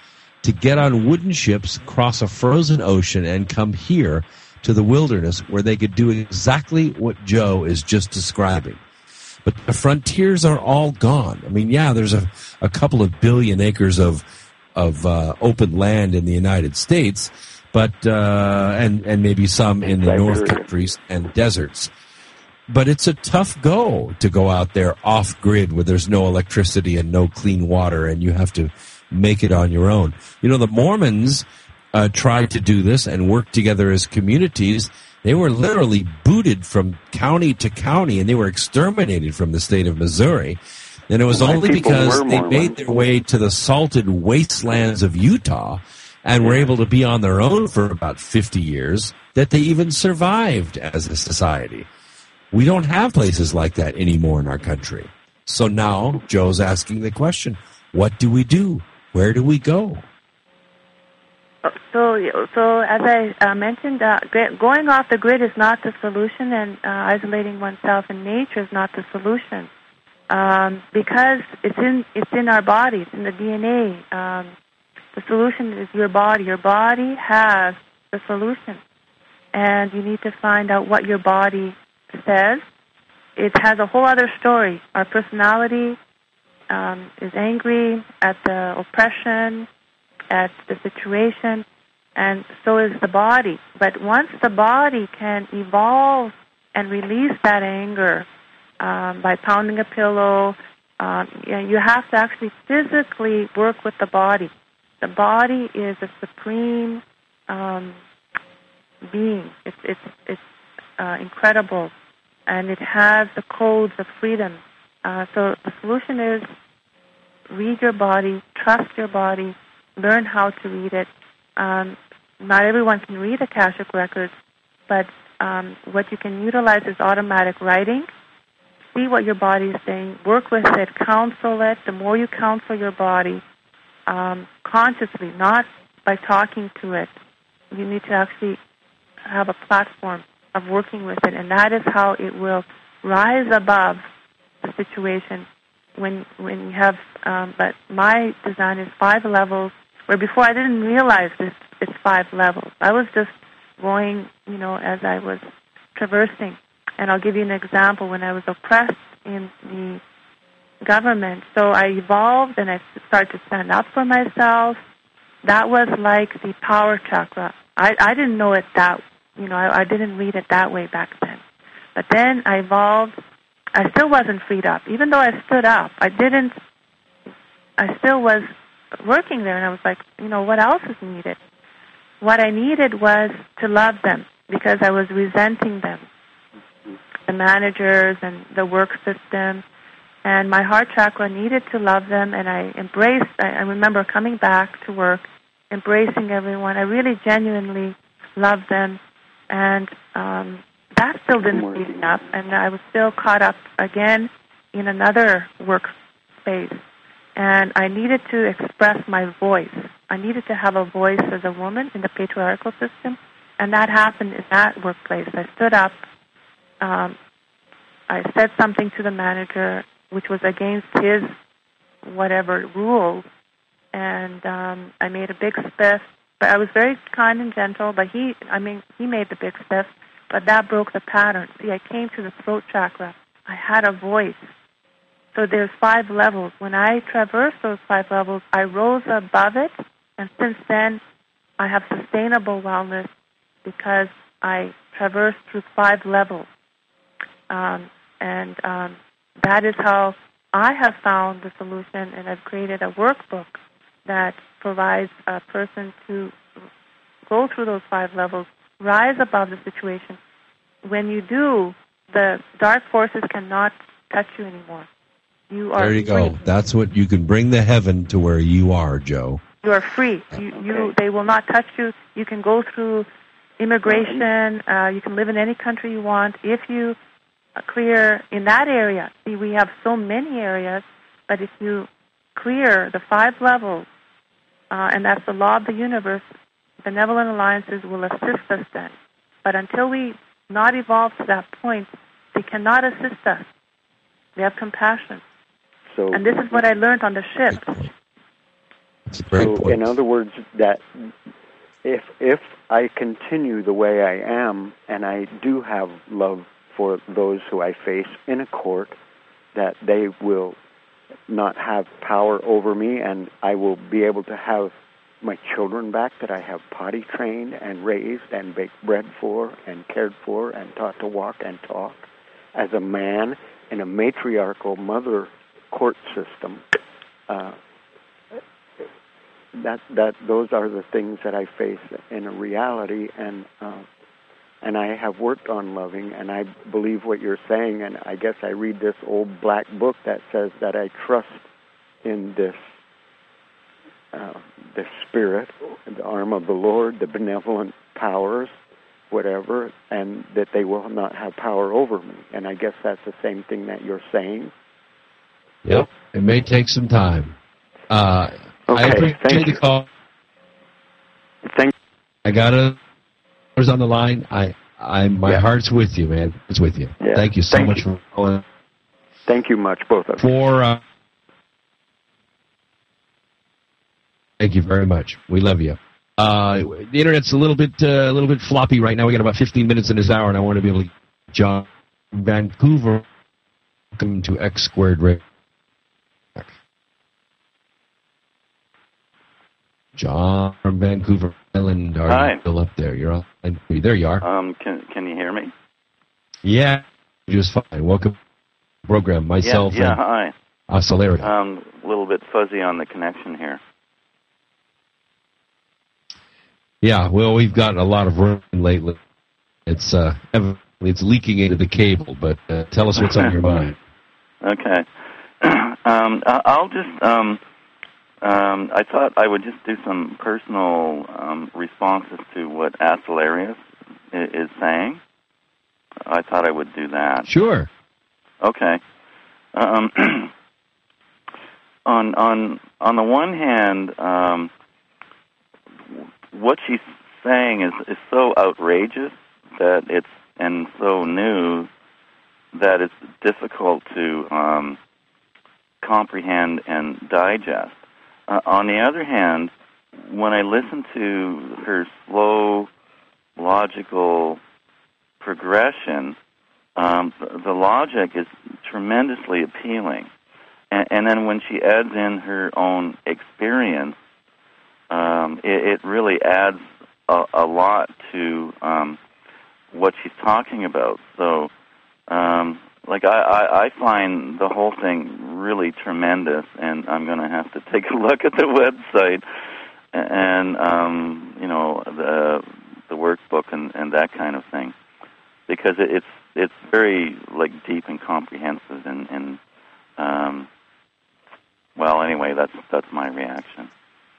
to get on wooden ships, cross a frozen ocean, and come here to the wilderness where they could do exactly what Joe is just describing. But the frontiers are all gone. I mean, yeah, there's a, a couple of billion acres of of uh, open land in the United States, but uh, and and maybe some in the North countries and deserts. But it's a tough go to go out there off grid where there's no electricity and no clean water, and you have to make it on your own. You know, the Mormons uh, tried to do this and work together as communities. They were literally booted from county to county, and they were exterminated from the state of Missouri. And it was My only people because were they Mormon. made their way to the salted wastelands of Utah and were able to be on their own for about fifty years that they even survived as a society. We don't have places like that anymore in our country. So now Joe's asking the question, what do we do? Where do we go? So, so as I uh, mentioned, uh, going off the grid is not the solution, and uh, isolating oneself in nature is not the solution, um, because it's in it's in our body, it's in the D N A. Um, the solution is your body. Your body has the solution, and you need to find out what your body says. It has a whole other story. Our personality um, is angry at the oppression, at the situation, and so is the body. But once the body can evolve and release that anger um, by pounding a pillow, um, you know, you have to actually physically work with the body. The body is a supreme um, being. It's it's it's uh, incredible, and it has the codes of freedom. Uh, so the solution is read your body, trust your body, learn how to read it. Um, not everyone can read Akashic Records, but um, what you can utilize is automatic writing. See what your body is saying, work with it, counsel it. The more you counsel your body, um, consciously, not by talking to it, you need to actually have a platform of working with it, and that is how it will rise above the situation. When when you have, um, but my design is five levels, where before I didn't realize this, it's five levels. I was just going, you know, as I was traversing. And I'll give you an example. When I was oppressed in the government, so I evolved and I started to stand up for myself. That was like the power chakra. I, I didn't know it that, you know, I, I didn't read it that way back then. But then I evolved. I still wasn't freed up. Even though I stood up, I didn't, I still was working there, and I was like, you know, what else is needed? What I needed was to love them, because I was resenting them, the managers and the work system, and my heart chakra needed to love them, and I embraced, I, I remember coming back to work, embracing everyone. I really genuinely loved them, and um, that still didn't speed me up, and I was still caught up again in another workspace. And I needed to express my voice. I needed to have a voice as a woman in the patriarchal system, and that happened in that workplace. I stood up. Um, I said something to the manager, which was against his whatever rules, and um, I made a big spiff. But I was very kind and gentle. But he, I mean, he made the big spiff. But that broke the pattern. See, I came to the throat chakra. I had a voice. So there's five levels. When I traversed those five levels, I rose above it, and since then, I have sustainable wellness because I traversed through five levels. Um, and um, that is how I have found the solution, and I've created a workbook that provides a person to go through those five levels, rise above the situation. When you do, the dark forces cannot touch you anymore. You are there you free. go. That's what you can bring the heaven to where you are, Joe. You are free. You, you, they will not touch you. You can go through immigration. Uh, you can live in any country you want if you clear in that area. See, we have so many areas, but if you clear the five levels, uh, and that's the law of the universe, benevolent alliances will assist us then. But until we not evolve to that point, they cannot assist us. They have compassion. So, and this is what I learned on the ship. It's a great so point. In other words, that if if I continue the way I am, and I do have love for those who I face in a court, that they will not have power over me, and I will be able to have my children back that I have potty trained and raised and baked bread for and cared for and taught to walk and talk as a man in a matriarchal mother court system. Uh, that that those are the things that I face in a reality, and uh, and I have worked on loving, and I believe what you're saying, and I guess I read this old black book that says that I trust in this uh, the Spirit, the arm of the Lord, the benevolent powers, whatever, and that they will not have power over me. And I guess that's the same thing that you're saying. Yep, it may take some time. Uh, okay, I appreciate thank the you. call. Thank I got a was on the line. I, I, my yeah. heart's with you, man. It's with you. Yeah. Thank you so Thank much you. for calling. Thank you much, both of you. For uh, thank you very much. We love you. Uh, the internet's a little bit, uh, a little bit floppy right now. We got about fifteen minutes in this hour, and I want to be able to. John, Vancouver. Welcome to X Squared Radio. John from Vancouver Island, are Hi. you still up there? You're on. There you are. Um, can can you hear me? Yeah, just fine. Welcome to the program. Myself Yeah, yeah and hi. uh, Solaria. Um, a little bit fuzzy on the connection here. Yeah, well, we've gotten a lot of rain lately. It's uh, it's leaking into the cable, but uh, tell us what's on your mind. Okay. um, I- I'll just. Um, um, I thought I would just do some personal um, responses to what Acelarius i- is saying. I thought I would do that. Sure. Okay. Um, on on on the one hand, um, what she's saying is, is so outrageous that it's and so new that it's difficult to um, comprehend and digest. Uh, on the other hand, when I listen to her slow, logical progression, um, the, the logic is tremendously appealing. And, and then when she adds in her own experience, um, it, it really adds a, a lot to um, what she's talking about. So, um, like, I, I, I find the whole thing really tremendous, and I'm going to have to take a look at the website and, um, you know, the the workbook and, and that kind of thing, because it, it's it's very, like, deep and comprehensive, and, and um, well, anyway, that's that's my reaction.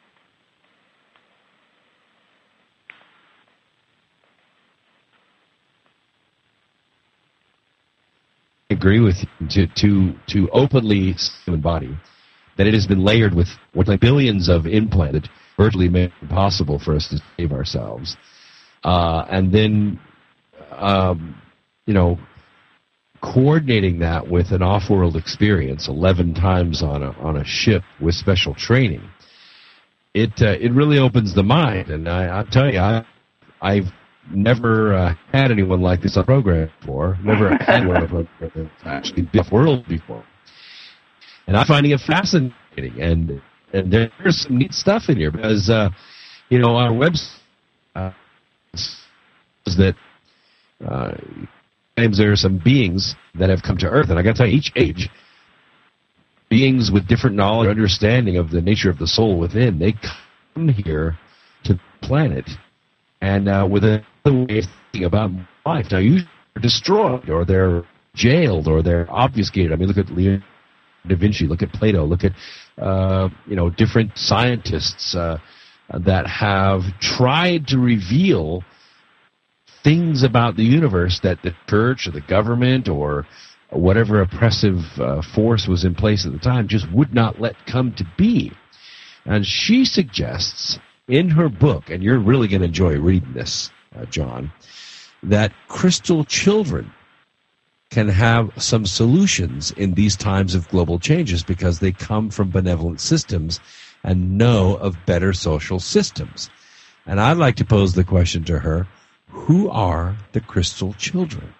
Agree with you. To to to openly see the human body, that it has been layered with what like billions of implants that virtually make it impossible for us to save ourselves, uh, and then um, you know, coordinating that with an off-world experience, eleven times on a on a ship with special training, it uh, it really opens the mind. And I, I'll tell you, I I've never uh, had anyone like this on the program before. Never had one of them actually been off-world before, and I'm finding it fascinating. And and there's some neat stuff in here because uh, you know, our website uh, is that. Uh, claims there are some beings that have come to Earth, and I got to tell you, each age, beings with different knowledge, understanding of the nature of the soul within, they come here to the planet, and uh, with a way of thinking about life. Now, usually they're destroyed, or they're jailed, or they're obfuscated. I mean, look at Leonardo da Vinci, look at Plato, look at uh, you know, different scientists uh, that have tried to reveal things about the universe that the church or the government or whatever oppressive uh, force was in place at the time just would not let come to be. And she suggests in her book, and you're really going to enjoy reading this, uh, John, that crystal children can have some solutions in these times of global changes because they come from benevolent systems and know of better social systems. And I'd like to pose the question to her, who are the crystal children?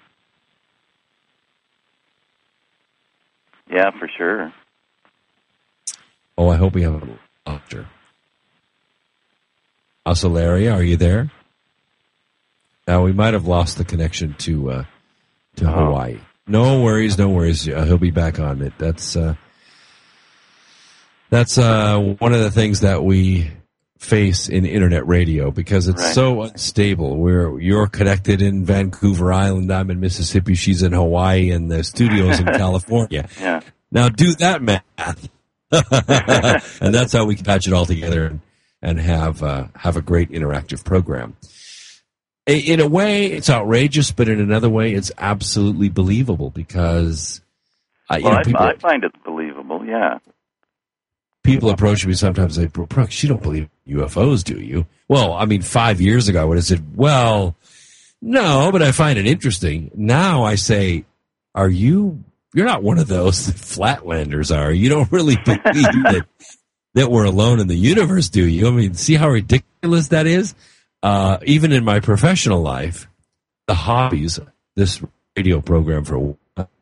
Yeah, for sure. Oh, I hope we have a doctor. Oscillaria, are you there? Now, we might have lost the connection to uh, to Oh. Hawaii. No worries, no worries. Uh, he'll be back on it. That's uh, that's uh, one of the things that we face in internet radio because it's Right. so unstable. We're you're connected in Vancouver Island. I'm in Mississippi. She's in Hawaii, and the studio's in California. Yeah. Now do that math, and that's how we can patch it all together and, and have uh, have a great interactive program. In a way, it's outrageous, but in another way, it's absolutely believable because uh, you Well, know, I, people I find it believable, yeah. people approach me sometimes and say, "Bro, Brooks, you don't believe U F Os, do you?" Well, I mean, five years ago, I would have said, "Well, no, but I find it interesting." Now I say, "Are you? You're not one of those flatlanders, are you? You don't really believe that that we're alone in the universe, do you? I mean, see how ridiculous that is." Uh, even in my professional life, the hobbies, this radio program for,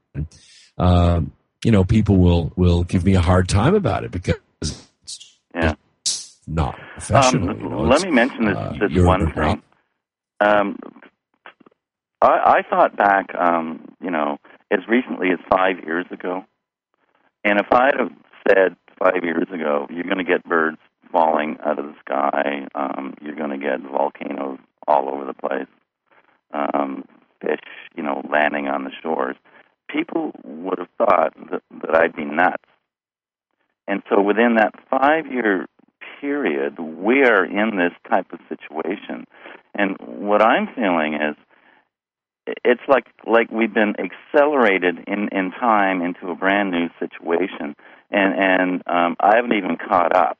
um, you know, people will, will give me a hard time about it because it's Yeah. not professional. Um, you know, let it's, me mention this, uh, this you're- one thing. Um, I, I thought back, um, you know, as recently as five years ago, and if I'd have said five years ago, you're going to get birds falling out of the sky, um, you're going to get volcanoes all over the place, um, fish, you know, landing on the shores, people would have thought that, that I'd be nuts. And so within that five-year period, we are in this type of situation. And what I'm feeling is it's like like we've been accelerated in, in time into a brand new situation, and, and um, I haven't even caught up.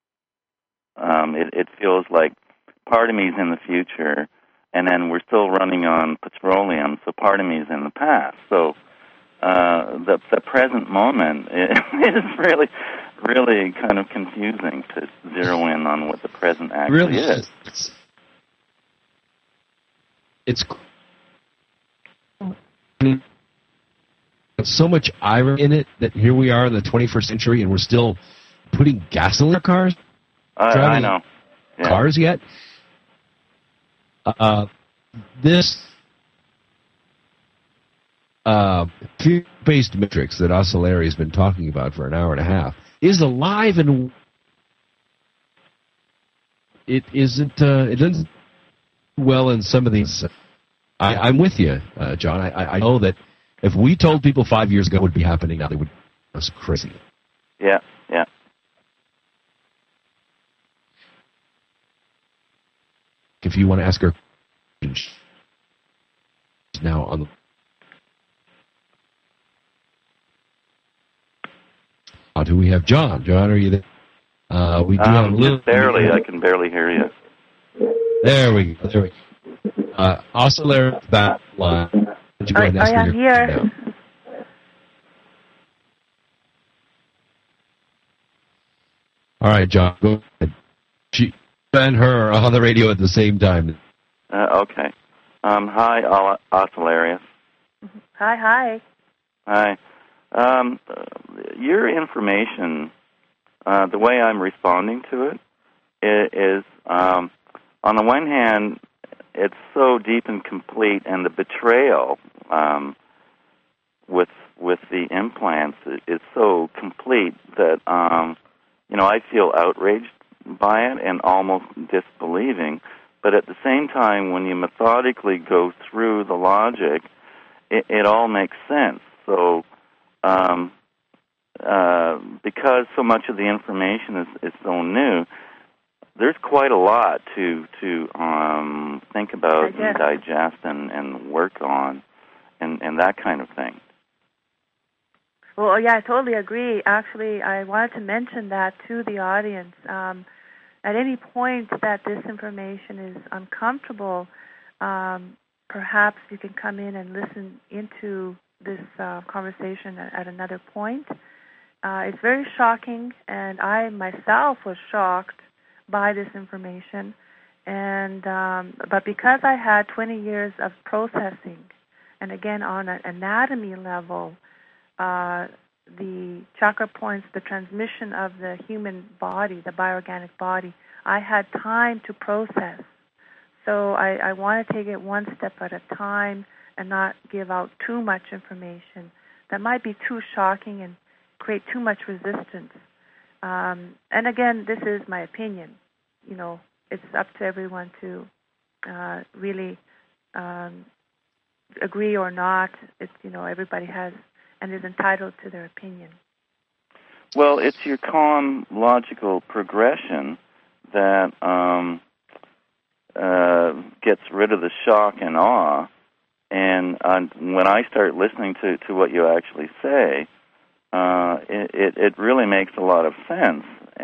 Um, it, it feels like part of me is in the future, and then we're still running on petroleum, so part of me is in the past. So uh, the, the present moment is really, really kind of confusing to zero in on what the present actually really is. It's, it's There's so much irony in it that here we are in the twenty-first century and we're still putting gasoline in our cars. I, I driving know. Yeah. Cars yet? Uh, this uh, fear-based matrix that Oscillaria has been talking about for an hour and a half is alive and it isn't. Uh, it doesn't well in some of these. I, I'm with you, uh, John. I, I know that if we told people five years ago what would be happening now, they would. That's crazy. Yeah. Yeah. If you want to ask her now on the uh, do we have John? John, are you there? Uh, we do Um, have a little just barely. I can barely hear you. There we go. There we go. Uh, Oscillaria back line. Would you go I, ahead and ask I her am your here. question now? All right, John, go ahead. She and her are on the radio at the same time. Uh, okay. Um, hi, Os- Oscillaria. Hi, hi. Hi. Um, uh, your information, uh, the way I'm responding to it, is, is um, on the one hand, it's so deep and complete, and the betrayal um, with with the implants is, is so complete that um, you know I feel outraged by it and almost disbelieving. But at the same time, when you methodically go through the logic, it, it all makes sense. So, um, uh, because so much of the information is, is so new, there's quite a lot to to um, think about Digest. and digest and, and work on, and, and that kind of thing. Well, yeah, I totally agree. Actually, I wanted to mention that to the audience. Um, at any point that this information is uncomfortable, um, perhaps you can come in and listen into this uh, conversation at, at another point. Uh, it's very shocking, and I myself was shocked by this information. And um, but because I had twenty years of processing, and again on an anatomy level, uh, the chakra points, the transmission of the human body, the bioorganic body, I had time to process. So I, I want to take it one step at a time and not give out too much information that might be too shocking and create too much resistance. Um, and again, this is my opinion. You know, it's up to everyone to uh, really um, agree or not. It's, you know, everybody has and is entitled to their opinion. Well, it's your calm, logical progression that um, uh, gets rid of the shock and awe. And uh, when I start listening to, to what you actually say, uh, it, it, it really makes a lot of sense.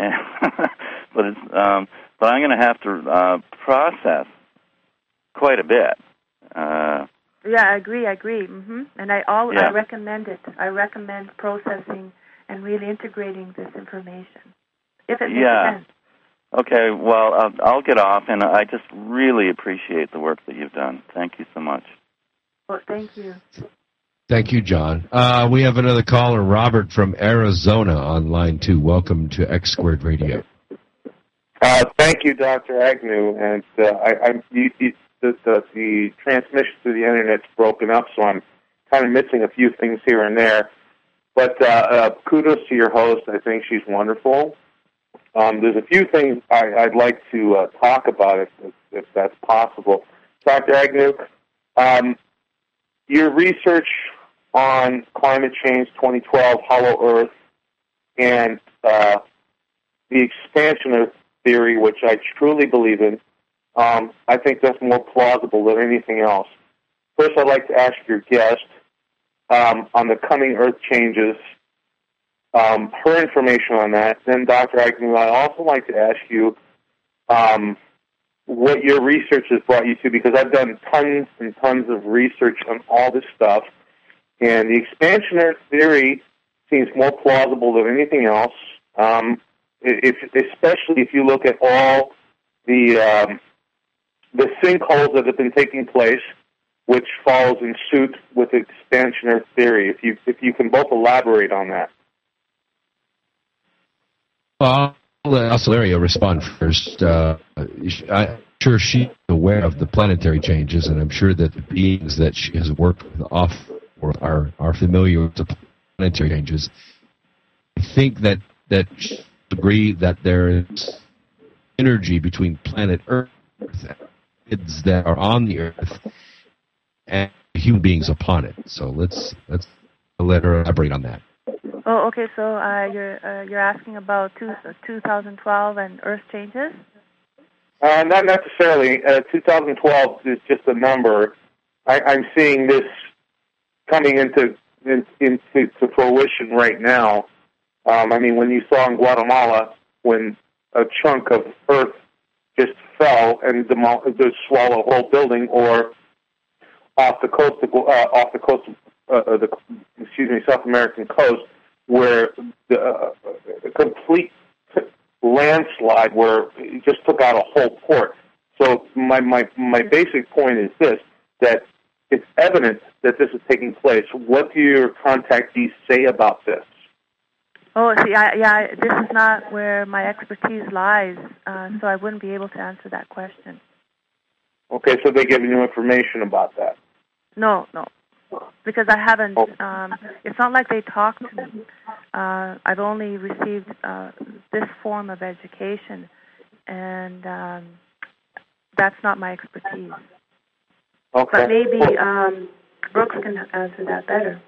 but it's um, but I'm going to have to uh, process quite a bit. Uh, yeah, I agree. I agree. Mm-hmm. And I all yeah. I recommend it. I recommend processing and really integrating this information if it makes yeah. sense. Okay. Well, I'll, I'll get off, and I just really appreciate the work that you've done. Thank you so much. Well, thank you. Thank you, John. Uh, we have another caller, Robert from Arizona, on line two. Welcome to X Squared Radio. Uh, thank you, Doctor Agnew. And uh, I, I, you, you, the, the, the transmission through the Internet's broken up, so I'm kind of missing a few things here and there. But uh, uh, kudos to your host. I think she's wonderful. Um, there's a few things I, I'd like to uh, talk about, if, if, if that's possible. Doctor Agnew, um, your research on climate change, twenty twelve, Hollow Earth, and uh, the expansionist theory, which I truly believe in, um, I think that's more plausible than anything else. First, I'd like to ask your guest um, on the coming Earth changes, um, her information on that. Then, Doctor Agnew, I'd also like to ask you um, what your research has brought you to, because I've done tons and tons of research on all this stuff, and the expansionist theory seems more plausible than anything else, um, if, especially if you look at all the um, the sinkholes that have been taking place, which follows in suit with the expansionist theory. If you if you can both elaborate on that. Well, I'll let Oscillaria respond first. Uh, I'm sure she's aware of the planetary changes, and I'm sure that the beings that she has worked with off are are familiar with the planetary changes. I think that that she agree that there is energy between planet Earth and kids that are on the Earth and human beings upon it. So let's let's let her elaborate on that. Oh, okay. So uh, you're uh, you're asking about two, uh, twenty twelve and Earth changes? Uh, not necessarily. Uh, twenty twelve is just a number. I, I'm seeing this coming into in, into to fruition right now. Um, I mean, when you saw in Guatemala, when a chunk of earth just fell and demol- just swallow a whole building, or off the coast of, uh, off the coast of uh, the excuse me South American coast, where the uh, a complete landslide where it just took out a whole port. So my, my my basic point is this, that it's evident that this is taking place. What do your contactees say about this? Oh, see, I, yeah, this is not where my expertise lies, uh, so I wouldn't be able to answer that question. Okay, so they're giving you information about that? No, no, because I haven't, um, it's not like they talk to me. Uh, I've only received uh, this form of education, and um, that's not my expertise. Okay. But maybe um, Brooks can answer that better.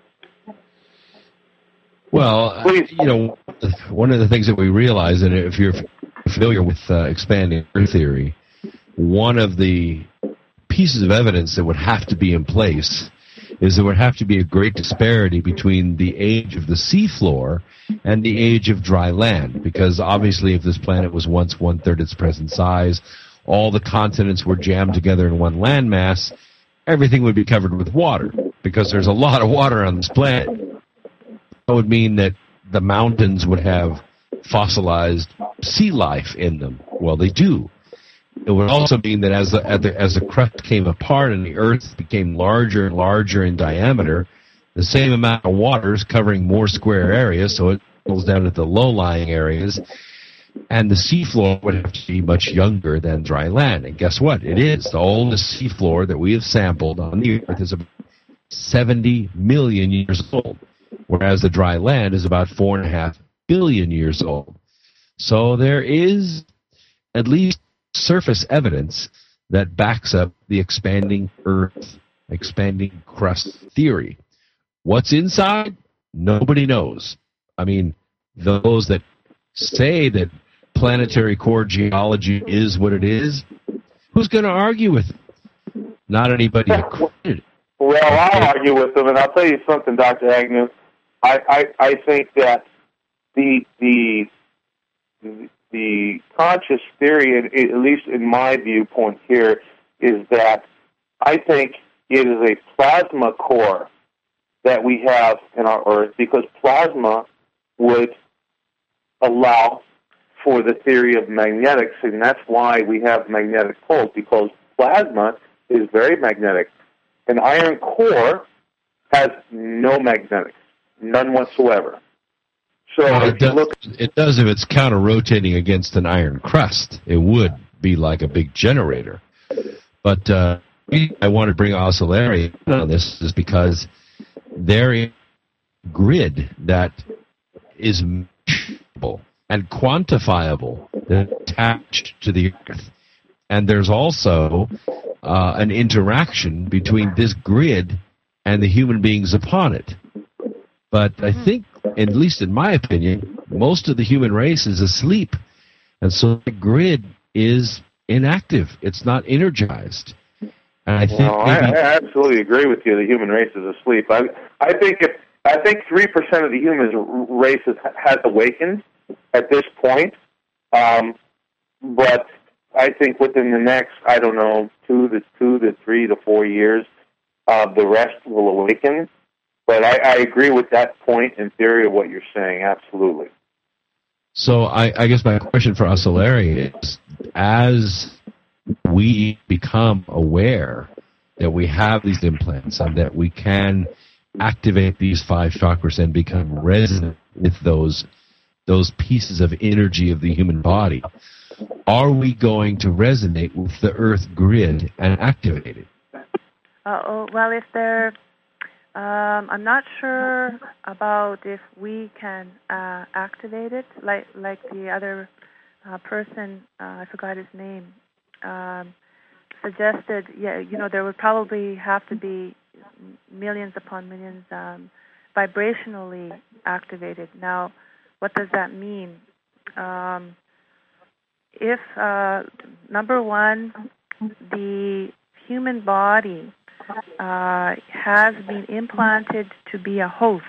Well, you know, one of the things that we realize, and if you're familiar with uh, expanding Earth theory, one of the pieces of evidence that would have to be in place is there would have to be a great disparity between the age of the seafloor and the age of dry land, because obviously if this planet was once one-third its present size, all the continents were jammed together in one landmass, everything would be covered with water, because there's a lot of water on this planet. That would mean that the mountains would have fossilized sea life in them. Well, they do. It would also mean that as the, as the, as the crust came apart and the Earth became larger and larger in diameter, the same amount of water is covering more square areas, so it goes down to the low-lying areas, and the seafloor would have to be much younger than dry land. And guess what? It is. The oldest seafloor that we have sampled on the Earth is about seventy million years old, whereas the dry land is about four and a half billion years old. So there is at least surface evidence that backs up the expanding Earth, expanding crust theory. What's inside? Nobody knows. I mean, those that say that planetary core geology is what it is, who's going to argue with it? Not anybody accredited. Well, I'll argue with them, and I'll tell you something, Doctor Agnew. I, I, I think that the the the conscious theory, at least in my viewpoint here, is that I think it is a plasma core that we have in our Earth, because plasma would allow for the theory of magnetics, and that's why we have magnetic poles, because plasma is very magnetic. An iron core has no magnetics, none whatsoever. So well, if it, does, you look, it does if it's counter-rotating against an iron crust. It would be like a big generator. But uh, I want to bring Oscillary on this is because there is a grid that is measurable and quantifiable that's attached to the Earth. And there's also uh, an interaction between this grid and the human beings upon it. But I think, at least in my opinion, most of the human race is asleep. And so the grid is inactive. It's not energized. And I think well, I, maybe, I absolutely agree with you. The human race is asleep. I, I think if I think three percent of the human race has, has awakened at this point. Um, but I think within the next, I don't know, two to two to three to four years, uh, the rest will awaken. But I, I agree with that point in theory of what you're saying. Absolutely. So I, I guess my question for us, Larry, is as we become aware that we have these implants and that we can activate these five chakras and become resonant with those those pieces of energy of the human body, are we going to resonate with the Earth grid and activate it? Uh, oh, well, if they're, um, I'm not sure about if we can uh, activate it, like like the other uh, person, uh, I forgot his name, um, suggested. Yeah, you know, there would probably have to be millions upon millions um, vibrationally activated. Now, what does that mean? Um, if, uh, number one, the human body uh, has been implanted to be a host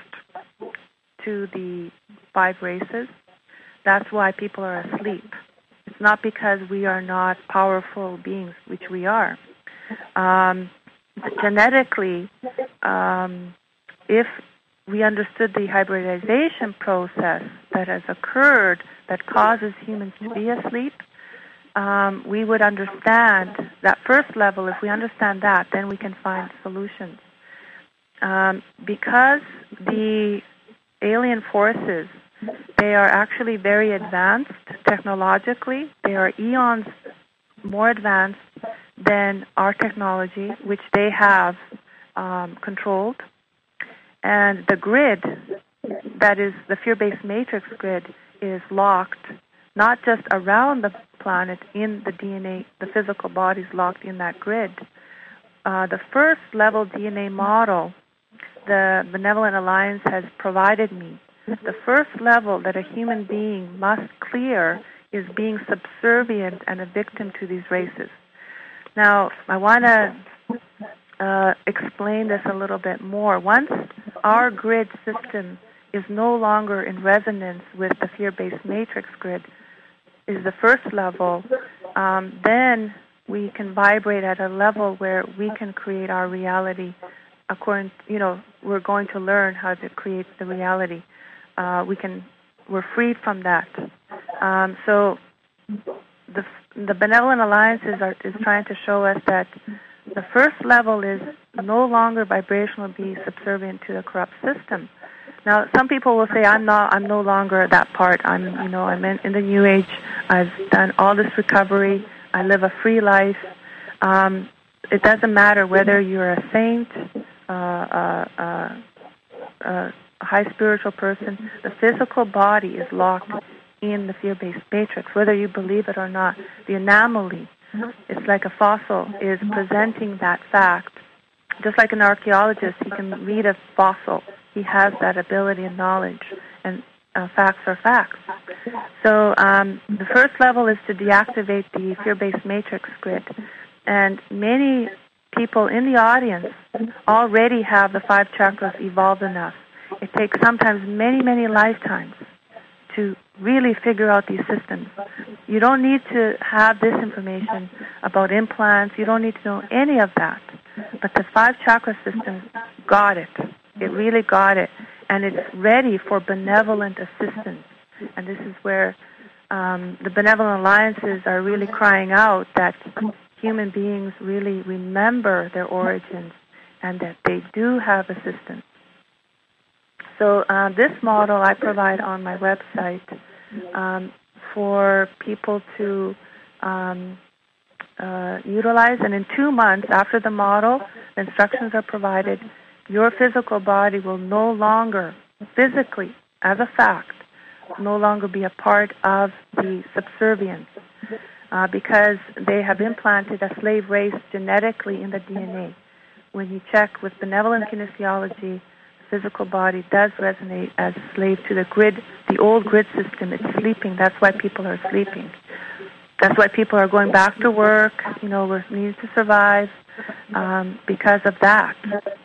to the five races, that's why people are asleep. It's not because we are not powerful beings, which we are. Um, genetically, um, if we understood the hybridization process that has occurred that causes humans to be asleep, um, we would understand that first level. If we understand that, then we can find solutions. Um, because the alien forces, they are actually very advanced technologically. They are eons more advanced than our technology, which they have um, controlled. And the grid, that is the fear-based matrix grid, is locked not just around the planet, in the D N A, the physical body is locked in that grid. Uh, the first level D N A model the Benevolent Alliance has provided me, the first level that a human being must clear is being subservient and a victim to these races. Now, I want to uh, explain this a little bit more. Once our grid system is no longer in resonance with the fear-based matrix grid, is the first level, um, then we can vibrate at a level where we can create our reality according, you know, we're going to learn how to create the reality. uh, we can we're freed from that. Um, so the the Benevolent Alliances are is trying to show us that the first level is no longer vibrationally be subservient to the corrupt system. Now, some people will say, "I'm not. I'm no longer that part. I'm, you know, I'm in, in the New Age. I've done all this recovery. I live a free life." Um, it doesn't matter whether you're a saint, uh, uh, uh, uh, a high spiritual person. The physical body is locked in the fear-based matrix, whether you believe it or not. The anomaly, it's like a fossil, is presenting that fact. Just like an archaeologist, he can read a fossil. He has that ability and knowledge, and uh, facts are facts. So um, the first level is to deactivate the fear-based matrix grid. And many people in the audience already have the five chakras evolved enough. It takes sometimes many, many lifetimes to really figure out these systems. You don't need to have this information about implants. You don't need to know any of that. But the five chakra system got it. It really got it. And it's ready for benevolent assistance. And this is where um, the Benevolent Alliances are really crying out that human beings really remember their origins and that they do have assistance. So uh, this model I provide on my website um, for people to um, uh, utilize. And in two months after the model, the instructions are provided, your physical body will no longer, physically, as a fact, no longer be a part of the subservience uh, because they have implanted a slave race genetically in the D N A. When you check with benevolent kinesiology, physical body does resonate as slave to the grid, the old grid system. It's sleeping. That's why people are sleeping. That's why people are going back to work, you know, we're needing to survive um, because of that.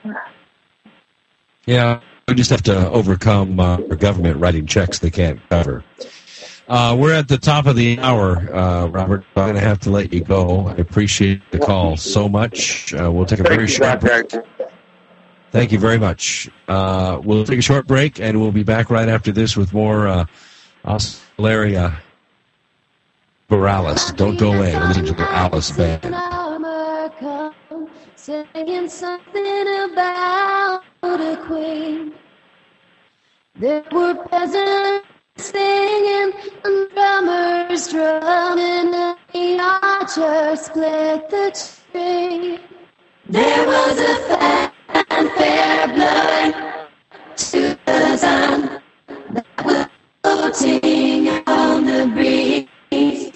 Yeah, we just have to overcome uh, our government writing checks they can't cover. Uh, we're at the top of the hour, uh, Robert. I'm going to have to let you go. I appreciate the call so much. Uh, we'll take a very short break. Thank you very much. Uh, we'll take a short break, and we'll be back right after this with more uh, Oscillaria Borealis. Don't go away. We're listening to the Alice Band. Singing something about a queen. There were peasants singing and drummers drumming, and the archers split the tree. There was a fanfare blowing to the sun that was floating on the breeze.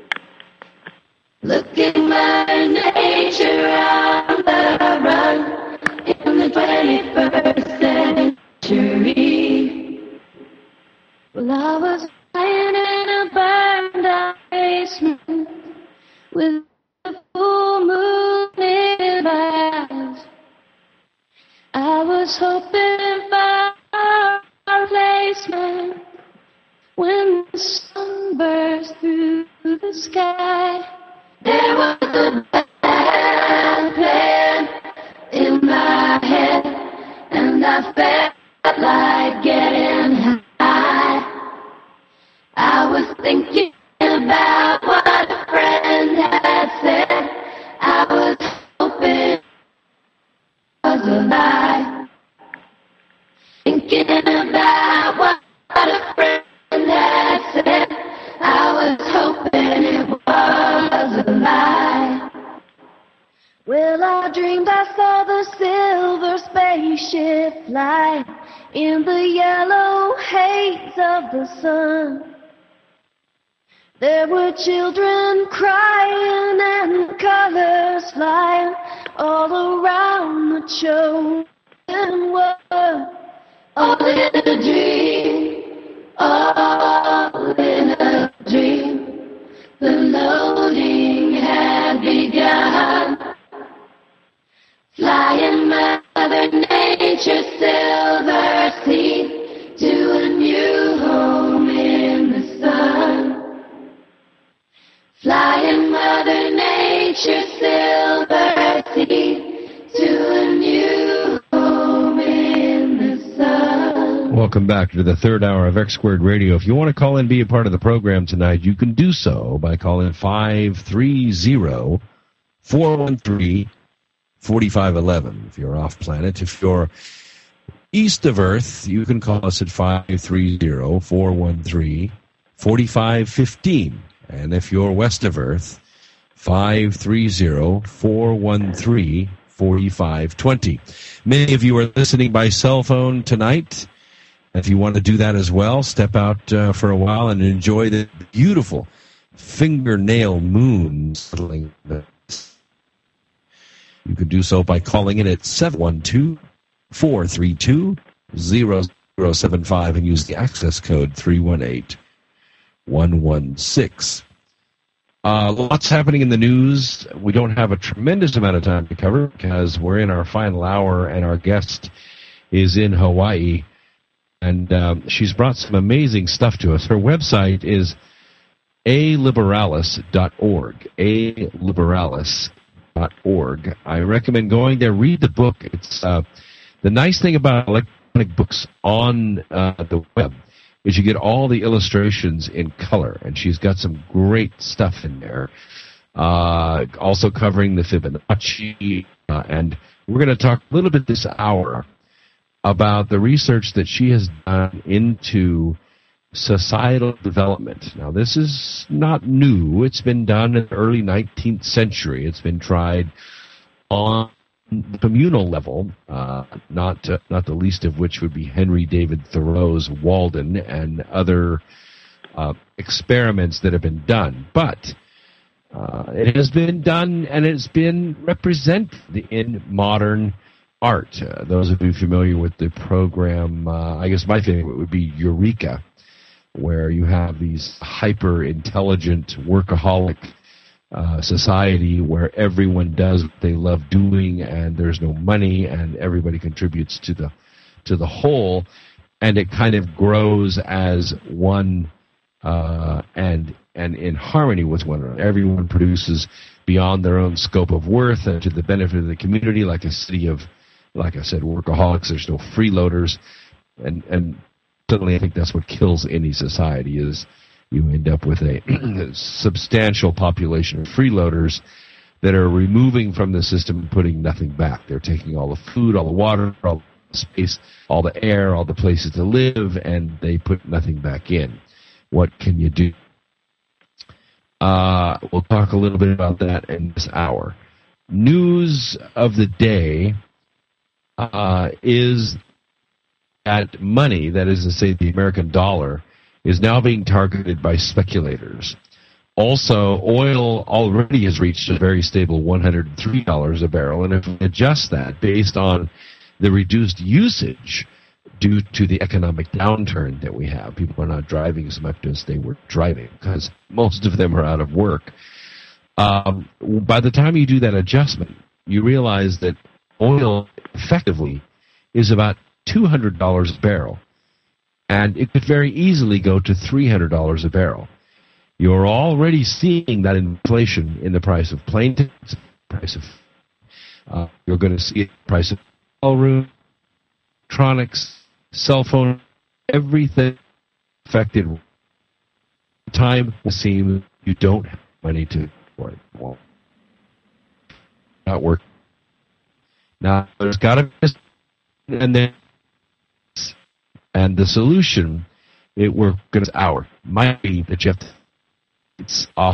Looking Mother Nature on the run in the twenty-first century. Well, I was lying in a burned-out basement with a full moon in my eyes. I was hoping for a replacement when the sun burst through the sky. There was a band playing in my head, and I felt like getting high. I was thinking about what a friend had said. I was hoping it was a lie. Thinking about what a friend had said. I was hoping it was a lie. Well, I dreamed I saw the silver spaceship fly in the yellow haze of the sun. There were children crying and colors flying all around the chosen world. All in a dream, all in a dream. The loading had begun. Flying Mother Nature's silver seed to a new home in the sun. Flying Mother Nature's silver seed to a new home in the sun. Welcome back to the third hour of X Squared Radio. If you want to call in and be a part of the program tonight, you can do so by calling five three zero, four one three, four five one one if you're off planet. If you're east of Earth, you can call us at five three zero, four one three, four five one five. And if you're west of Earth, five three zero, four one three, four five two zero. Many of you are listening by cell phone tonight. If you want to do that as well, step out uh, for a while and enjoy the beautiful fingernail moon settling. You can do so by calling in at seven one two, four three two, zero zero seven five and use the access code three one eight, one one six. Uh, lots happening in the news. We don't have a tremendous amount of time to cover because we're in our final hour and our guest is in Hawaii. And um, she's brought some amazing stuff to us. Her website is a liberalis dot org, a liberalis dot org. I recommend going there, read the book. It's uh, the nice thing about electronic books on uh, the web is you get all the illustrations in color, and she's got some great stuff in there. Uh, also covering the Fibonacci, uh, and we're going to talk a little bit this hour about the research that she has done into societal development. Now, this is not new. It's been done in the early nineteenth century. It's been tried on the communal level, uh, not uh, not the least of which would be Henry David Thoreau's Walden and other uh, experiments that have been done. But uh, it has been done, and it's been represented in modern art. Uh, those of you familiar with the program, uh, I guess my favorite would be Eureka, where you have these hyper-intelligent, workaholic uh, society where everyone does what they love doing, and there's no money, and everybody contributes to the to the whole, and it kind of grows as one uh, and and in harmony with one another. Everyone produces beyond their own scope of worth and to the benefit of the community, like a city of, like I said, workaholics. There's no freeloaders, and and certainly I think that's what kills any society is you end up with a substantial population of freeloaders that are removing from the system and putting nothing back. They're taking all the food, all the water, all the space, all the air, all the places to live, and they put nothing back in. What can you do? Uh, we'll talk a little bit about that in this hour. News of the day uh, is that money, that is to say the American dollar, is now being targeted by speculators. Also, oil already has reached a very stable one hundred three dollars a barrel, and if we adjust that based on the reduced usage due to the economic downturn that we have, people are not driving as much as they were driving because most of them are out of work. Um, by the time you do that adjustment, you realize that oil effectively is about two hundred dollars a barrel, and it could very easily go to three hundred dollars a barrel. You're already seeing that inflation in the price of plane tickets, price of uh, you're going to see it in the price of hotel room, electronics, cell phone, everything affected. Time will seem you don't have money to afford it. Well, not work. Now there's got to be, and then. And the solution, it we're going to hour might be that you have to, it's off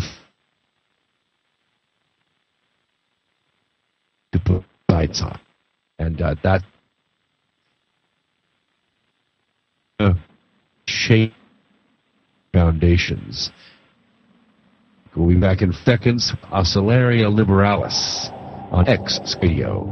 to put lights on, and uh, that uh, shape foundations. We'll be back in seconds. Oscillaria Liberalis on X Radio.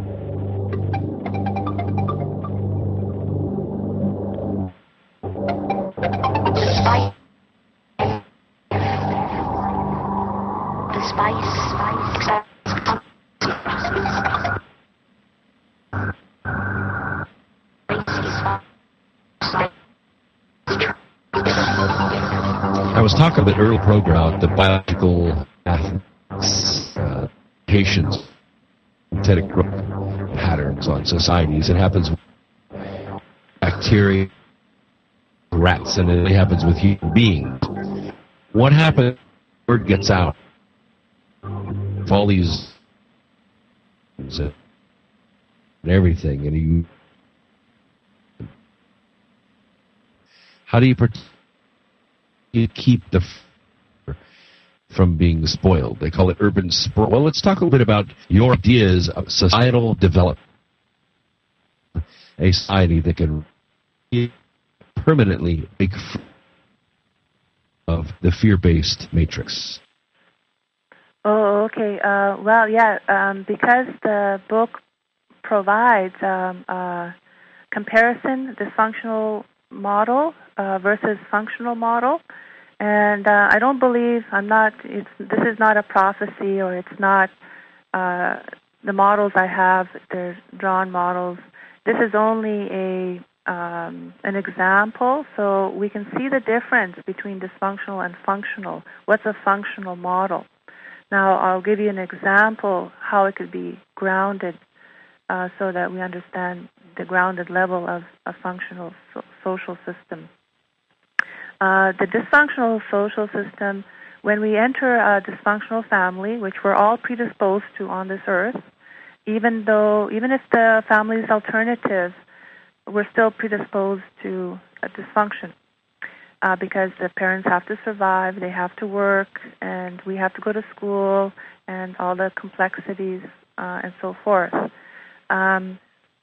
I was talking a bit earlier program about the biological uh, patients, synthetic growth patterns on societies. It happens with bacteria, rats, and it happens with human beings. What happens if word gets out? If all these and everything, and you, how do you, you keep the from being spoiled? They call it urban sprawl. Well, let's talk a little bit about your ideas of societal development. A society that can permanently break free of the fear-based matrix. Oh, okay. Uh, well, yeah, um, because the book provides um, a comparison, dysfunctional model uh, versus functional model, and uh, I don't believe, I'm not, it's, this is not a prophecy, or it's not uh, the models I have, they're drawn models. This is only a um, an example, so we can see the difference between dysfunctional and functional. What's a functional model? Now, I'll give you an example how it could be grounded uh, so that we understand the grounded level of a functional so- social system. Uh, the dysfunctional social system, when we enter a dysfunctional family, which we're all predisposed to on this earth, even though, even if the family is alternative, we're still predisposed to a dysfunction. Uh, because the parents have to survive, they have to work, and we have to go to school, and all the complexities uh, and so forth. Um,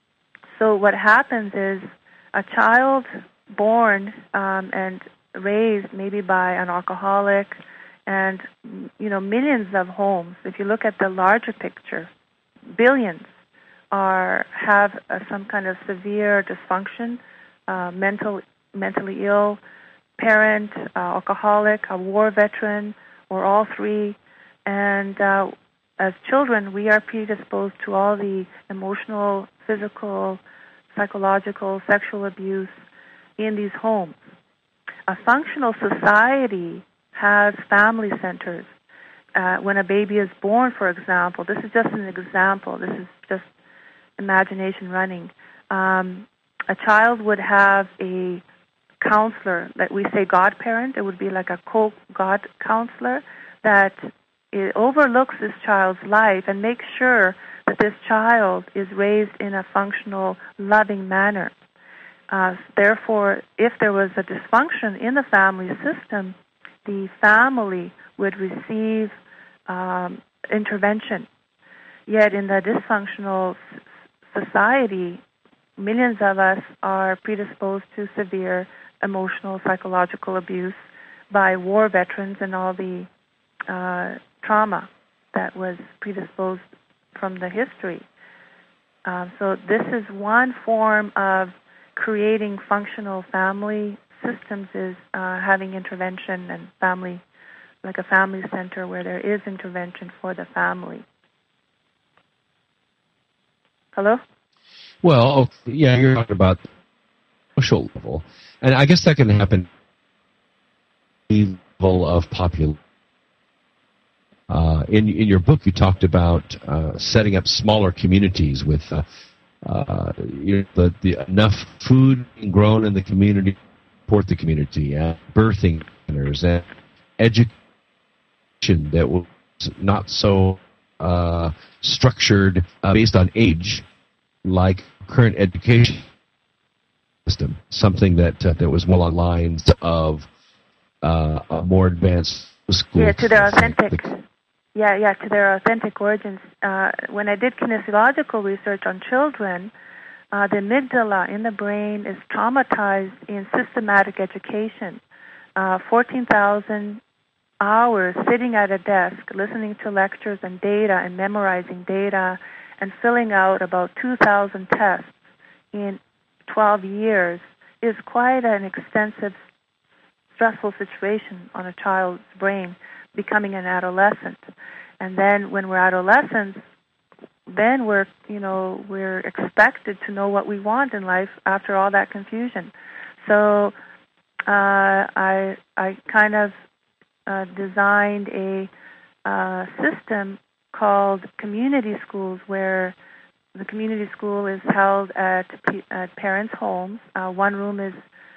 so what happens is a child born um, and raised maybe by an alcoholic, and you know millions of homes. If you look at the larger picture, billions are have uh, some kind of severe dysfunction, uh, mental mentally ill. Parent, uh, alcoholic, a war veteran, or all three. And uh, as children, we are predisposed to all the emotional, physical, psychological, sexual abuse in these homes. A functional society has family centers. Uh, when a baby is born, for example, this is just an example, this is just imagination running. Um, a child would have a counselor, that we say godparent, it would be like a co-god counselor that it overlooks this child's life and makes sure that this child is raised in a functional, loving manner. Uh, therefore, if there was a dysfunction in the family system, the family would receive um, intervention. Yet in the dysfunctional society, millions of us are predisposed to severe emotional, psychological abuse by war veterans and all the uh, trauma that was predisposed from the history. Uh, so this is one form of creating functional family systems, is uh, having intervention and family, like a family center where there is intervention for the family. Hello? Well, yeah, you're talking about social level. And I guess that can happen at the level of population. Uh, in, in your book, you talked about uh, setting up smaller communities with uh, uh, you know, the, the enough food being grown in the community to support the community, uh, birthing centers, and education that was not so uh, structured uh, based on age, like current education system, something that uh, that was more on lines of uh, a more advanced school. Yeah, to their authentic. Yeah, yeah, to their authentic origins. Uh, when I did kinesiological research on children, uh, the amygdala in the brain is traumatized in systematic education. Uh, fourteen thousand hours sitting at a desk, listening to lectures and data and memorizing data and filling out about two thousand tests in twelve years is quite an extensive, stressful situation on a child's brain, becoming an adolescent. And then when we're adolescents, then we're, you know, we're expected to know what we want in life after all that confusion. So uh, I I kind of uh, designed a uh, system called community schools, where the community school is held at, at parents' homes. Uh, one room is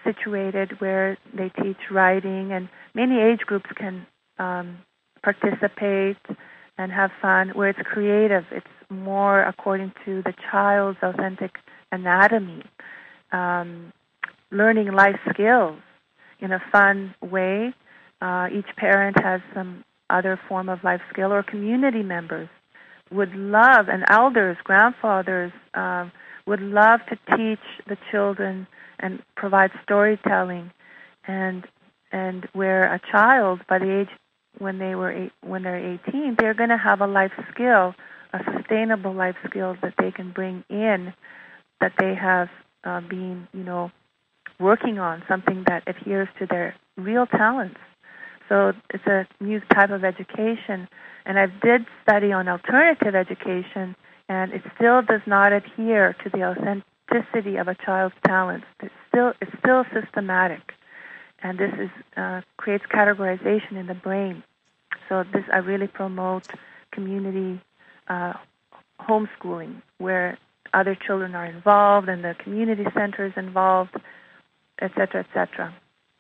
situated where they teach writing, and many age groups can um, participate and have fun, where it's creative. It's more according to the child's authentic anatomy, um, learning life skills in a fun way. Uh, each parent has some other form of life skill, or community members would love, and elders, grandfathers, uh, would love to teach the children and provide storytelling, and and where a child, by the age when they were eight, when they're eighteen, they're going to have a life skill, a sustainable life skill that they can bring in, that they have uh, been, you know, working on, something that adheres to their real talents. So it's a new type of education, and I did study on alternative education, and it still does not adhere to the authenticity of a child's talents. It's still it's still systematic, and this is uh, creates categorization in the brain. So this I really promote community uh, homeschooling, where other children are involved and the community center is involved, et cetera, et cetera.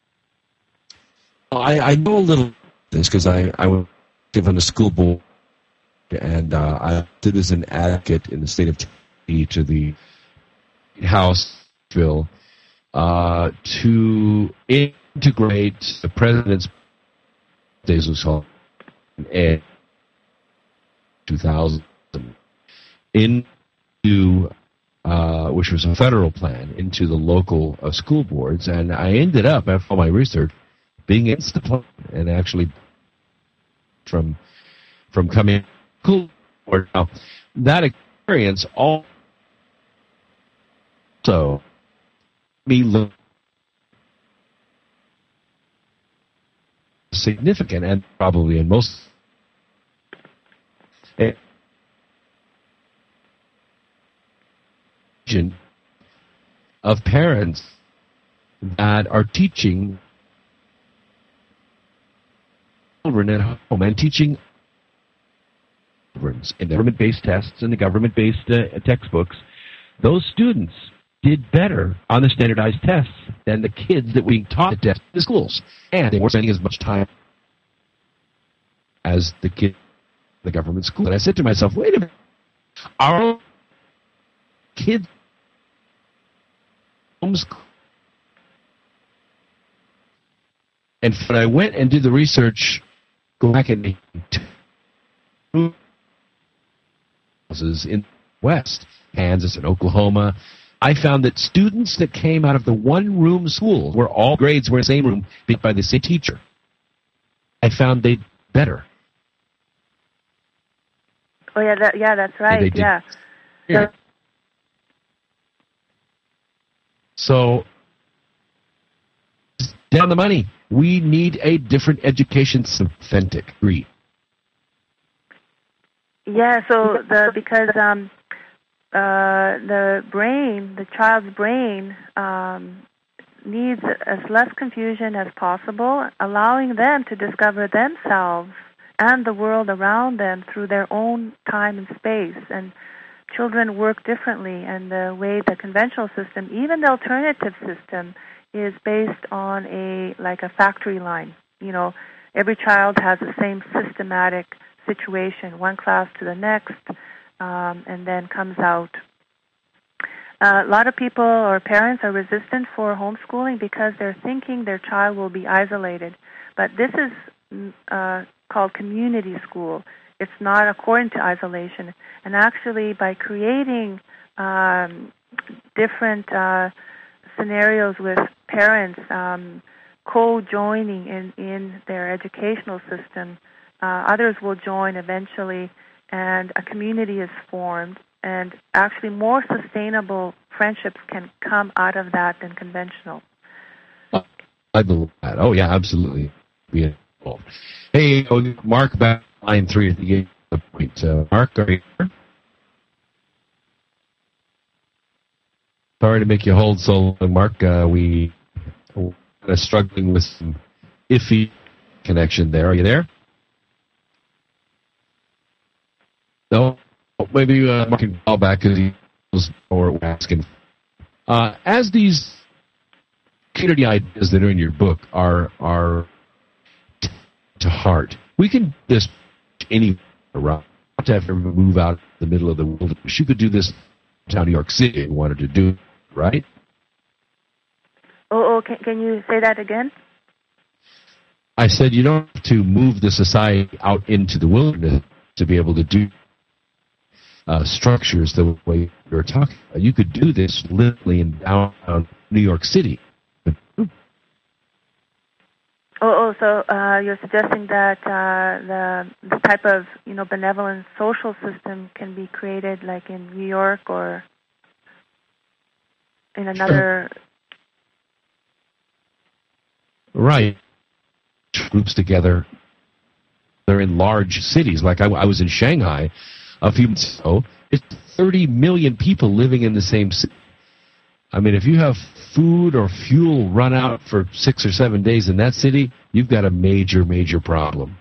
I, I know a little of this because I, I was given a school board, and uh, I did as an advocate in the state of Tennessee to the House bill uh, to integrate the President's Jesus Hall in two thousand into, uh, which was a federal plan, into the local uh, school boards, and I ended up, after all my research, being against the plan, and actually from from coming school board. Now, that experience also me look significant, and probably in most of parents that are teaching children at home and teaching in government-based tests and the government-based uh, textbooks. Those students did better on the standardized tests than the kids that we taught at the schools, and they weren't spending as much time as the kids in the government school. And I said to myself, wait a minute, our kids homeschool. And when I went and did the research, go back in houses in the West, Kansas and Oklahoma, I found that students that came out of the one-room schools, where all grades were in the same room, being by the same teacher, I found they better. Oh yeah, that, yeah, that's right. Yeah. yeah. So, down the money. We need a different education, authentic. Agree. Yeah. So the because um, uh, the brain, the child's brain, um, needs as less confusion as possible, allowing them to discover themselves and the world around them through their own time and space. And children work differently, and the way the conventional system, even the alternative system, is based on a like a factory line. You know, every child has the same systematic situation, one class to the next, um, and then comes out. Uh, a lot of people or parents are resistant for homeschooling because they're thinking their child will be isolated. But this is uh, called community school. It's not according to isolation. And actually, by creating um, different uh, scenarios with parents um, co-joining in, in their educational system, uh, others will join eventually, and a community is formed, and actually more sustainable friendships can come out of that than conventional. I believe that. Oh, yeah, absolutely. Be involved. Hey, Mark, back line three at the point. Uh, Mark, are you here? Sorry to make you hold so long, Mark. Uh, we are struggling with some iffy connection there. Are you there? No? Maybe uh, Mark can call back because he was or asking. Uh, as these community ideas that are in your book are are t- to heart. We can do this anywhere around. Not to have everyone move out in the middle of the wilderness. You could do this in New York City if you wanted to do it, right? Oh, oh can, can you say that again? I said you don't have to move the society out into the wilderness to be able to do uh, structures the way you're talking about. You could do this literally in downtown New York City. Oh, oh so uh, you're suggesting that uh, the the type of you know benevolent social system can be created like in New York or in another. Right. Groups together. They're in large cities. Like I, I was in Shanghai a few months ago. It's thirty million people living in the same city. I mean, if you have food or fuel run out for six or seven days in that city, you've got a major, major problem.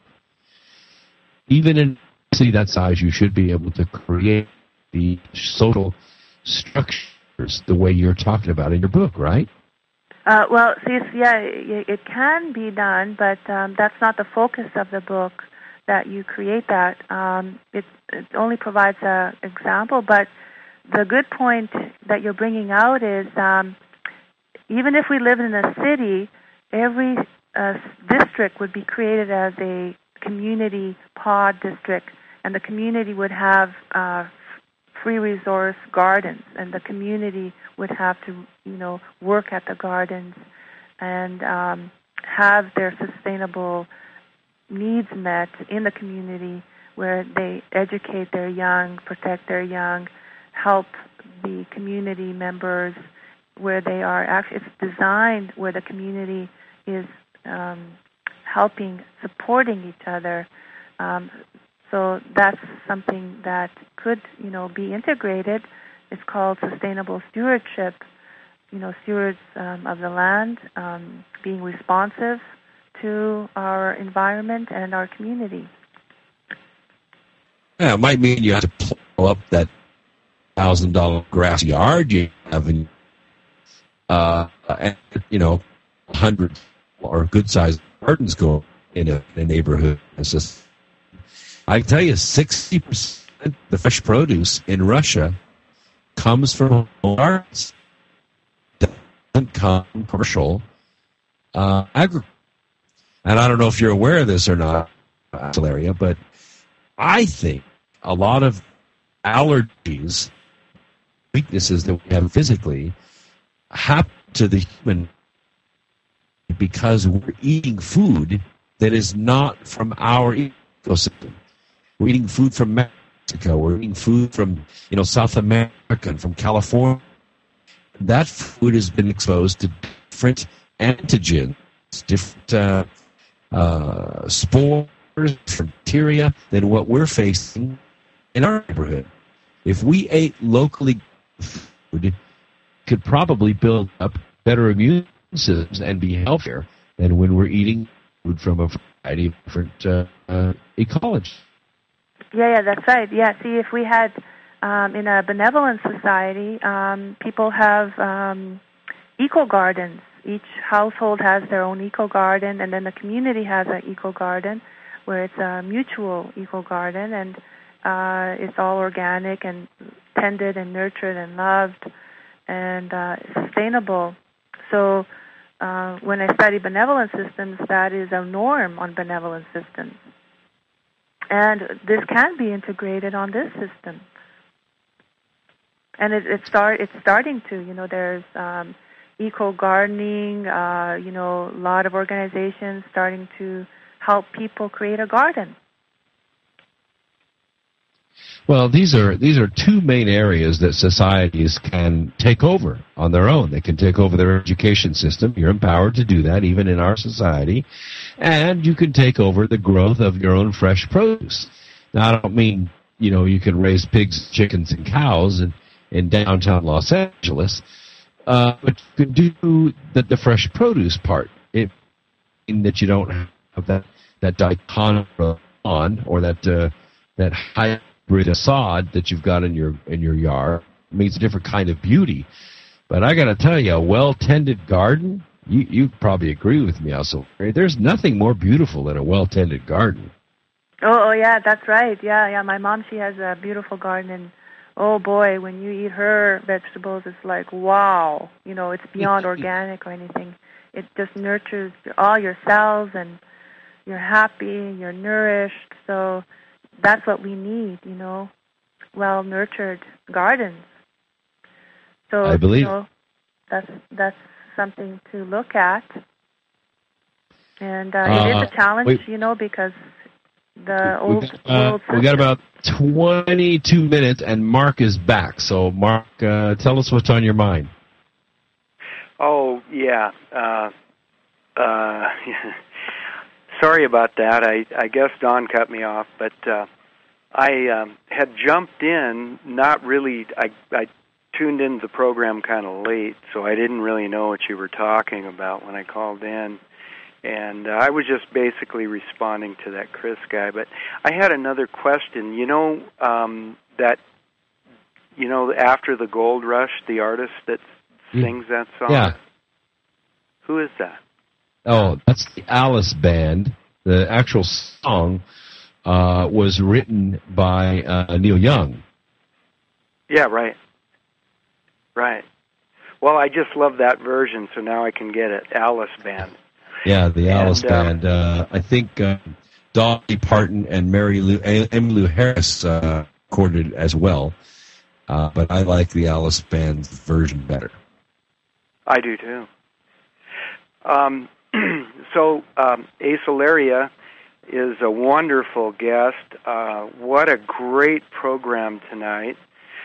Even in a city that size, you should be able to create the social structures the way you're talking about in your book, right? Uh, well, see, yeah, it, it can be done, but um, that's not the focus of the book, that you create that. Um, it, it only provides an example, but the good point that you're bringing out is um, even if we live in a city, every uh, district would be created as a community pod district, and the community would have uh, free resource gardens, and the community would have to, you know, work at the gardens and um, have their sustainable needs met in the community, where they educate their young, protect their young, help the community members where they are. Actually, it's designed where the community is um, helping, supporting each other. Um, so that's something that could, you know, be integrated. It's called sustainable stewardship. You know, stewards um, of the land, um, being responsive to our environment and our community. Yeah, it might mean you have to plow up that thousand dollar grass yard you have, in, uh, and you know, a hundred or good sized gardens go in a, in a neighborhood. It's just, I can tell you, sixty percent of the fresh produce in Russia comes from gardens. It doesn't come from commercial uh, agriculture. And I don't know if you're aware of this or not, area, but I think a lot of allergies, weaknesses that we have physically, happen to the human because we're eating food that is not from our ecosystem. We're eating food from Mexico. We're eating food from, you know, South America and from California. That food has been exposed to different antigens, different uh, uh, spores, from bacteria than what we're facing in our neighborhood. If we ate locally food, could probably build up better immune systems and be healthier than when we're eating food from a variety of different uh, uh, ecologies. Yeah, yeah, that's right. Yeah, see, if we had, um, in a benevolent society, um, people have um, eco-gardens. Each household has their own eco-garden, and then the community has an eco-garden, where it's a mutual eco-garden, and uh, it's all organic and tended and nurtured and loved and uh, sustainable. So uh, when I study benevolent systems, that is a norm on benevolent systems. And this can be integrated on this system. And it, it start, it's starting to, you know, there's um, eco-gardening, uh, you know, a lot of organizations starting to help people create a garden. Well, these are these are two main areas that societies can take over on their own. They can take over their education system. You're empowered to do that, even in our society. And you can take over the growth of your own fresh produce. Now, I don't mean, you know, you can raise pigs, chickens, and cows in, in downtown Los Angeles, uh, but you can do the, the fresh produce part. It means that you don't have that that dichondra on, or that uh, that hybrid sod that you've got in your in your yard. It means a different kind of beauty. But I got to tell you, a well-tended garden you you probably agree with me also. There's nothing more beautiful than a well-tended garden. Oh, oh, yeah, that's right. Yeah, yeah. My mom, she has a beautiful garden, and oh boy, when you eat her vegetables, it's like wow. You know, it's beyond organic or anything. It just nurtures all your cells, and you're happy, you're nourished. So that's what we need. You know, well-nurtured gardens. So I believe you know, that's that's something to look at, and uh, uh, it is a challenge, we, you know, because the we old got, uh, world system. We got about twenty-two minutes, and Mark is back. So, Mark, uh, tell us what's on your mind. Oh yeah, uh, uh, sorry about that. I I guess Don cut me off, but uh, I um, had jumped in, not really. I I. tuned into the program kind of late, so I didn't really know what you were talking about when I called in. And uh, I was just basically responding to that Chris guy. But I had another question. You know, um, that, you know, After the Gold Rush, the artist that sings that song? Yeah. Who is that? Oh, that's the Alice Band. The actual song uh, was written by uh, Neil Young. Yeah, right. Right. Well, I just love that version, so now I can get it. Alice Band. Yeah, the Alice and, Band. Uh, I think uh, Dolly Parton and Mary Lou, Emmylou Harris uh, recorded as well, uh, but I like the Alice Band's version better. I do too. Um, so um, Aceleria is a wonderful guest. Uh, what a great program tonight.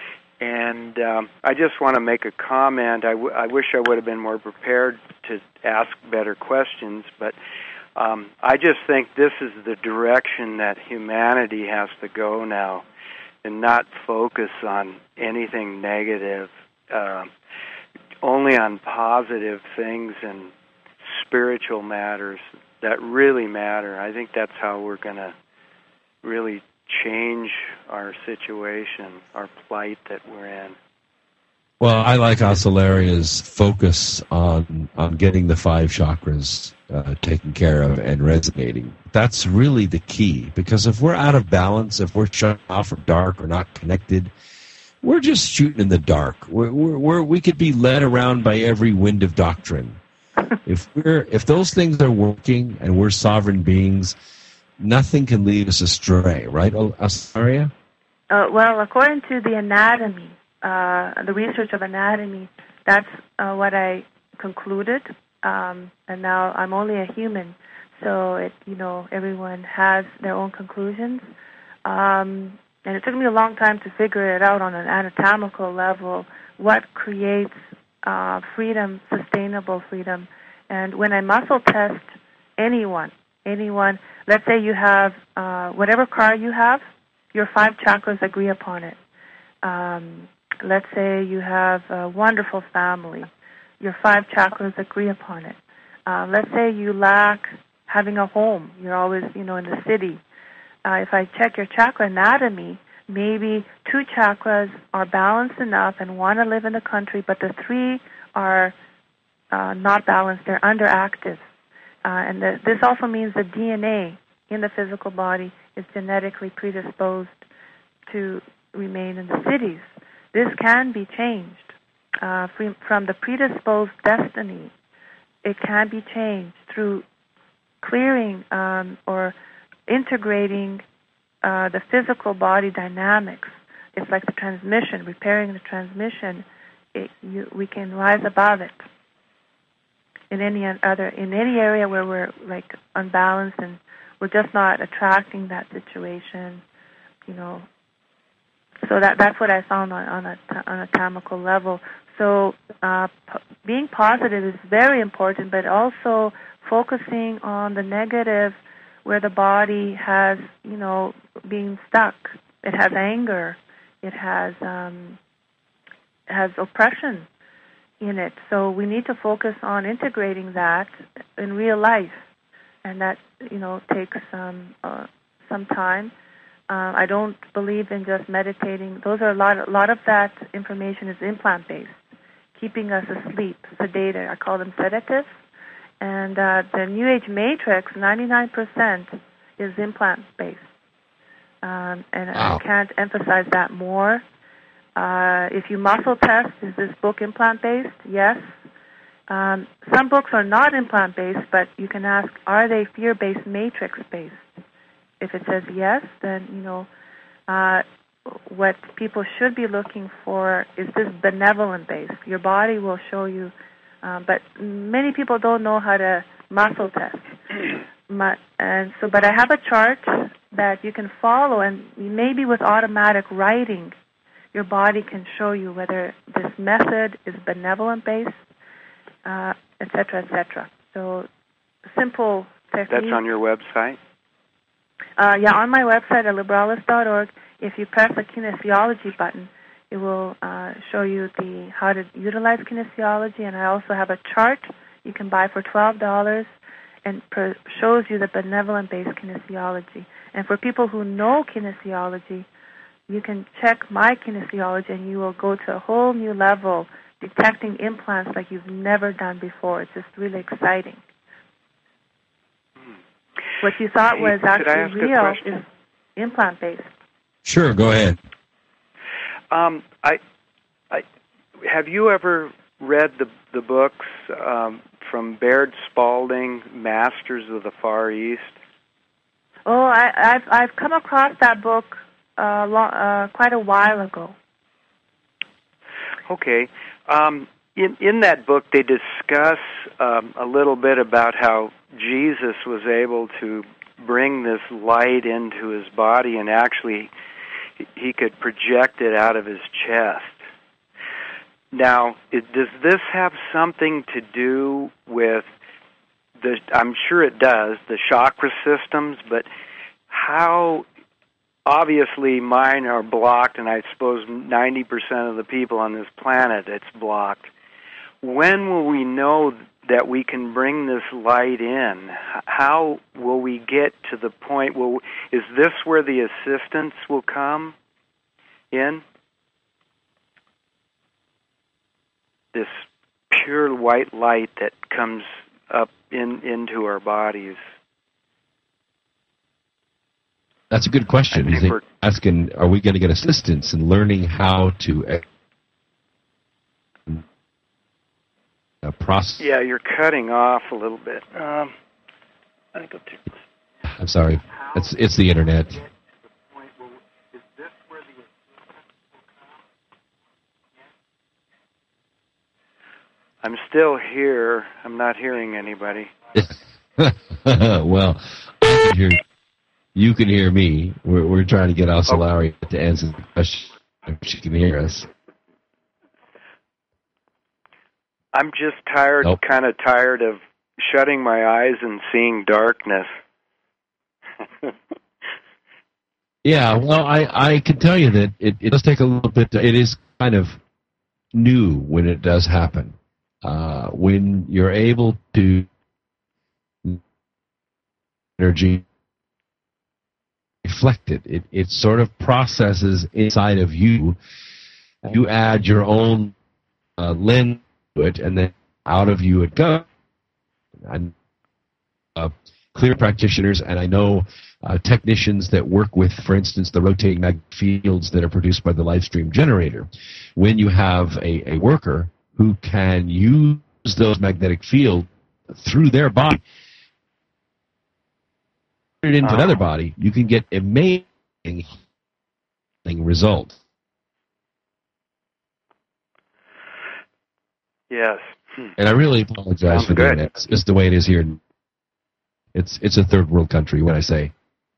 And um, I just want to make a comment. I, w- I wish I would have been more prepared to ask better questions, but um, I just think this is the direction that humanity has to go now, and not focus on anything negative, uh, only on positive things and spiritual matters that really matter. I think that's how we're going to really change our situation, our plight that we're in. Well, I like Aceleria's focus on on getting the five chakras uh, taken care of and resonating. That's really the key, because if we're out of balance, if we're shut off or dark or not connected, we're just shooting in the dark. We're, we're, we're, we could be led around by every wind of doctrine. If we're if those things are working and we're sovereign beings, nothing can lead us astray, right, Aceleria? Uh, well, according to the anatomy, uh, the research of anatomy, that's uh, what I concluded. Um, and now I'm only a human, so it, you know, everyone has their own conclusions. Um, and it took me a long time to figure it out on an anatomical level, what creates uh, freedom, sustainable freedom. And when I muscle test anyone, anyone, let's say you have uh, whatever car you have, your five chakras agree upon it. Um, let's say you have a wonderful family, your five chakras agree upon it. Uh, let's say you lack having a home, you're always, you know, in the city. Uh, if I check your chakra anatomy, maybe two chakras are balanced enough and want to live in the country, but the three are uh, not balanced, they're underactive. Uh, and the, this also means the D N A in the physical body is genetically predisposed to remain in the cities. This can be changed uh, from, from the predisposed destiny. It can be changed through clearing um, or integrating uh, the physical body dynamics. It's like the transmission, repairing the transmission. It, you, we can rise above it. In any other, in any area where we're like unbalanced and we're just not attracting that situation, you know. So that that's what I found on on a on an anatomical level. So uh, p- being positive is very important, but also focusing on the negative, where the body has, you know, being stuck. It has anger. It has um, it has oppression in it. So we need to focus on integrating that in real life, and that, you know, takes um, uh, some time. Uh, I don't believe in just meditating. Those are a lot. A lot of that information is implant based, keeping us asleep, sedated. I call them sedatives. And uh, the New Age matrix, ninety-nine percent is implant-based. Um, and Wow. I can't emphasize that more. Uh, if you muscle test, is this book implant-based? Yes. Um, some books are not implant-based, but you can ask, are they fear-based matrix-based? If it says yes, then, you know, uh, what people should be looking for is this benevolent-based. Your body will show you, um, but many people don't know how to muscle test. My, and so, but I have a chart that you can follow, and maybe with automatic writing, your body can show you whether this method is benevolent-based, uh, et cetera, et cetera. So, simple technique. That's on your website? Uh, yeah, on my website at liberalis dot org, if you press the kinesiology button, it will uh, show you the how to utilize kinesiology, and I also have a chart you can buy for twelve dollars and per- shows you the benevolent-based kinesiology. And for people who know kinesiology, you can check my kinesiology and you will go to a whole new level, detecting implants like you've never done before. It's just really exciting. What you thought Hey, was could I ask actually a real question? is implant-based. Sure, go ahead. Um, I, I, have you ever read the the books um, from Baird Spalding, Masters of the Far East? Oh, I, I've I've come across that book uh, lo- uh, quite a while ago. Okay. Um, in in that book, they discuss um, a little bit about how Jesus was able to bring this light into his body, and actually he could project it out of his chest. Now, it, does this have something to do with the, I'm sure it does, the chakra systems, but how, obviously mine are blocked, and I suppose ninety percent of the people on this planet it's blocked. When will we know that we can bring this light in? How will we get to the point, will, is this where the assistance will come in? This pure white light that comes up in into our bodies. That's a good question. I think we're asking, are we going to get assistance in learning how to uh, process? Yeah, you're cutting off a little bit. Um, I think I'll take this. I'm sorry. It's it's the internet. I'm still here. I'm not hearing anybody. Well, I can hear, you can hear me. We're, we're trying to get Al Solari to answer the question if she can hear us. I'm just tired, Nope. kind of tired of shutting my eyes and seeing darkness. Yeah, well, I, I can tell you that it, it does take a little bit. To, it is kind of new when it does happen. Uh, when you're able to energy reflect it, it, it sort of processes inside of you. You add your own uh, lens to it, and then out of you it goes. And uh, clear practitioners, and I know uh, technicians that work with, for instance, the rotating magnetic fields that are produced by the Livestream generator. When you have a, a worker who can use those magnetic fields through their body, put it into another body, you can get amazing results. Yes. Hmm. And I really apologize Sounds for good. doing that. It's just the way it is here. It's it's a third world country, what I say.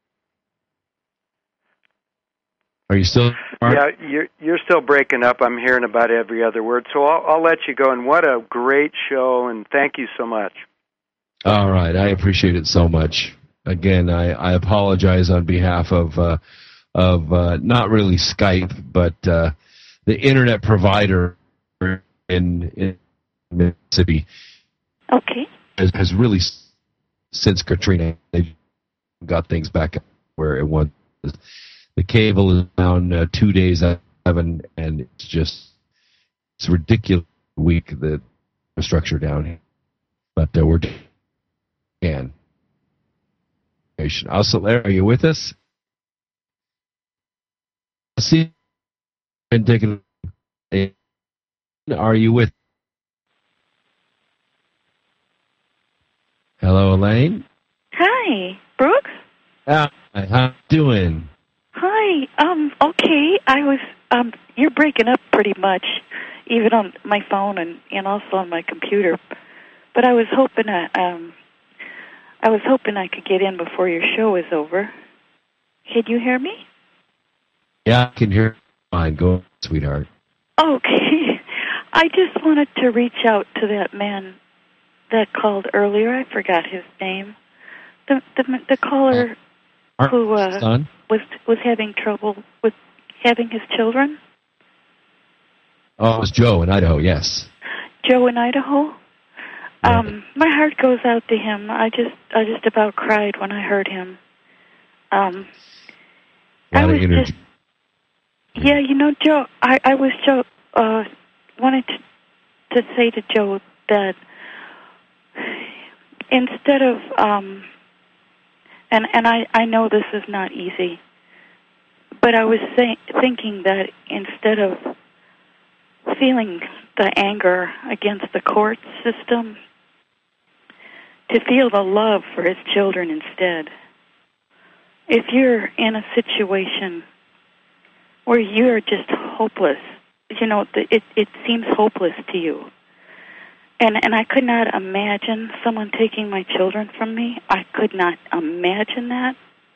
Are you still? Mark? Yeah, you're you're still breaking up. I'm hearing about every other word, so I'll, I'll let you go. And what a great show! And thank you so much. All right, I appreciate it so much. Again, I, I apologize on behalf of uh, of uh, not really Skype, but uh, the internet provider in, in Mississippi. Okay. Has, has really, since Katrina, they've got things back where it was. The cable is down uh, two days out of seven, and it's just it's ridiculous weak the infrastructure down here. But uh, we're can. Also, Larry, are you with us? See, been taking. Are you with? Hello, Elaine. Hi, Brooks. Hi, how you doing? Hi. Um. Okay. I was. Um. You're breaking up pretty much, even on my phone and, and also on my computer. But I was hoping. I, um. I was hoping I could get in before your show is over. Can you hear me? Yeah, I can hear you fine. Go on, sweetheart. Okay. I just wanted to reach out to that man that called earlier. I forgot his name. The the, the caller uh, who uh, was was having trouble with having his children. Oh, it was Joe in Idaho. Yes. Joe in Idaho. Right. Um, my heart goes out to him. I just I just about cried when I heard him. Um, I was just yeah, you know, Joe. I I was Joe. Uh, wanted to to say to Joe that instead of um, and and I I know this is not easy, but I was say, thinking that instead of feeling the anger against the court system, to feel the love for his children instead. If you're in a situation where you're just hopeless, you know, it it seems hopeless to you. And and I could not imagine someone taking my children from me. I could not imagine that.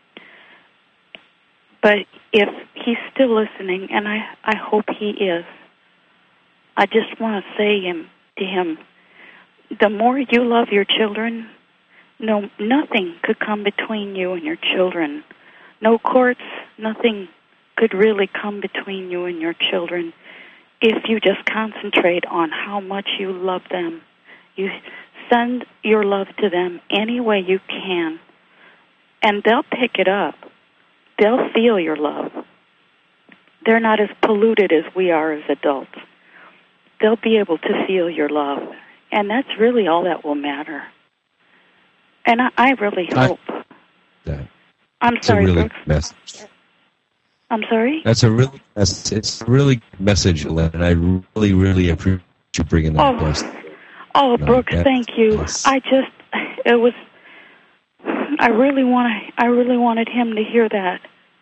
But if he's still listening, and I, I hope he is, I just want to say him to him, the more you love your children, no nothing could come between you and your children. No courts, nothing could really come between you and your children if you just concentrate on how much you love them. You send your love to them any way you can, and they'll pick it up. They'll feel your love. They're not as polluted as we are as adults. They'll be able to feel your love, and that's really all that will matter. And I, I really hope. I, I'm that's sorry, a really Brooks. good message. I'm sorry? That's a really it's a really good message, Elaine, and I really, really appreciate you bringing that Oh, guest. oh No, Brooks, that- thank you. yes. I just, it was, I really want I really wanted him to hear that.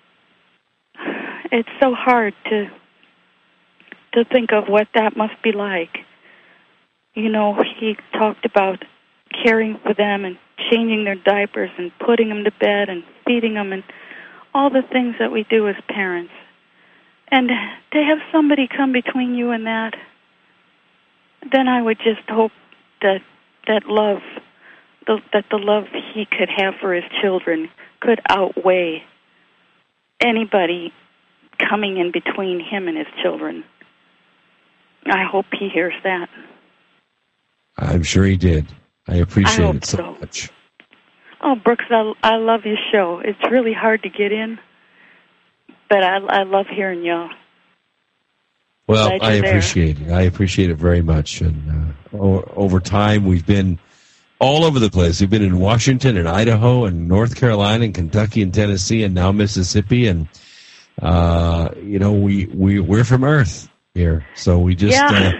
It's so hard to to think of what that must be like. You know, he talked about caring for them and changing their diapers and putting them to bed and feeding them and all the things that we do as parents. And to have somebody come between you and that, then I would just hope that that love, the, that the love he could have for his children could outweigh anybody coming in between him and his children. I hope he hears that. I'm sure he did. I appreciate I hope it so, so. much. Oh, Brooks, I, I love your show. It's really hard to get in, but I, I love hearing y'all. Well, Glad I you're there. appreciate it. I appreciate it very much. And uh, o- over time, we've been all over the place. We've been in Washington and Idaho and North Carolina and Kentucky and Tennessee and now Mississippi. And, uh, you know, we, we, we're from Earth here. So we just... Yeah.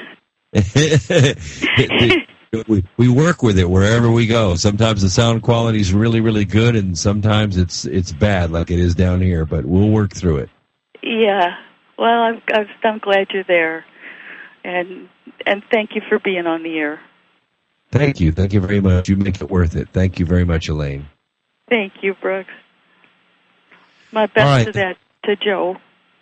Uh, we, we work with it wherever we go. Sometimes the sound quality is really, really good, and sometimes it's it's bad like it is down here, but we'll work through it. Yeah. Well, I'm, I'm, I'm glad you're there, and and thank you for being on the air. Thank you. Thank you very much. You make it worth it. Thank you very much, Elaine. Thank you, Brooks. My best All right. to that to Joe.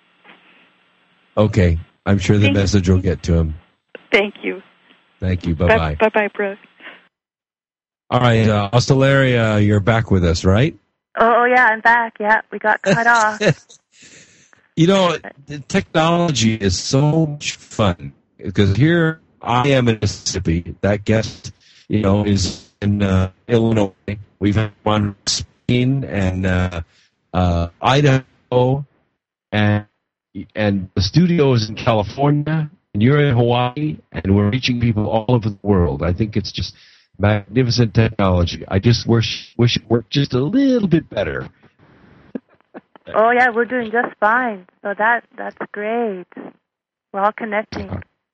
Okay. I'm sure the Thank- message will get to him. Thank you. Thank you. Bye-bye. Bye bye, Brooks. All right. Uh, Ostalaria, uh, you're back with us, right? Oh, oh, yeah, I'm back. Yeah, we got cut off. You know, the technology is so much fun because here I am in Mississippi. That guest, you know, is in uh, Illinois. We've had one in Spain and uh, uh, Idaho, and and the studio is in California, and you're in Hawaii, and we're reaching people all over the world. I think it's just magnificent technology. I just wish wish it worked just a little bit better. Oh yeah, we're doing just fine. So that that's great. We're all connecting.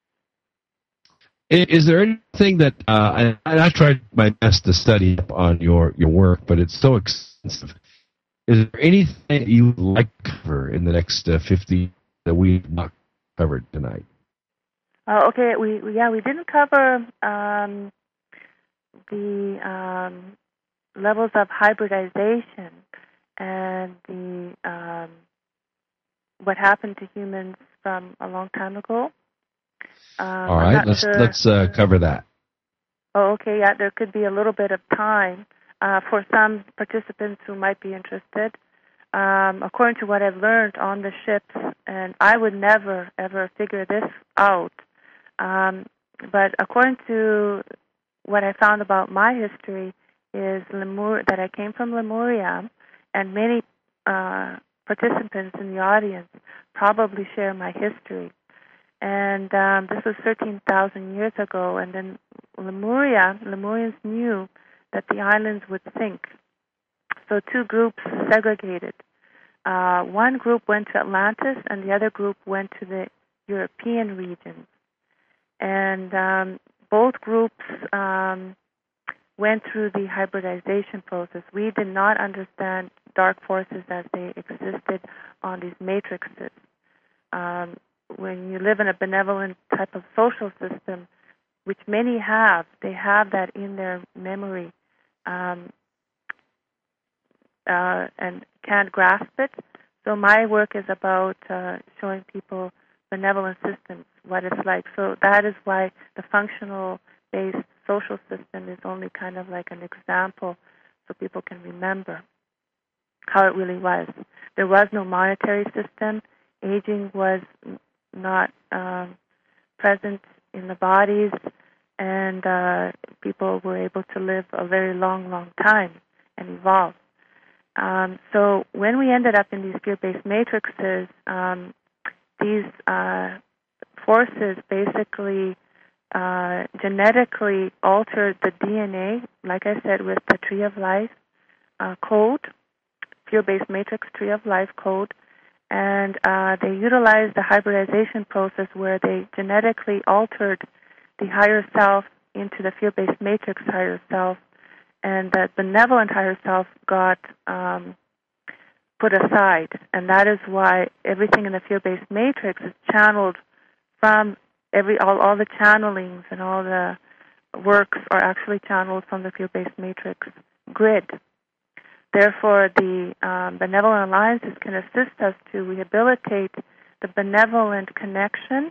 Is, is there anything that uh, I, I tried my best to study up on your, your work, but it's so extensive. Is there anything you would like to cover in the next uh, fifty that we've not covered tonight? Uh, okay, we, we yeah we didn't cover um, the um, levels of hybridization and the um, what happened to humans from a long time ago. Um, All right, let's sure. let's uh, cover that. Oh, okay, yeah, there could be a little bit of time uh, for some participants who might be interested. Um, according to what I've learned on the ships, and I would never ever figure this out. Um, but according to what I found about my history is Lemur, that I came from Lemuria, and many uh, participants in the audience probably share my history. And um, this was thirteen thousand years ago, and then Lemuria, Lemurians knew that the islands would sink. So two groups segregated. Uh, one group went to Atlantis, and the other group went to the European regions. And um, both groups um, went through the hybridization process. We did not understand dark forces as they existed on these matrices. Um, when you live in a benevolent type of social system, which many have, they have that in their memory um, uh, and can't grasp it. So my work is about uh, showing people benevolent systems, what it's like. So that is why the functional-based social system is only kind of like an example so people can remember how it really was. There was no monetary system. Aging was not um, present in the bodies, and uh, people were able to live a very long, long time and evolve. Um, so when we ended up in these fear-based matrices, um, these uh, forces basically uh, genetically altered the D N A, like I said, with the Tree of Life uh, code, fear-based matrix Tree of Life code, and uh, they utilized the hybridization process where they genetically altered the higher self into the fear-based matrix higher self, and the benevolent higher self got um, put aside. And that is why everything in the fear-based matrix is channeled from every all, all the channelings and all the works are actually channeled from the fear-based matrix grid. Therefore, the um, benevolent alliances can assist us to rehabilitate the benevolent connection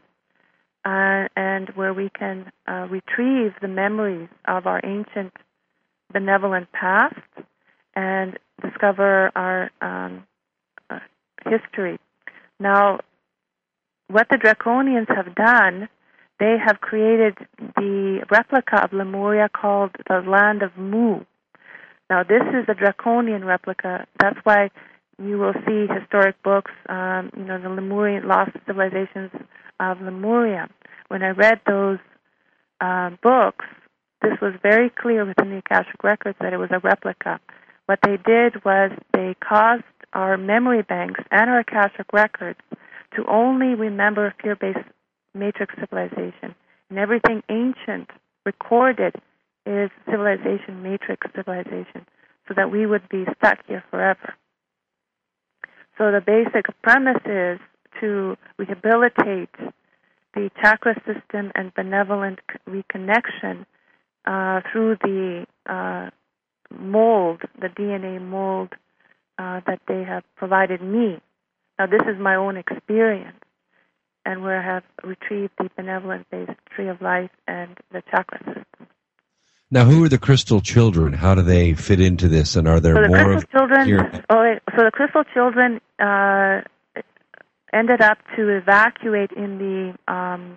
uh, and where we can uh, retrieve the memories of our ancient benevolent past and discover our um, uh, history. Now, what the Draconians have done, they have created the replica of Lemuria called the Land of Mu. Now, this is a Draconian replica. That's why you will see historic books, um, you know, the Lemurian lost civilizations of Lemuria. When I read those uh, books, this was very clear within the Akashic records that it was a replica. What they did was they caused our memory banks and our Akashic records to only remember fear-based matrix civilization. And everything ancient recorded is civilization, matrix civilization, so that we would be stuck here forever. So the basic premise is to rehabilitate the chakra system and benevolent reconnection uh, through the uh, mold, the D N A mold uh, that they have provided me. Now, this is my own experience, and where I have retrieved the benevolent-based Tree of Life and the chakra system. Now, who are the crystal children? How do they fit into this? And are there so the more crystal of children? here? Oh, so the crystal children uh, ended up to evacuate in the um,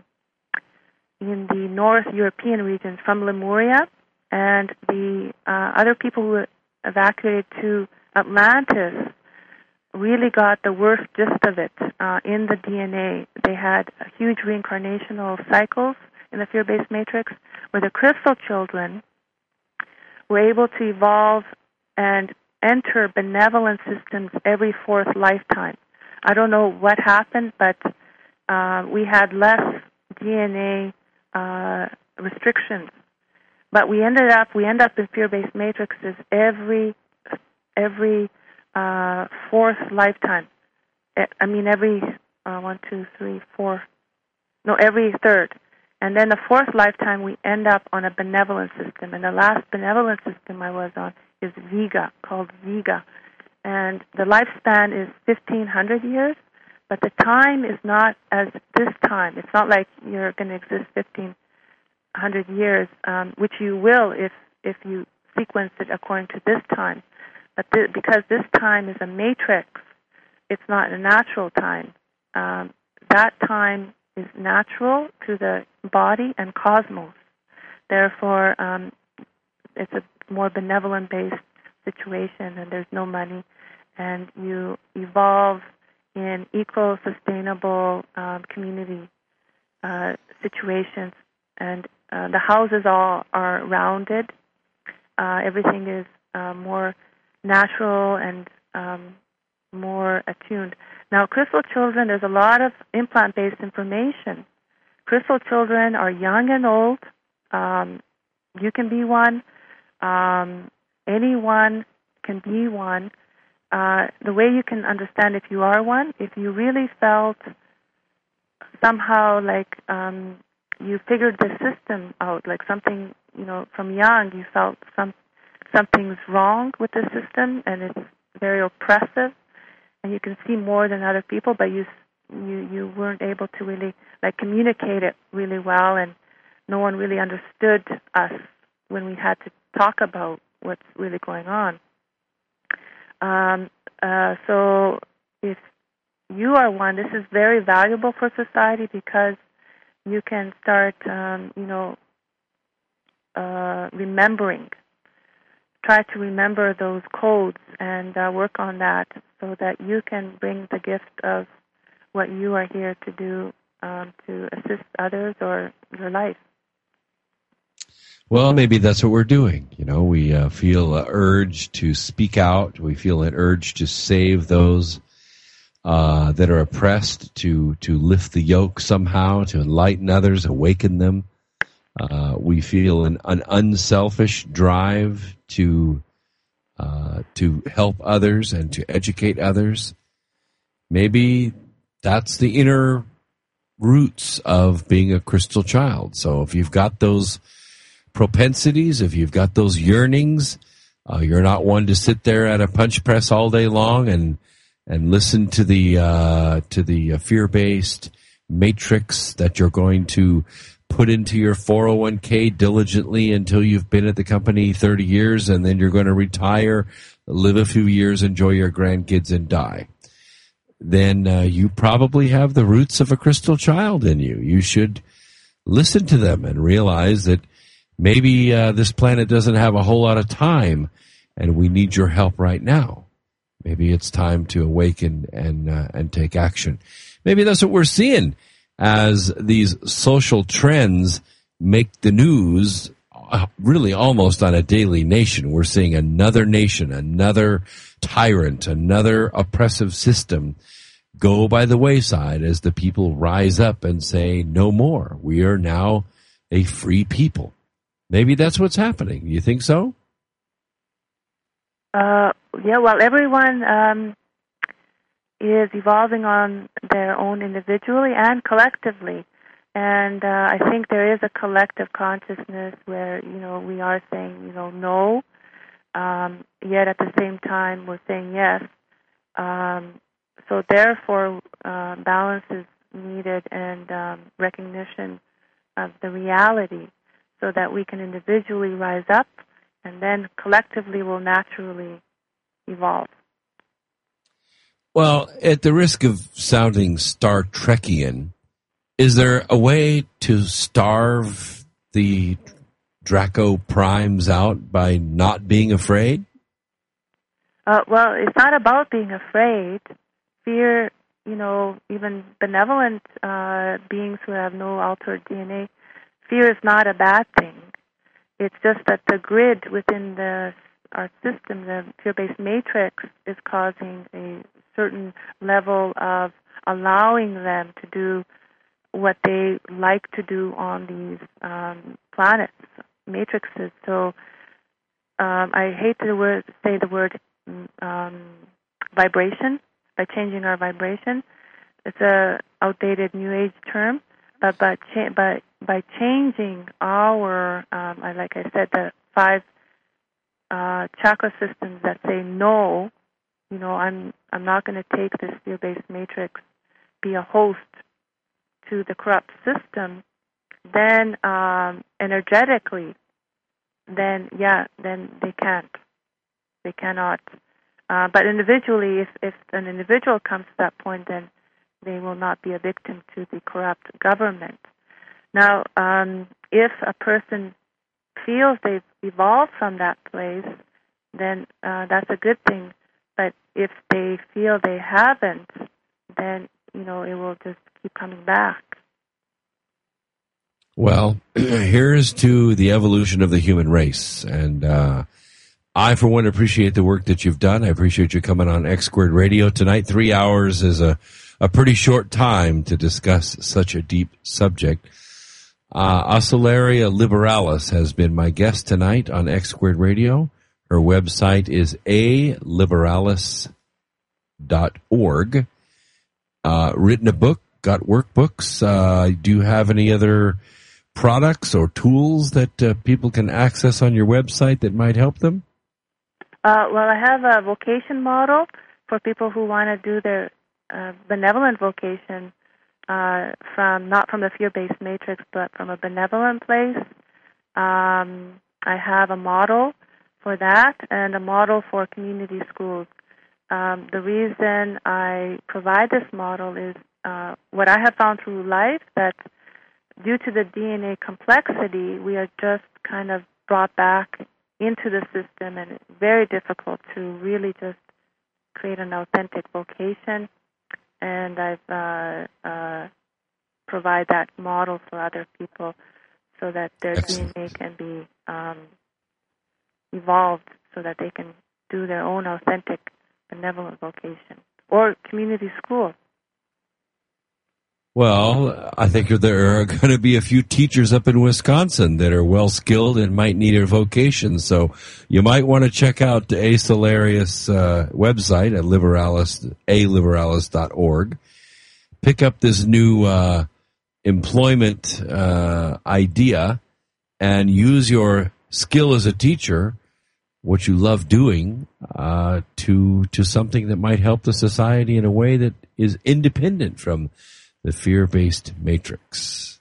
in the North European regions from Lemuria, and the uh, other people who evacuated to Atlantis really got the worst gist of it uh, in the D N A. They had huge reincarnational cycles in the fear-based matrix, where the crystal children we're able to evolve and enter benevolent systems every fourth lifetime. I don't know what happened, but uh, we had less D N A uh, restrictions. But we ended up we end up in fear-based matrices every every uh, fourth lifetime. I mean every uh, one, two, three, four. No, every third. And then the fourth lifetime we end up on a benevolent system. And the last benevolent system I was on is Vega, called Vega. And the lifespan is fifteen hundred years, but the time is not as this time. It's not like you're going to exist fifteen hundred years, um, which you will if if you sequence it according to this time. But th- because this time is a matrix, it's not a natural time. Um, that time is natural to the body and cosmos. Therefore, um, it's a more benevolent-based situation, and there's no money, and you evolve in eco-sustainable um, community uh, situations, and uh, the houses all are rounded. Uh, everything is uh, more natural and um, more attuned. Now, crystal children, there's a lot of implant-based information. Crystal children are young and old. Um, you can be one. Um, anyone can be one. Uh, the way you can understand if you are one, if you really felt somehow like um, you figured the system out, like something, you know, from young you felt some something's wrong with the system and it's very oppressive, and you can see more than other people, but you you you weren't able to really like communicate it really well, and no one really understood us when we had to talk about what's really going on. Um, uh, so if you are one, this is very valuable for society because you can start, um, you know, uh, remembering. Try to remember those codes and uh, work on that so that you can bring the gift of what you are here to do um, to assist others or your life. Well, maybe that's what we're doing. You know, we uh, feel an urge to speak out. We feel an urge to save those uh, that are oppressed, to to lift the yoke somehow, to enlighten others, awaken them. Uh, we feel an, an unselfish drive to uh, to help others and to educate others. Maybe that's the inner roots of being a crystal child. So if you've got those propensities, if you've got those yearnings, uh, you're not one to sit there at a punch press all day long and and listen to the uh, to the uh, fear-based matrix that you're going to put into your four oh one k diligently until you've been at the company thirty years, and then you're going to retire, live a few years, enjoy your grandkids, and die. Then uh, you probably have the roots of a crystal child in you. You should listen to them and realize that maybe uh, this planet doesn't have a whole lot of time, and we need your help right now. Maybe it's time to awaken and uh, and take action. Maybe that's what we're seeing as these social trends make the news uh, really almost on a daily nation. We're seeing another nation, another tyrant, another oppressive system go by the wayside as the people rise up and say, no more. We are now a free people. Maybe that's what's happening. You think so? Uh, yeah, well, everyone um, is evolving on their own individually and collectively. And uh, I think there is a collective consciousness where, you know, we are saying, you know, no, um, yet at the same time we're saying yes. Um, so therefore, uh, balance is needed and um, recognition of the reality so that we can individually rise up and then collectively will naturally evolve. Well, at the risk of sounding Star Trekian, is there a way to starve the Draco Primes out by not being afraid? Uh, well, it's not about being afraid. Fear, you know, even benevolent uh, beings who have no altered D N A, fear is not a bad thing. It's just that the grid within the our system, the fear-based matrix, is causing a certain level of allowing them to do what they like to do on these um, planets, matrices. So um, I hate to word, say the word um, vibration, by changing our vibration. It's a outdated New Age term, but but cha- but by changing our, um, like I said, the five uh, chakra systems that say no, you know, I'm I'm not going to take this fear-based matrix, be a host to the corrupt system. Then um, energetically, then yeah, then they can't, they cannot. Uh, but individually, if if an individual comes to that point, then they will not be a victim to the corrupt government. Now, um, if a person feels they've evolved from that place, then uh, that's a good thing. But if they feel they haven't, then, you know, it will just keep coming back. Well, here's to the evolution of the human race. And uh, I, for one, appreciate the work that you've done. I appreciate you coming on X Squared Radio tonight. Three hours is a, a pretty short time to discuss such a deep subject. Uh, Oscillaria Liberalis has been my guest tonight on X Squared Radio. Her website is a liberalis dot org. Uh, written a book, got workbooks. Uh, do you have any other products or tools that uh, people can access on your website that might help them? Uh, well, I have a vocation model for people who want to do their uh, benevolent vocation. Uh, from not from the fear-based matrix, but from a benevolent place. Um, I have a model for that and a model for community schools. Um, the reason I provide this model is uh, what I have found through life, that due to the D N A complexity, we are just kind of brought back into the system, and it's very difficult to really just create an authentic vocation. And I've uh, uh, provide that model for other people so that their Excellent. D N A can be um, evolved so that they can do their own authentic benevolent vocation or community school. Well, I think there are going to be a few teachers up in Wisconsin that are well skilled and might need a vocation. So you might want to check out the Acelarius uh, website at liberalis, a liberalis dot org. Pick up this new uh, employment uh, idea and use your skill as a teacher, what you love doing, uh, to to something that might help the society in a way that is independent from the fear-based matrix.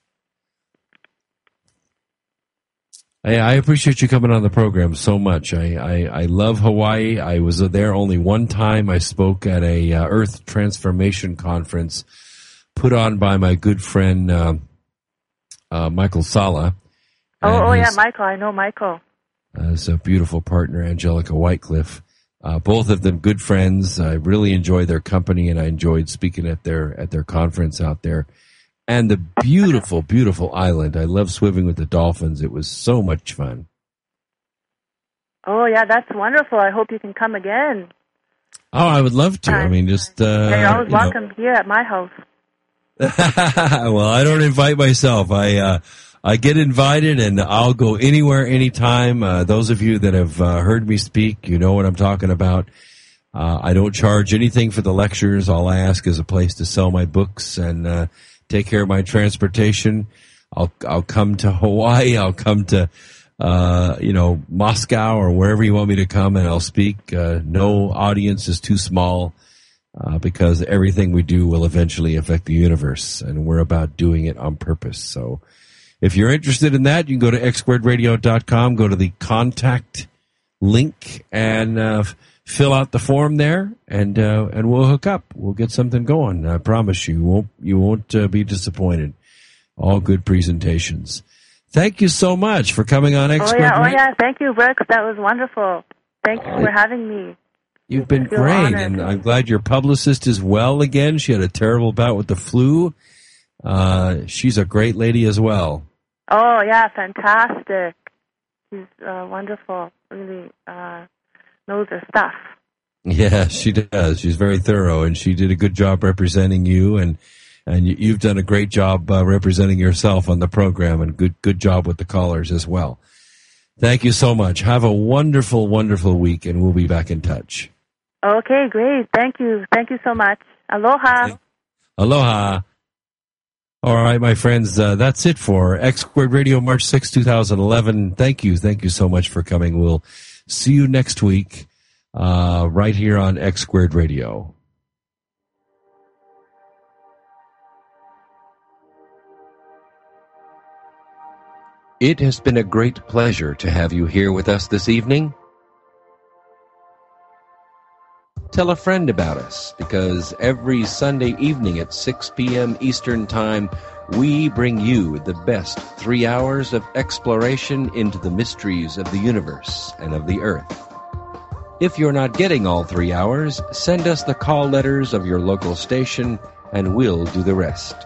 I, I appreciate you coming on the program so much. I, I, I love Hawaii. I was there only one time. I spoke at a uh, Earth Transformation Conference put on by my good friend uh, uh, Michael Sala. Oh, oh his, yeah, Michael. I know Michael. Uh, his a beautiful partner, Angelica Whitecliffe. Uh, both of them good friends. I really enjoyed their company, and I enjoyed speaking at their at their conference out there. And the beautiful, beautiful island. I love swimming with the dolphins. It was so much fun. Oh, yeah, that's wonderful. I hope you can come again. Oh, I would love to. I mean, just... Uh, yeah, you're always you welcome know. here at my house. Well, I don't invite myself. I... Uh, I get invited, and I'll go anywhere, anytime. Uh, those of you that have uh, heard me speak, you know what I'm talking about. Uh, I don't charge anything for the lectures. All I ask is a place to sell my books and uh, take care of my transportation. I'll I'll come to Hawaii. I'll come to uh, you know Moscow or wherever you want me to come, and I'll speak. Uh, no audience is too small uh, because everything we do will eventually affect the universe, and we're about doing it on purpose. So. If you're interested in that, you can go to x squared radio dot com, go to the contact link, and uh, fill out the form there, and uh, and we'll hook up. We'll get something going. I promise you, you won't you won't uh, be disappointed. All good presentations. Thank you so much for coming on X Squared. Oh yeah, oh yeah. Thank you, Brooks. That was wonderful. Thank you for having me. You've been great, honored. And I'm glad your publicist is well again. She had a terrible bout with the flu. Uh, she's a great lady as well. Oh, yeah, fantastic. She's uh, wonderful. Really uh, knows her stuff. Yeah, she does. She's very thorough, and she did a good job representing you, and and you, you've done a great job uh, representing yourself on the program, and good good job with the callers as well. Thank you so much. Have a wonderful, wonderful week, and we'll be back in touch. Okay, great. Thank you. Thank you so much. Aloha. Aloha. All right, my friends, uh, that's it for X Squared Radio March sixth, twenty eleven. Thank you. Thank you so much for coming. We'll see you next week uh, right here on X Squared Radio. It has been a great pleasure to have you here with us this evening. Tell a friend about us, because every Sunday evening at six p.m. Eastern Time, we bring you the best three hours of exploration into the mysteries of the universe and of the earth. If you're not getting all three hours, send us the call letters of your local station, and we'll do the rest.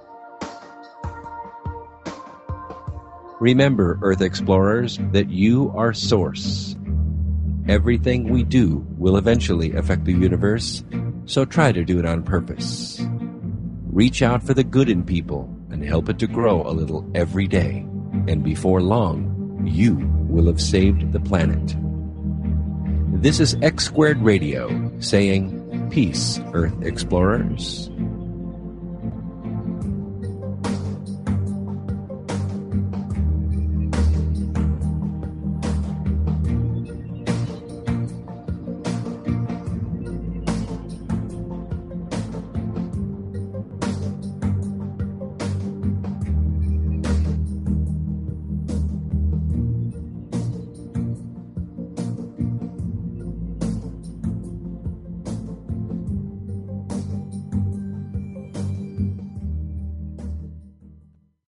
Remember, Earth Explorers, that you are Source. Everything we do will eventually affect the universe, so try to do it on purpose. Reach out for the good in people and help it to grow a little every day, and before long, you will have saved the planet. This is X Squared Radio saying, peace, Earth Explorers.